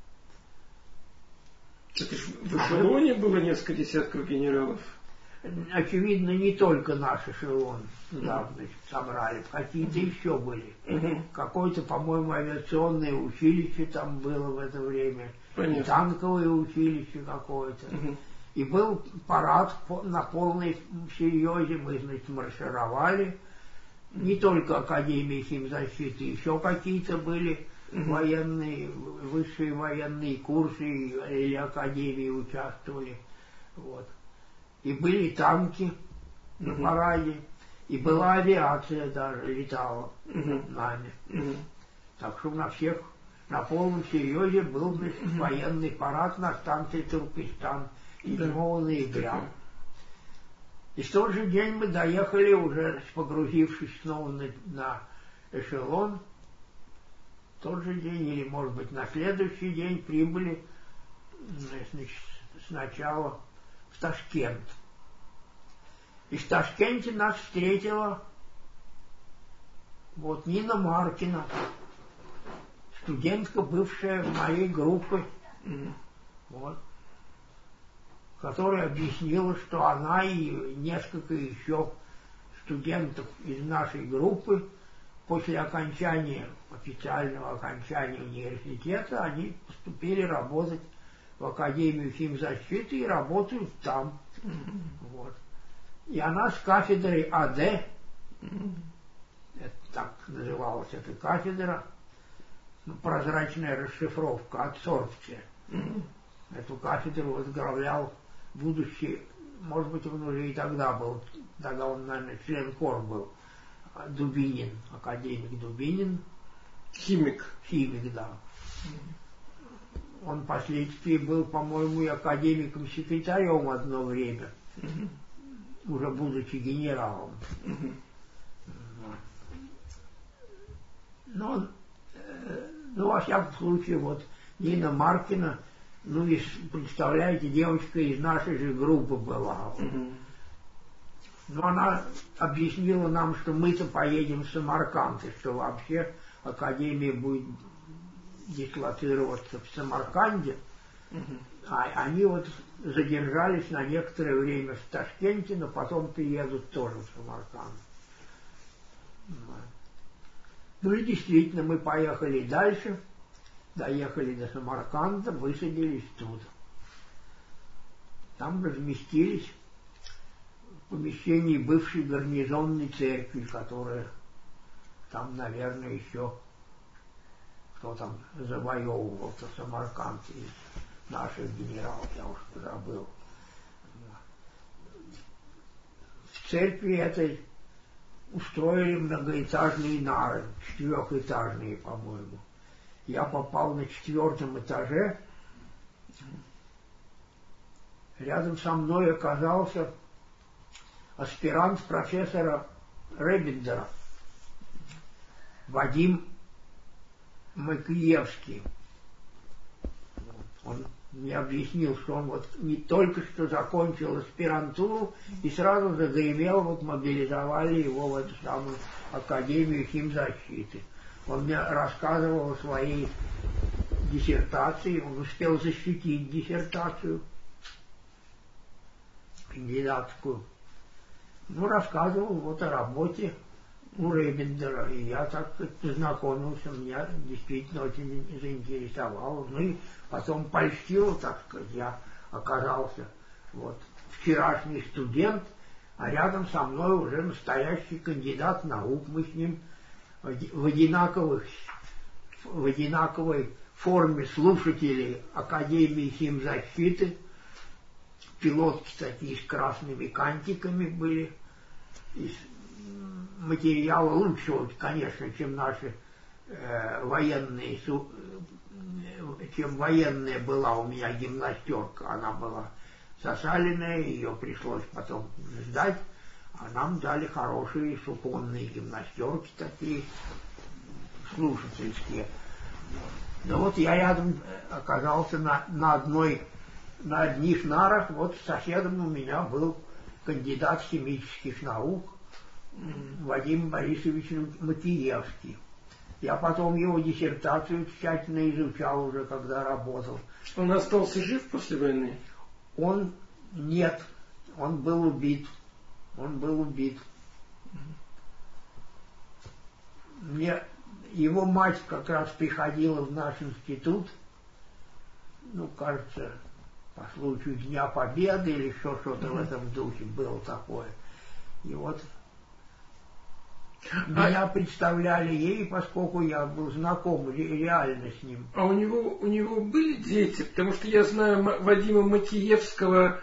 Это ж в эшелоне было несколько десятков генералов? Очевидно, не только наш эшелон туда, значит, собрали, какие-то еще были. Какое-то, по-моему, авиационное училище там было в это время. Понятно. И танковое училище какое-то. И был парад на полной серьезе. Мы, значит, маршировали. Не только Академия химзащиты, еще какие-то были военные, высшие военные курсы или академии участвовали. Вот. И были танки на параде, и была авиация даже, летала нами. Так что на полном серьезе был, значит, военный парад на станции Туркестан 7 ноября. И в тот же день мы доехали, уже погрузившись снова на эшелон. В тот же день, или, может быть, на следующий день прибыли, значит, сначала в Ташкент. И в Ташкенте нас встретила вот Нина Маркина, студентка, бывшая моей группы, вот, которая объяснила, что она и несколько еще студентов из нашей группы после официального окончания университета, они поступили работать в Академию химзащиты и работают там. Вот. И она с кафедрой АД, это так называлась эта кафедра, прозрачная расшифровка, адсорбция. Эту кафедру возглавлял будущий, может быть, он уже и тогда был, тогда он, наверное, член КОР был, Дубинин, академик Дубинин. Химик. Химик, да. Он впоследствии был, по-моему, и академиком-секретарем одно время, уже будучи генералом. Но, во всяком случае, вот Нина Маркина, ну, и, представляете, девочка из нашей же группы была. Но она объяснила нам, что мы-то поедем в Самарканд, и что вообще Академия будет дислоцироваться в Самарканде. А они вот задержались на некоторое время в Ташкенте, но потом приедут тоже в Самарканд. Ну и действительно, мы поехали дальше, доехали до Самарканда, высадились тут. Там разместились в помещении бывшей гарнизонной церкви, которая там, наверное, еще кто там завоевывал-то Самарканд из наших генералов, я уж забыл. В церкви этой устроили многоэтажные нары, 4-этажные, по-моему. Я попал на 4-м этаже. Рядом со мной оказался аспирант профессора Ребендера Вадим Макиевский. Он мне объяснил, что он вот не только что закончил аспирантуру и сразу загремел, вот мобилизовали его в эту самую Академию химзащиты. Он мне рассказывал о своей диссертации, он успел защитить диссертацию кандидатскую. Ну, рассказывал вот о работе у Ребендера, и я так познакомился, меня действительно очень заинтересовало. Ну и потом польстил, так сказать, я оказался вот вчерашний студент, а рядом со мной уже настоящий кандидат наук. Мы с ним в одинаковой форме слушателей Академии химзащиты пилотки такие с красными кантиками были, из материала лучшего, конечно, чем наши военные, чем военная была у меня гимнастерка. Она была засаленная, ее пришлось потом сдать, а нам дали хорошие суконные гимнастерки такие, слушательские. Да вот я рядом оказался на одних нарах, вот соседом у меня был кандидат химических наук Вадим Борисович Матиевский. Я потом его диссертацию тщательно изучал уже, когда работал. Он остался жив после войны? Он нет, он был убит. Он был убит. Его мать как раз приходила в наш институт, ну, кажется, по случаю Дня Победы или еще что-то в этом духе было такое. И вот меня представляли ей, поскольку я был знаком реально с ним. А у него были дети? Потому что я знаю Вадима Матиевского,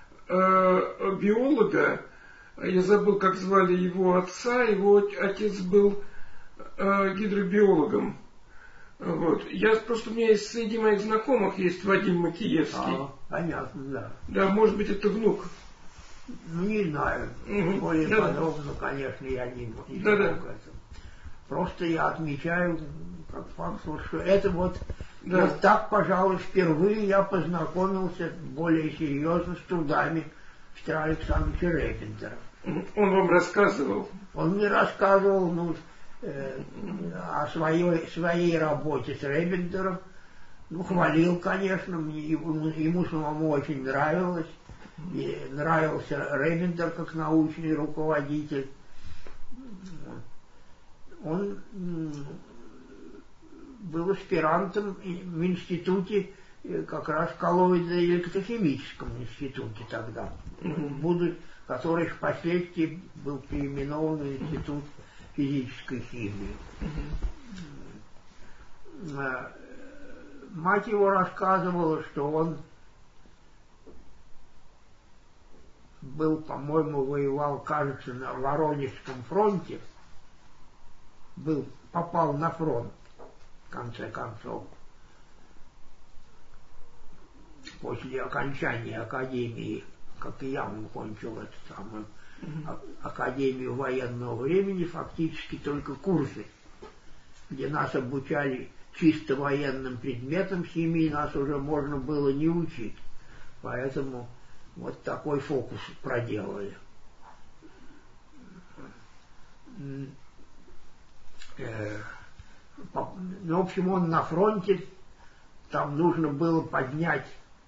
биолога. Я забыл, как звали его отца. Его отец был гидробиологом. Вот. У меня есть среди моих знакомых есть Вадим Матиевский. Понятно, да. Да, может быть, это внук. Ну, не знаю. Более подробно, конечно, я не могу это. Просто я отмечаю, как факт, что это вот так, пожалуй, впервые я познакомился более серьезно с трудами Петра Александровича Рейбендера. Он вам рассказывал? Он мне рассказывал, о своей работе с Рейбендером. Ну, хвалил, конечно, ему самому очень нравилось. И нравился Рейбендер как научный руководитель. Он был аспирантом в институте, как раз в коллоидно-электрохимическом институте тогда, который впоследствии был переименован в Институт физической химии. Мать его рассказывала, что он по-моему, воевал, кажется, на Воронежском фронте, попал на фронт, в конце концов, после окончания академии, как и я, он кончил эту самую академию военного времени, фактически только курсы, где нас обучали чисто военным предметам химии, нас уже можно было не учить, поэтому вот такой фокус проделали. В общем, он на фронте, там нужно было поднять,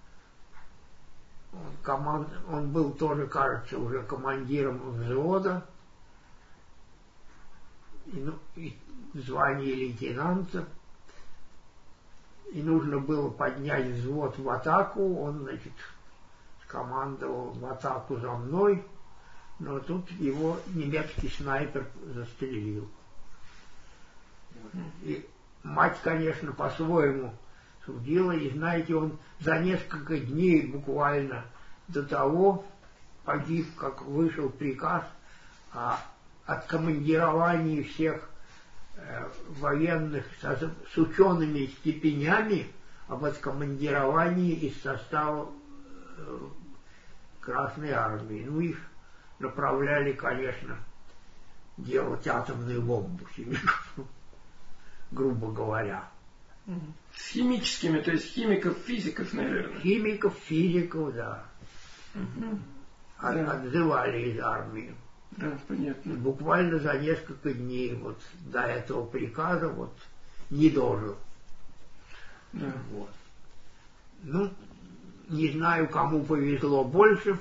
он был тоже, кажется, уже командиром взвода, и в звании лейтенанта, и нужно было поднять взвод в атаку, он, значит, командовал в атаку за мной, но тут его немецкий снайпер застрелил. И мать, конечно, по-своему судила, и, знаете, он за несколько дней буквально до того погиб, как вышел приказ о откомандировании всех военных с учеными степенями, об откомандировании из состава Красной Армии. Ну, их направляли, конечно, делать атомную бомбу, грубо говоря. С химическими, то есть химиков, физиков, наверное. Химиков, физиков, да. Отзывали из армии. Да, понятно. Буквально за несколько дней вот до этого приказа вот не дожил. Да. Вот. Ну, не знаю, кому повезло больше,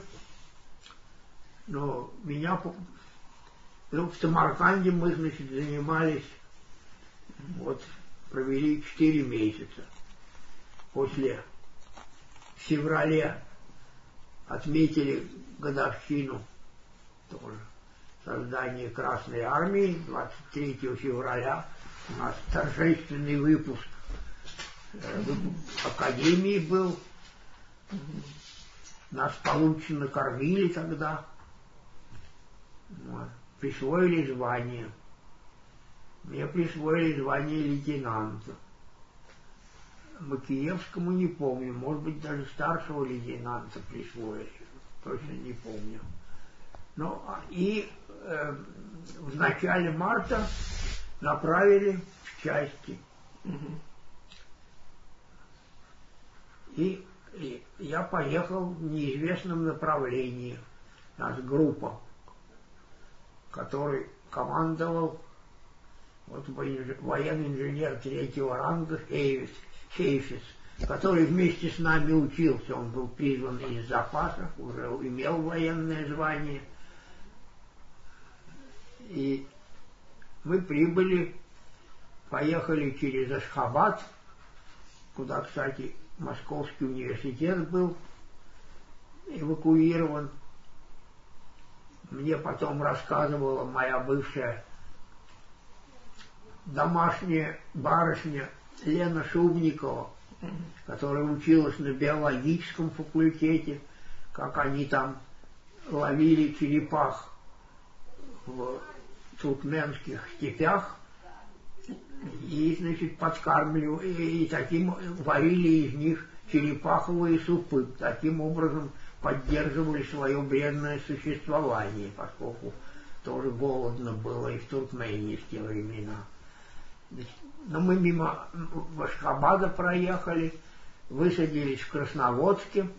но меня... в Самарканде мы, значит, занимались, вот, провели 4 месяца. В феврале отметили годовщину тоже создания Красной Армии. 23 февраля у нас торжественный выпуск Академии был. Нас получше накормили тогда. Вот. Присвоили звание. Мне присвоили звание лейтенанта. Макиевскому не помню. Может быть, даже старшего лейтенанта присвоили. Точно не помню. Ну, и в начале марта направили в части. И я поехал в неизвестном направлении. У нас группа, который командовал вот военный инженер третьего ранга Хейфиц, который вместе с нами учился. Он был призван из запасов, уже имел военное звание. И мы прибыли, поехали через Ашхабад, куда, кстати, Московский университет был эвакуирован. Мне потом рассказывала моя бывшая домашняя барышня Лена Шубникова, которая училась на биологическом факультете, как они там ловили черепах в туркменских степях и, значит, подкармливали, и таким варили из них черепаховые супы. Таким образом поддерживали свое бренное существование, поскольку тоже голодно было и в Туркмении в те времена. Но мы мимо Ашхабада проехали, высадились в Красноводске.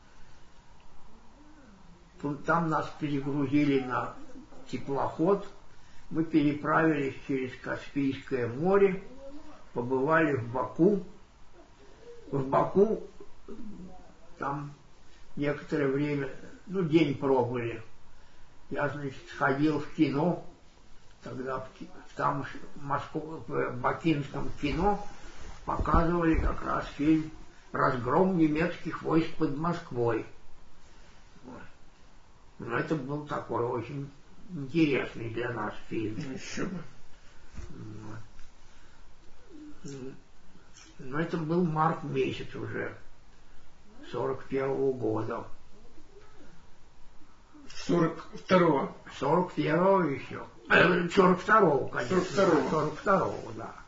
Там нас перегрузили на теплоход. Мы переправились через Каспийское море, побывали в Баку. В Баку там некоторое время, день пробыли. Я, значит, сходил в кино, тогда там в бакинском кино показывали как раз фильм «Разгром немецких войск под Москвой». Вот. Но это был такой очень интересный для нас фильм. Еще бы. Но это был март месяц уже 41-го года. 42-го. 41-го еще. 42-го, конечно. 42-го. 42-го, да.